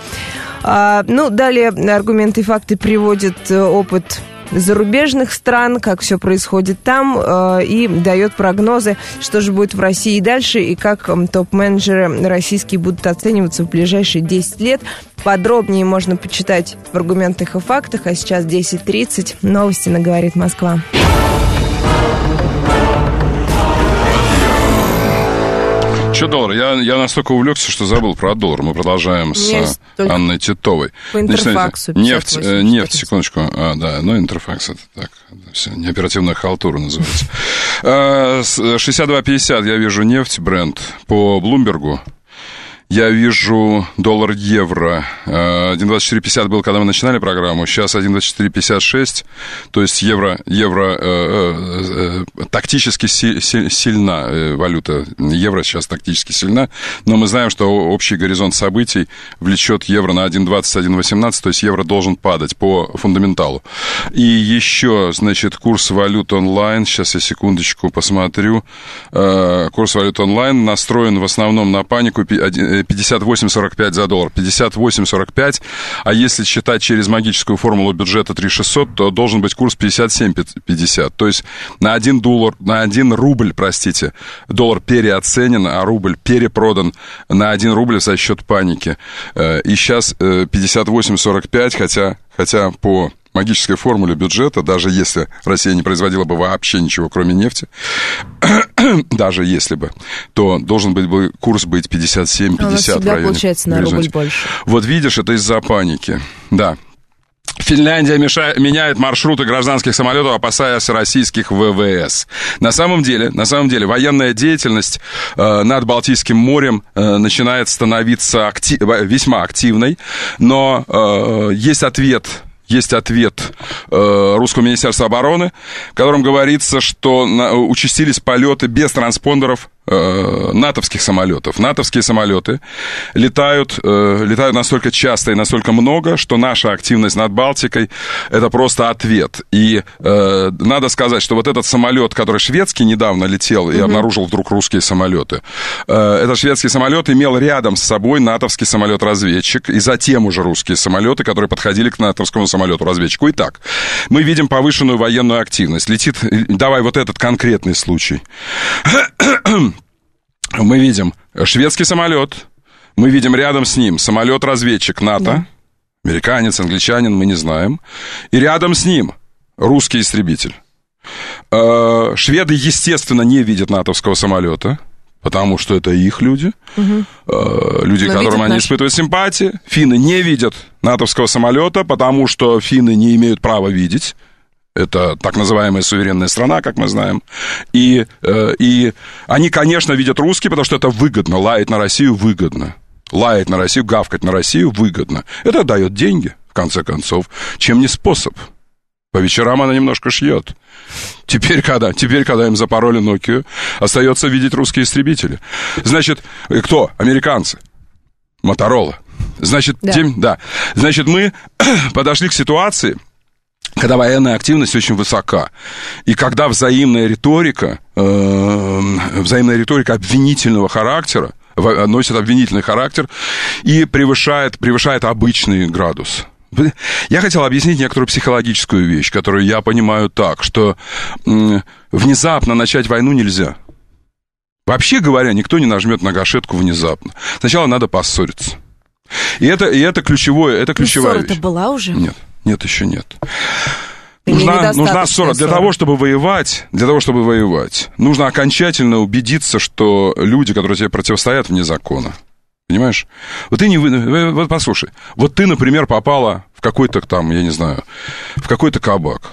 Далее аргументы и факты приводят опыт зарубежных стран, как все происходит там, и дает прогнозы, что же будет в России дальше, и как топ-менеджеры российские будут оцениваться в ближайшие 10 лет. Подробнее можно почитать в аргументах и фактах, а сейчас 10:30. Новости на «Говорит Москва».
Еще доллар. Я настолько увлекся, что забыл про доллар. Мы продолжаем с Анной Титовой.
По Интерфаксу.
Нефть, секундочку. Интерфакс это так. Все, неоперативная халтура называется. 62.50 я вижу нефть, Brent. По Блумбергу я вижу доллар-евро. 1.2450 был, когда мы начинали программу. Сейчас 1.2456. То есть евро тактически сильна. Валюта евро сейчас тактически сильна. Но мы знаем, что общий горизонт событий влечет евро на 1.20, 1.18. То есть евро должен падать по фундаменталу. И еще, значит, курс валют онлайн. Сейчас я секундочку посмотрю. Курс валют онлайн настроен в основном на панику. 58.45 за доллар, 58.45, а если считать через магическую формулу бюджета 3600, то должен быть курс 57.50, то есть на 1 рубль, доллар переоценен, а рубль перепродан на 1 рубль за счет паники. И сейчас 58.45, хотя по магической формуле бюджета, даже если Россия не производила бы вообще ничего, кроме нефти, даже если бы, то должен быть курс быть 57-50 в районе. У нас всегда
получается на рубль больше.
Вот видишь, это из-за паники, да. Финляндия меняет маршруты гражданских самолетов, опасаясь российских ВВС. На самом деле, военная деятельность над Балтийским морем начинает становиться весьма активной, но есть ответ русского Министерства обороны, в котором говорится, что участились полеты без транспондеров натовских самолетов. Натовские самолеты летают настолько часто и настолько много, что наша активность над Балтикой — это просто ответ. И надо сказать, что вот этот самолет, который шведский недавно летел и обнаружил вдруг русские самолеты, этот шведский самолет имел рядом с собой натовский самолет-разведчик, и затем уже русские самолеты, которые подходили к натовскому самолету-разведчику. Итак, мы видим повышенную военную активность. Давай вот этот конкретный случай. Мы видим шведский самолет, мы видим рядом с ним самолет-разведчик НАТО, американец, англичанин, мы не знаем, и рядом с ним русский истребитель. Шведы, естественно, не видят натовского самолета, потому что это их люди, люди, к которым они испытывают симпатии. Финны не видят натовского самолета, потому что финны не имеют права видеть. Это так называемая суверенная страна, как мы знаем. И они, конечно, видят русские, потому что это выгодно. Лаять на Россию выгодно. Лаять на Россию, гавкать на Россию выгодно. Это дает деньги, в конце концов. Чем не способ? По вечерам она немножко шьет. Теперь, когда им запороли Nokia, остается видеть русские истребители. Значит, кто? Американцы. Моторола. Значит, Значит, мы подошли к ситуации, когда военная активность очень высока, и когда взаимная риторика обвинительного характера, носит обвинительный характер и превышает обычный градус. Я хотел объяснить некоторую психологическую вещь, которую я понимаю так, что внезапно начать войну нельзя. Вообще говоря, никто не нажмет на гашетку внезапно. Сначала надо поссориться. И это ключевая вещь.
Ссора-то была уже?
Нет, еще нет. Нужна ссора. Для того, чтобы воевать, нужно окончательно убедиться, что люди, которые тебе противостоят, вне закона. Понимаешь? Вот послушай. Вот ты, например, попала в какой-то там, я не знаю, в какой-то кабак.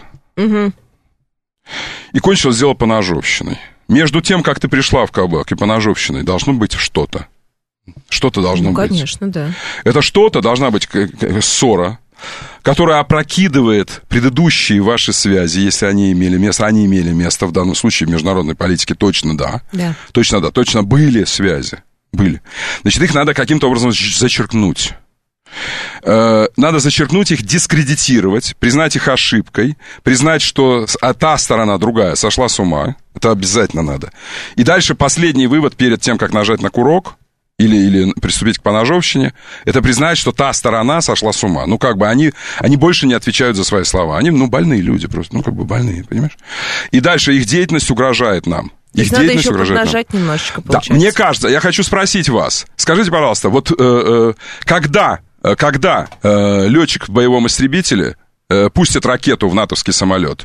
И кончилось дело поножовщиной. Между тем, как ты пришла в кабак и поножовщиной, должно быть что-то. Что-то должно быть.
Конечно, да.
Это что-то должна быть ссора, которая опрокидывает предыдущие ваши связи, если они имели место. Они имели место в данном случае в международной политике, точно да. Точно были связи. Значит, их надо каким-то образом зачеркнуть. Надо зачеркнуть их, дискредитировать, признать их ошибкой, признать, что та сторона другая сошла с ума. Это обязательно надо. И дальше последний вывод перед тем, как нажать на курок или приступить к поножовщине, это признать, что та сторона сошла с ума. Они больше не отвечают за свои слова. Они, больные люди просто, больные, понимаешь? И дальше их деятельность угрожает нам. Их
надо еще поднажать немножечко, получается.
Да, мне кажется, я хочу спросить вас. Скажите, пожалуйста, вот когда летчик в боевом истребителе пустит ракету в натовский самолет,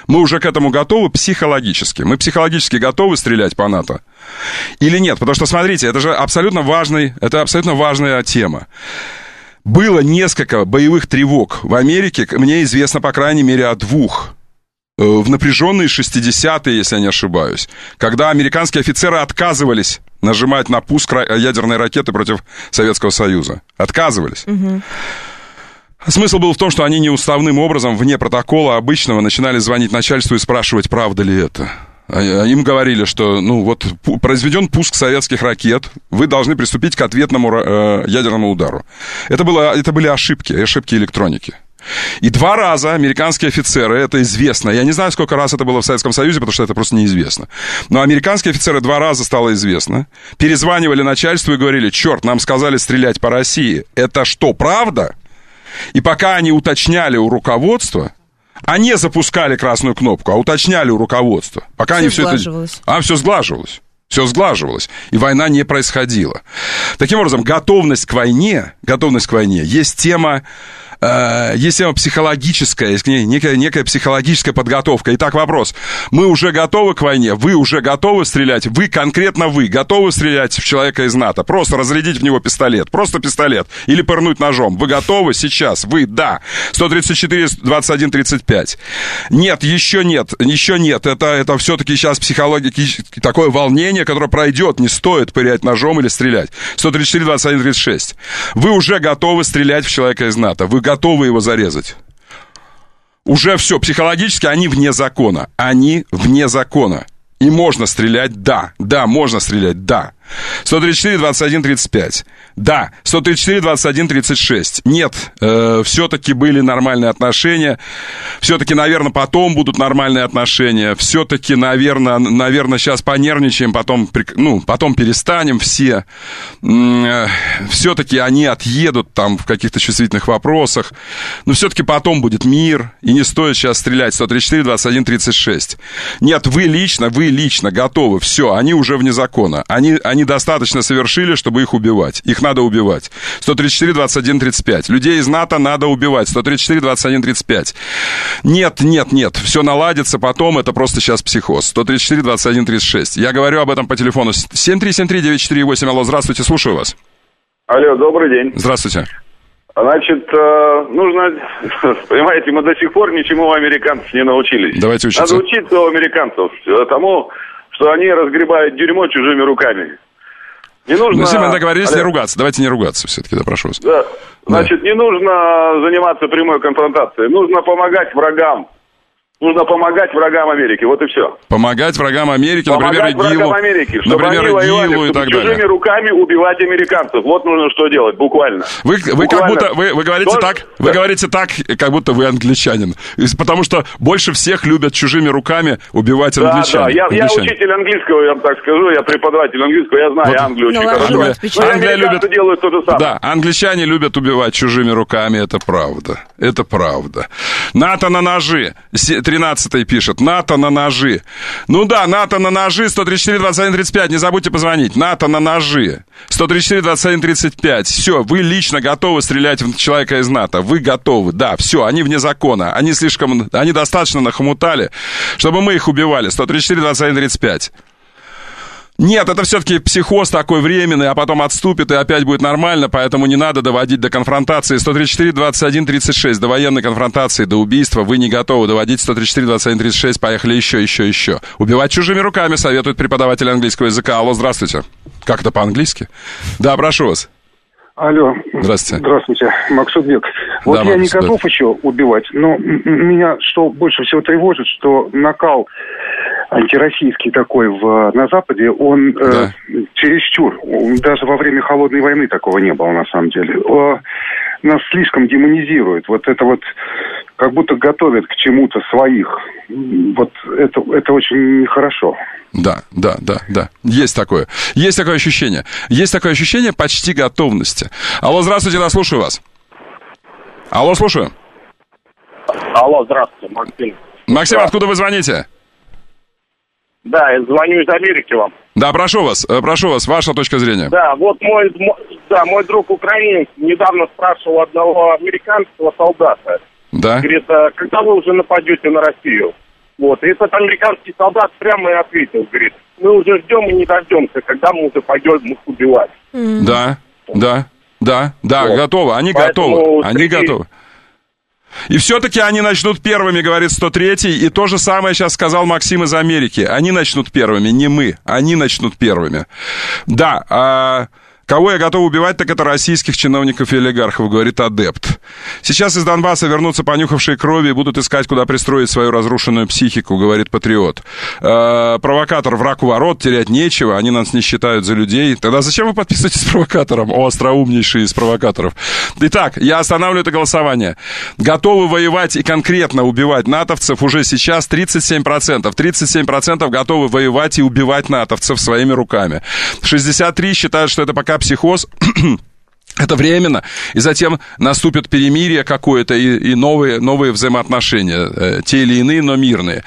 Мы уже к этому готовы психологически. Мы психологически готовы стрелять по НАТО? Или нет? Потому что, смотрите, это же абсолютно важная тема. Было несколько боевых тревог в Америке, мне известно, по крайней мере, о 2. В напряженные 60-е, если я не ошибаюсь, когда американские офицеры отказывались нажимать на пуск ядерной ракеты против Советского Союза. Отказывались. Угу. Смысл был в том, что они неуставным образом, вне протокола обычного, начинали звонить начальству и спрашивать, правда ли это. Им говорили, что, произведен пуск советских ракет, вы должны приступить к ответному ядерному удару. Это были ошибки электроники. И 2 раза американские офицеры, это известно, я не знаю, сколько раз это было в Советском Союзе, потому что это просто неизвестно, но американские офицеры 2 раза стало известно, перезванивали начальству и говорили, черт, нам сказали стрелять по России, это что, правда? И пока они уточняли у руководства, они запускали красную кнопку, а уточняли у руководства. Пока все сглаживалось. Все сглаживалось, и война не происходила. Таким образом, готовность к войне, есть тема психологическая, есть некая психологическая подготовка. Итак, вопрос. Мы уже готовы к войне? Вы уже готовы стрелять? Вы, конкретно вы, готовы стрелять в человека из НАТО? Просто разрядить в него пистолет. Просто пистолет. Или пырнуть ножом. Вы готовы сейчас? Вы, да. 134, 21, 35. Нет, еще нет. Это все-таки сейчас психологическое такое волнение, которое пройдет. Не стоит пырять ножом или стрелять. 134, 21, 36. Вы уже готовы стрелять в человека из НАТО? Вы готовы его зарезать. Уже все, психологически они вне закона. И можно стрелять, да. Можно стрелять, да. 134, 21, 35. Да. 134, 21, 36. Нет. Все-таки были нормальные отношения. Все-таки, наверное, потом будут нормальные отношения. Все-таки, наверное, сейчас понервничаем, потом перестанем все. Все-таки они отъедут там в каких-то чувствительных вопросах. Но все-таки потом будет мир. И не стоит сейчас стрелять. 134, 21, 36. Нет, вы лично готовы. Все, они уже вне закона. Они достаточно совершили, чтобы их убивать. Их надо убивать. 134, 21, 35. Людей из НАТО надо убивать. 134, 21, 35. Нет. Все наладится потом, это просто сейчас психоз. 134, 21, 36. Я говорю об этом по телефону. 7373948. Алло, здравствуйте, слушаю вас.
Алло, добрый день.
Здравствуйте.
Значит, нужно, понимаете, мы до сих пор ничему у американцев не научились.
Давайте учиться.
Надо учиться у американцев тому, что они разгребают дерьмо чужими руками. Не нужно...
Мы сегодня договорились не ругаться. Давайте не ругаться все-таки, да, прошу вас.
Да. Значит, не нужно заниматься прямой конфронтацией. Нужно помогать врагам. Нужно помогать врагам Америки. Вот и все.
Помогать врагам Америки,
например, ИГИЛу. Чтобы они воевали, чтобы чужими руками убивать американцев. Вот нужно что делать, буквально.
Вы как будто, вы говорите так, вы говорите так, как будто вы англичанин. Потому что больше всех любят чужими руками убивать англичан.
Да, я учитель английского, я вам так скажу, я преподаватель английского, я знаю Англию очень хорошо.
Англия любит, делают то же самое. Да, англичане любят убивать чужими руками, это правда. Это правда. НАТО на ножи. 13-й пишет. НАТО на ножи. Ну да, НАТО на ножи. 134, 21, 35. Не забудьте позвонить. НАТО на ножи. 134, 21, 35. Все, вы лично готовы стрелять в человека из НАТО. Вы готовы. Да, все, они вне закона. Они достаточно нахомутали, чтобы мы их убивали. 134, 21, 35. Нет, это все-таки психоз такой временный, а потом отступит и опять будет нормально, поэтому не надо доводить до конфронтации. 134, 21, 36, до военной конфронтации, до убийства вы не готовы доводить. 134, 21, 36, поехали еще. Убивать чужими руками советует преподаватель английского языка. Алло, здравствуйте. Как это по-английски? Да, прошу вас.
Алло.
Здравствуйте.
Здравствуйте, Максудбек. Вот да, я не готов еще убивать, но меня что больше всего тревожит, что накал антироссийский такой на Западе, он чересчур. Даже во время Холодной войны такого не было, на самом деле. Нас слишком демонизируют. Вот это вот как будто готовят к чему-то своих. Вот это очень нехорошо.
Да. Есть такое ощущение. Есть такое ощущение почти готовности. Алло, здравствуйте, да, слушаю вас. Алло, слушаю.
Алло, здравствуйте, Максим.
Максим, откуда вы звоните?
Да, я звоню из Америки вам.
Да, прошу вас, ваша точка зрения.
Да, вот мой друг украинец недавно спрашивал одного американского солдата.
Да.
Говорит, когда вы уже нападете на Россию? Вот. И этот американский солдат прямо и ответил, говорит, мы уже ждем и не дождемся, когда мы уже пойдем их убивать.
Да, готовы, они готовы. И все-таки они начнут первыми, говорит 103-й, и то же самое сейчас сказал Максим из Америки. Они начнут первыми, не мы, они начнут первыми. Да, кого я готов убивать, так это российских чиновников и олигархов, говорит адепт. Сейчас из Донбасса вернутся понюхавшие крови и будут искать, куда пристроить свою разрушенную психику, говорит патриот. Провокатор, враг у ворот, терять нечего, они нас не считают за людей. Тогда зачем вы подписываетесь с провокатором? О, остроумнейший из провокаторов. Итак, я останавливаю это голосование. Готовы воевать и конкретно убивать натовцев уже сейчас 37%. 37% готовы воевать и убивать натовцев своими руками. 63% считают, что это пока психоз, это временно, и затем наступит перемирие какое-то и новые взаимоотношения, те или иные, но мирные.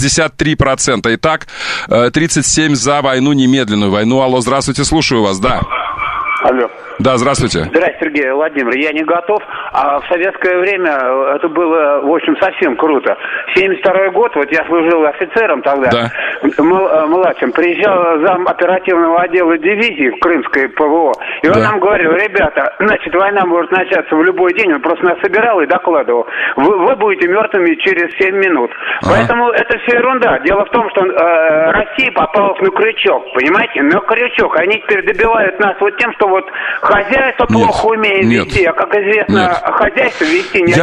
63%. Итак, 37% за войну, немедленную войну. Алло, здравствуйте, слушаю вас, да.
Алло.
Да, здравствуйте.
Здравствуйте, Сергей Владимир. Я не готов. А в советское время это было, в общем, совсем круто. 72-й год, вот я служил офицером тогда, да. Младшим. Приезжал зам оперативного отдела дивизии в Крымской ПВО. И он нам говорил, ребята, значит, война может начаться в любой день. Он просто нас собирал и докладывал. Вы будете мертвыми через 7 минут. Поэтому это все ерунда. Дело в том, что Россия попала на крючок, понимаете? На крючок. Они теперь добивают нас вот тем, что вот хозяйство плохо умеет вести, а, как известно, хозяйство вести не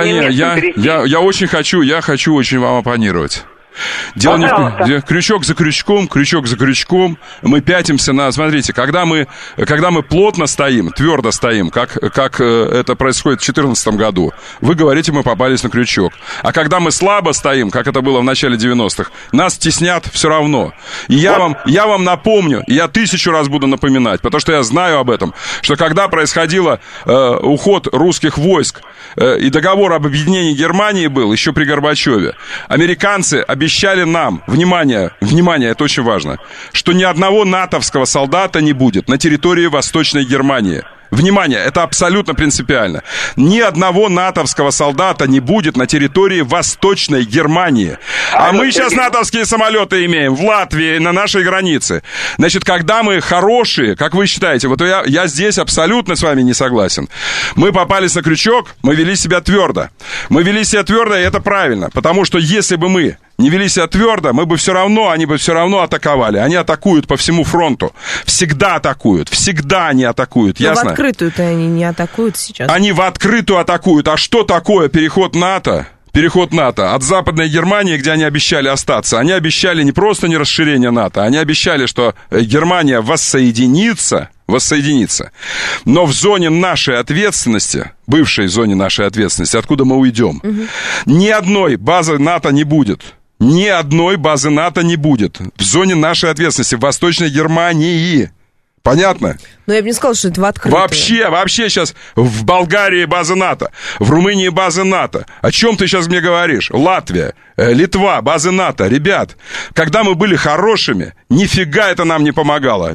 я очень хочу очень вам оппонировать. Дело не крючок за крючком, мы пятимся на... Смотрите, когда мы плотно стоим, твердо стоим, как это происходит в 2014 году, вы говорите, мы попались на крючок. А когда мы слабо стоим, как это было в начале 90-х, нас теснят все равно. И я вам напомню, и я 1000 раз буду напоминать, потому что я знаю об этом, что когда происходил уход русских войск и договор об объединении Германии был еще при Горбачеве, американцы обещали нам, внимание, это очень важно, что ни одного натовского солдата не будет на территории Восточной Германии. Внимание, это абсолютно принципиально. Ни одного натовского солдата не будет на территории Восточной Германии. А мы сейчас натовские самолеты имеем в Латвии, на нашей границе. Значит, когда мы хорошие, как вы считаете, вот я здесь абсолютно с вами не согласен. Мы попались на крючок, мы вели себя твердо. Мы вели себя твердо, и это правильно. Потому что если бы мы не вели себя твердо, они бы все равно атаковали. Они атакуют по всему фронту. Всегда они атакуют, ясно?
Но в открытую-то они не атакуют сейчас.
Они в открытую атакуют. А что такое переход НАТО? Переход НАТО от Западной Германии, где они обещали остаться. Они обещали не просто не расширение НАТО, они обещали, что Германия воссоединится, но в зоне нашей ответственности, бывшей зоне нашей ответственности, откуда мы уйдем, ни одной базы НАТО не будет. Ни одной базы НАТО не будет в зоне нашей ответственности в Восточной Германии. Понятно?
Но я бы не сказал, что это в открытую.
Вообще сейчас в Болгарии база НАТО, в Румынии база НАТО. О чем ты сейчас мне говоришь? Латвия, Литва, базы НАТО. Ребят, когда мы были хорошими, нифига это нам не помогало.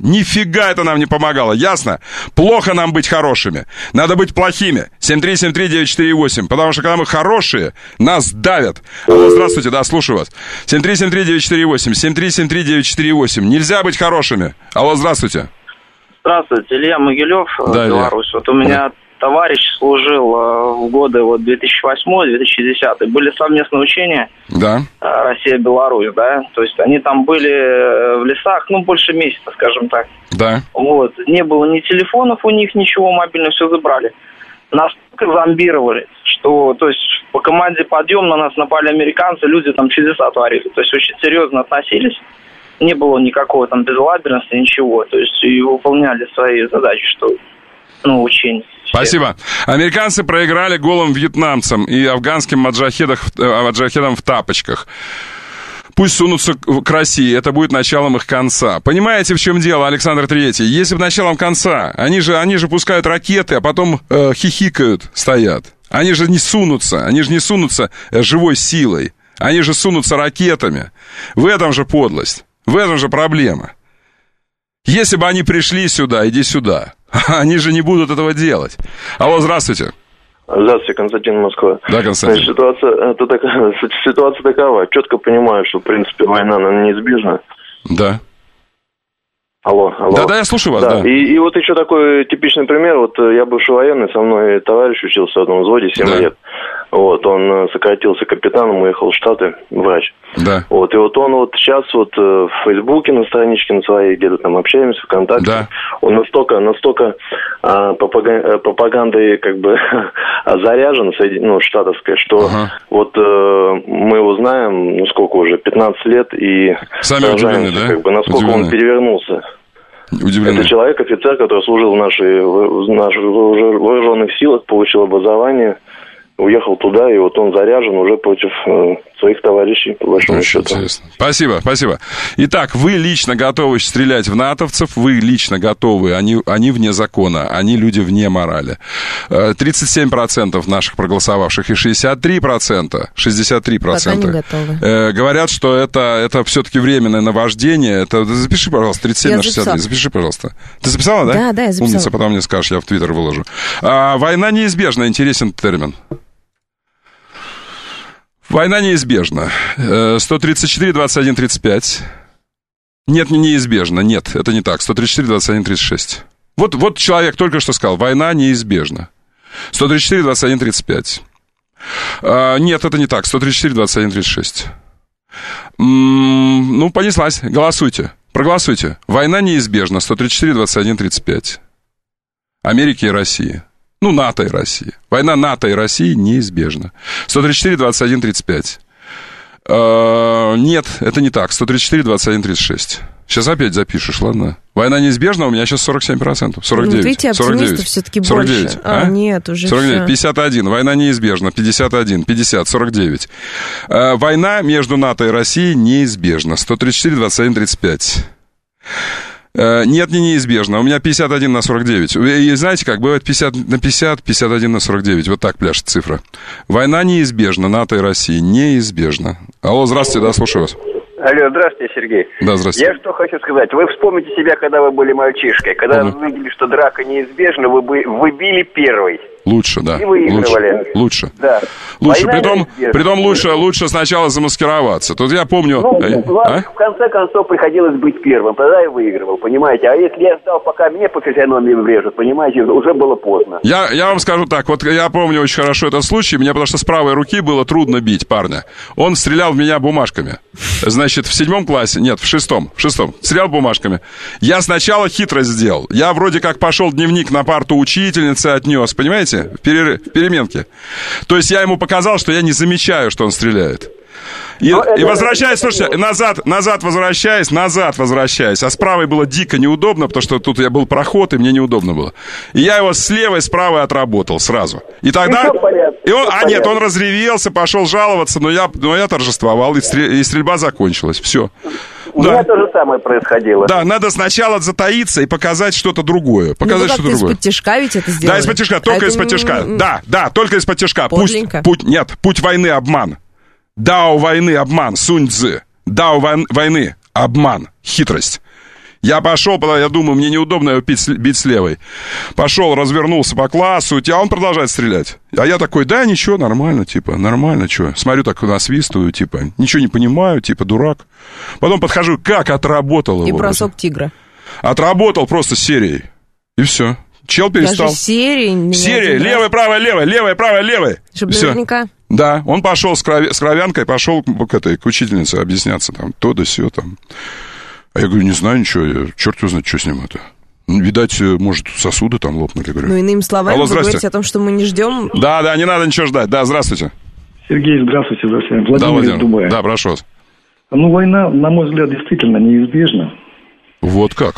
Ясно? Плохо нам быть хорошими. Надо быть плохими. 7373948. Потому что когда мы хорошие, нас давят. Алло, здравствуйте, да, слушаю вас. 7373948. 7373948. Нельзя быть хорошими. Алло, здравствуйте.
Здравствуйте, Илья Могилев, Беларусь. Вот у меня товарищ служил в годы 2008-2010. Были совместные учения.
Да.
Россия-Беларусь, да. То есть они там были в лесах, больше месяца, скажем так.
Да.
Вот. Не было ни телефонов у них, ничего, мобильно все забрали. Нас зомбировали, что, то есть, по команде подъем на нас напали американцы, люди там чудеса творили. То есть очень серьезно относились. Не было никакого там безалаберности, ничего. То есть и выполняли свои задачи, что, учения.
Спасибо. Американцы проиграли голым вьетнамцам и афганским маджахедам в тапочках. Пусть сунутся к России, это будет началом их конца. Понимаете, в чем дело, Александр III? Если бы началом конца, они же пускают ракеты, а потом хихикают, стоят. Они же не сунутся живой силой. Они же сунутся ракетами. В этом же подлость. В этом же проблема. Если бы они пришли сюда, иди сюда. Они же не будут этого делать. Алло, здравствуйте.
Здравствуйте, Константин, Москва.
Да, Константин.
Значит, ситуация такова. Четко понимаю, что, в принципе, война, она неизбежна.
Да.
Алло.
Да, я слушаю вас, да.
И вот еще такой типичный пример. Вот я бывший военный, со мной товарищ учился в одном взводе 7 лет. Вот, он сократился капитаном, уехал в Штаты, врач.
Да.
Вот, и вот он вот сейчас вот в Фейсбуке на страничке на своей, где-то там общаемся, ВКонтакте. Да. Он настолько пропагандой как бы заряжен, штатовской, что вот мы его знаем, сколько уже, 15 лет, и
сами удивлены, да?
Как бы, насколько он перевернулся.
Удивлены.
Это человек, офицер, который служил в наших вооруженных силах, получил образование, уехал туда, и вот он заряжен уже против своих товарищей, по большому счету.
Интересно. Спасибо. Итак, вы лично готовы стрелять в натовцев, вы лично готовы, они вне закона, они люди вне морали. 37% наших проголосовавших и 63% говорят, что это все-таки временное наваждение. Это, запиши, пожалуйста, 37 на 63. Запиши, пожалуйста. Ты записала, да?
Да, я записала.
Умница, потом мне скажешь, я в Твиттер выложу. Война неизбежна, интересен термин. Война неизбежна. 134, 21, 35. Нет, неизбежна. Нет, это не так. 134, 21, 36. Вот человек только что сказал, война неизбежна. 134, 21, 35. Нет, это не так. 134, 21, 36. Понеслась. Голосуйте. Проголосуйте. Война неизбежна. 134, 21, 35. Америки и России. НАТО и России. Война НАТО и России неизбежна. 134, 21, 35. Нет, это не так. 134, 21, 36. Сейчас опять запишешь, ладно? Война неизбежна, у меня сейчас 47%. 49.
Видите, оптимистов все-таки 49. Больше. Нет, уже
49,
все.
51. Война неизбежна. 51, 50, 49. Война между НАТО и Россией неизбежна. 134, 21, 35. Нет, неизбежно. У меня 51 на 49. И знаете, как бывает 50 на 50, 51 на 49. Вот так пляшет цифра. Война неизбежна, НАТО и Россия неизбежна. Алло, здравствуйте, да, слушаю вас.
Алло, здравствуйте, Сергей.
Да, здравствуйте.
Я что хочу сказать. Вы вспомните себя, когда вы были мальчишкой. Когда вы видели, что драка неизбежна, вы били первый.
Лучше, да.
И выигрывали.
Лучше.
Да.
Лучше. Притом лучше сначала замаскироваться. Тут я помню...
в конце концов приходилось быть первым. Тогда я выигрывал, понимаете. А если я ждал, пока мне по физиономии врежут, понимаете, уже было поздно.
Я вам скажу так. Вот я помню очень хорошо этот случай. Мне потому что с правой руки было трудно бить парня. Он стрелял в меня бумажками. Значит, в 7 классе... Нет, в шестом. Стрелял бумажками. Я сначала хитрость сделал. Я вроде как пошел дневник на парту учительницы отнес. Понимаете? В переменке. То есть я ему показал, что я не замечаю, что он стреляет. И возвращаясь, слушайте, назад возвращаясь. А с правой было дико неудобно, потому что тут был проход, и мне неудобно было. И я его с левой, с правой отработал сразу. И тогда... Нет, он разревелся, пошел жаловаться, но я торжествовал, и стрельба закончилась. Все.
У меня то же самое происходило.
Да, надо сначала затаиться и показать что-то другое.
Из-под тишка ведь это сделали.
Да, из-под тишка, только из-под тишка. Да, только из-под тишка. Путь войны обман. Дао войны обман, Сунь Цзы. Дао войны обман, хитрость. Я пошел, я думаю, мне неудобно его бить с левой. Пошел, развернулся по классу, а он продолжает стрелять. А я такой, да, ничего, нормально, что. Смотрю, так насвистываю, ничего не понимаю, дурак. Потом подхожу, как отработал его.
И бросок тигра.
Отработал просто серией. И все. Чел перестал.
Даже серия,
левая, правая, левая.
Чтобы наверняка.
Да, он пошел с кровянкой, пошел к учительнице объясняться, то да сё, А я говорю, не знаю ничего, черт его знает, что с ним это. Видать, может, сосуды лопнули, говорю.
Иными словами, вы говорите о том, что мы не ждем.
Да, не надо ничего ждать. Да, здравствуйте.
Сергей, здравствуйте. Владимир из Дубая.
Да, прошу вас.
Война, на мой взгляд, действительно неизбежна.
Вот как?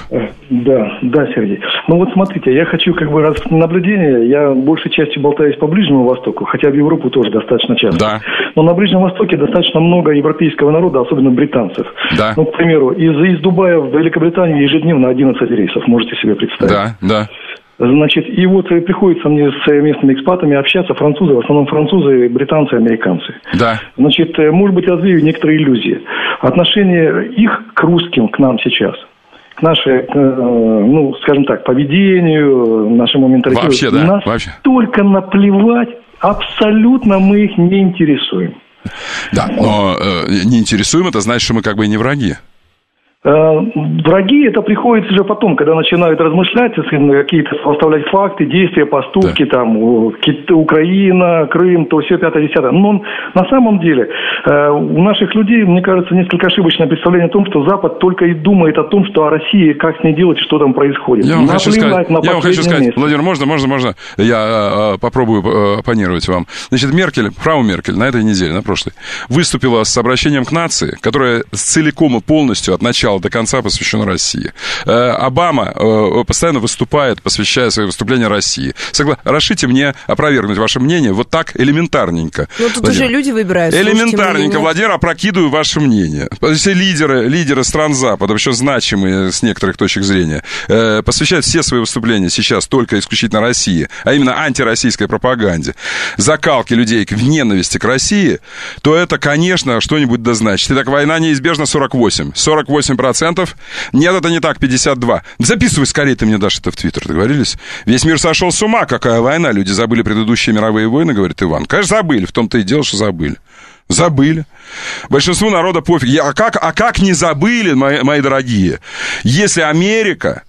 Да, Сергей. Смотрите, я хочу раз наблюдение, я большей частью болтаюсь по Ближнему Востоку, хотя в Европу тоже достаточно часто.
Да.
Но на Ближнем Востоке достаточно много европейского народа, особенно британцев.
Да.
К примеру, из Дубая в Великобританию ежедневно 11 рейсов, можете себе представить.
Да.
Значит, и приходится мне с местными экспатами общаться, французы, в основном французы, британцы, американцы.
Да.
Значит, может быть, развею некоторые иллюзии. Отношение их к русским, к нам сейчас, к нашей, ну, скажем так, поведению, нашему менталитету.
Вообще, да?
Нас
вообще.
Только наплевать, абсолютно мы их не интересуем.
Да, но не интересуем, это значит, что мы как бы и не враги.
Враги, это приходится уже потом, когда начинают размышлять, какие-то составлять факты, действия, поступки, да. Там, Украина, Крым, то все 5-10. Но на самом деле у наших людей, мне кажется, несколько ошибочное представление о том, что Запад только и думает о том, что о России, как с ней делать, что там происходит.
Я вам хочу сказать, Владимир, можно, я попробую оппонировать вам. Значит, фрау Меркель на этой неделе, на прошлой, выступила с обращением к нации, которое целиком и полностью от начала до конца посвящено России. Обама постоянно выступает, посвящая свои выступления России. Разрешите мне опровергнуть ваше мнение вот так элементарненько.
Ну, тут Владимир, уже люди выбирают.
Элементарненько, Владимир, опрокидываю ваше мнение. Все лидеры стран Запада, еще значимые с некоторых точек зрения, посвящают все свои выступления сейчас только исключительно России, а именно антироссийской пропаганде, закалке людей в ненависти к России, то это, конечно, что-нибудь да значит. Итак, война неизбежна 48%. Нет, это не так, 52. Записывай скорее, ты мне дашь это в Твиттер, договорились? Весь мир сошел с ума, какая война? Люди забыли предыдущие мировые войны, говорит Иван. Конечно, забыли, в том-то и дело, что забыли. Забыли. Большинству народа пофиг. А как не забыли, мои дорогие, если Америка,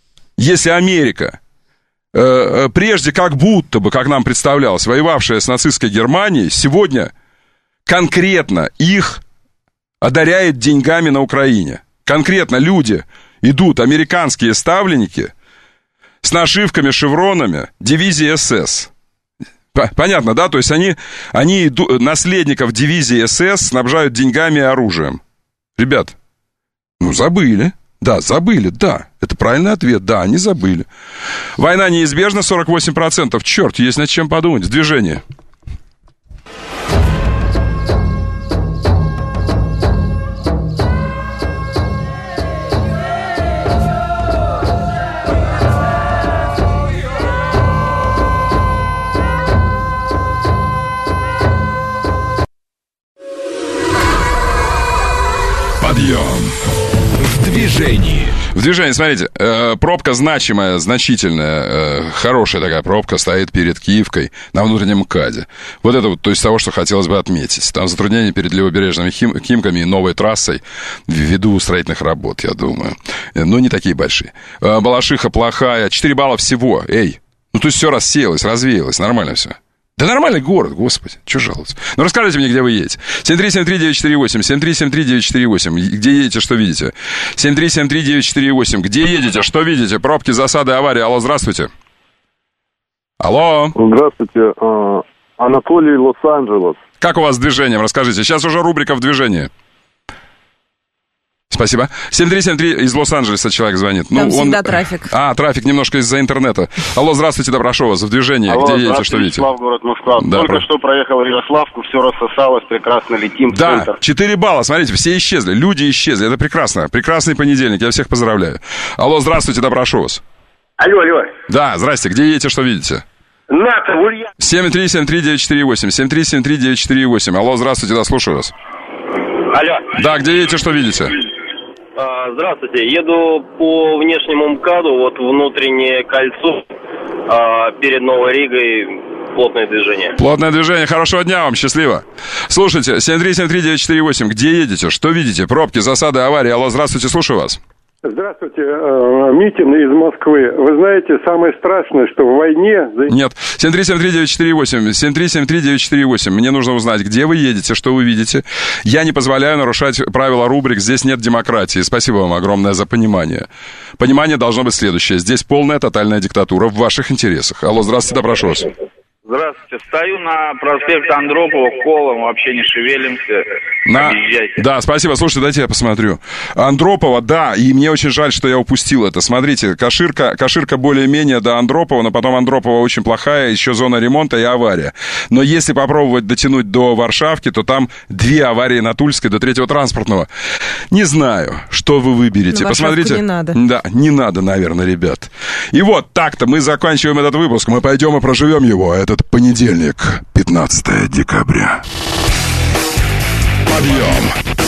прежде как будто бы, как нам представлялось, воевавшая с нацистской Германией, сегодня конкретно их одаряет деньгами на Украине. Конкретно люди идут, американские ставленники, с нашивками, шевронами дивизии СС. Понятно, да? То есть они наследников дивизии СС снабжают деньгами и оружием. Ребят, забыли. Да, забыли, да. Это правильный ответ. Да, они забыли. Война неизбежна, 48%. Черт, есть над чем подумать. В движении. В движении, смотрите, пробка значимая, значительная, хорошая такая пробка стоит перед Киевкой на внутреннем МКАДе. Вот это вот, то есть того, что хотелось бы отметить. Там затруднения перед левобережными Химками и новой трассой ввиду строительных работ, я думаю. Но не такие большие. Балашиха плохая, 4 балла всего, эй. То есть все рассеялось, развеялось, нормально все. Да нормальный город, господи, что жаловаться. Расскажите мне, где вы едете. 7373948, 7373948, где едете, что видите? 7373948, где едете, что видите? Пробки, засады, аварии. Алло, здравствуйте. Алло.
Здравствуйте, Анатолий, Лос-Анджелес.
Как у вас с движением, расскажите. Сейчас уже рубрика «В движении». Спасибо. 7373 из Лос-Анджелеса человек звонит.
Там всегда трафик.
Трафик немножко из-за интернета. Алло, здравствуйте, да, прошу вас, в движении.
Алло,
где едете, что видите?
Ярослав, город Москва. Да, только что проехал Ярославку, все рассосалось, прекрасно летим в центр.
Да, 4 балла, смотрите, все исчезли, люди исчезли, это прекрасно. Прекрасный понедельник, я всех поздравляю. Алло, здравствуйте, да, прошу вас.
Алло.
Да, здрасте, где едете, что видите?
НАТО, в Ульяновске.
7373948, 7373948. Алло, здравствуйте, да, слушаю вас.
Алло.
Да, где едете, что видите?
Здравствуйте, еду по внешнему МКАДу, вот внутреннее кольцо, перед Новой Ригой, плотное движение.
Плотное движение, хорошего дня вам, счастливо. Слушайте, 7373948, где едете, что видите? Пробки, засады, аварии. Алло, здравствуйте, слушаю вас.
Здравствуйте, Митин из Москвы. Вы знаете, самое страшное, что в войне...
Нет, 7373948, 7373948. Мне нужно узнать, где вы едете, что вы видите. Я не позволяю нарушать правила рубрик «Здесь нет демократии». Спасибо вам огромное за понимание. Понимание должно быть следующее. Здесь полная тотальная диктатура в ваших интересах. Алло, здравствуйте, да, прошу вас.
Здравствуйте. Стою на проспект Андропова, колом, вообще не шевелимся. Объезжайте.
Да, спасибо. Слушайте, дайте я посмотрю. Андропова, да, и мне очень жаль, что я упустил это. Смотрите, Каширка более-менее до Андропова, но потом Андропова очень плохая, еще зона ремонта и авария. Но если попробовать дотянуть до Варшавки, то там 2 аварии на Тульской до 3-го транспортного. Не знаю, что вы выберете.
На
Посмотрите.
Не надо.
Да, не надо, наверное, ребят. И вот так-то мы заканчиваем этот выпуск. Мы пойдем и проживем его. Этот понедельник, 15 декабря. Подъем!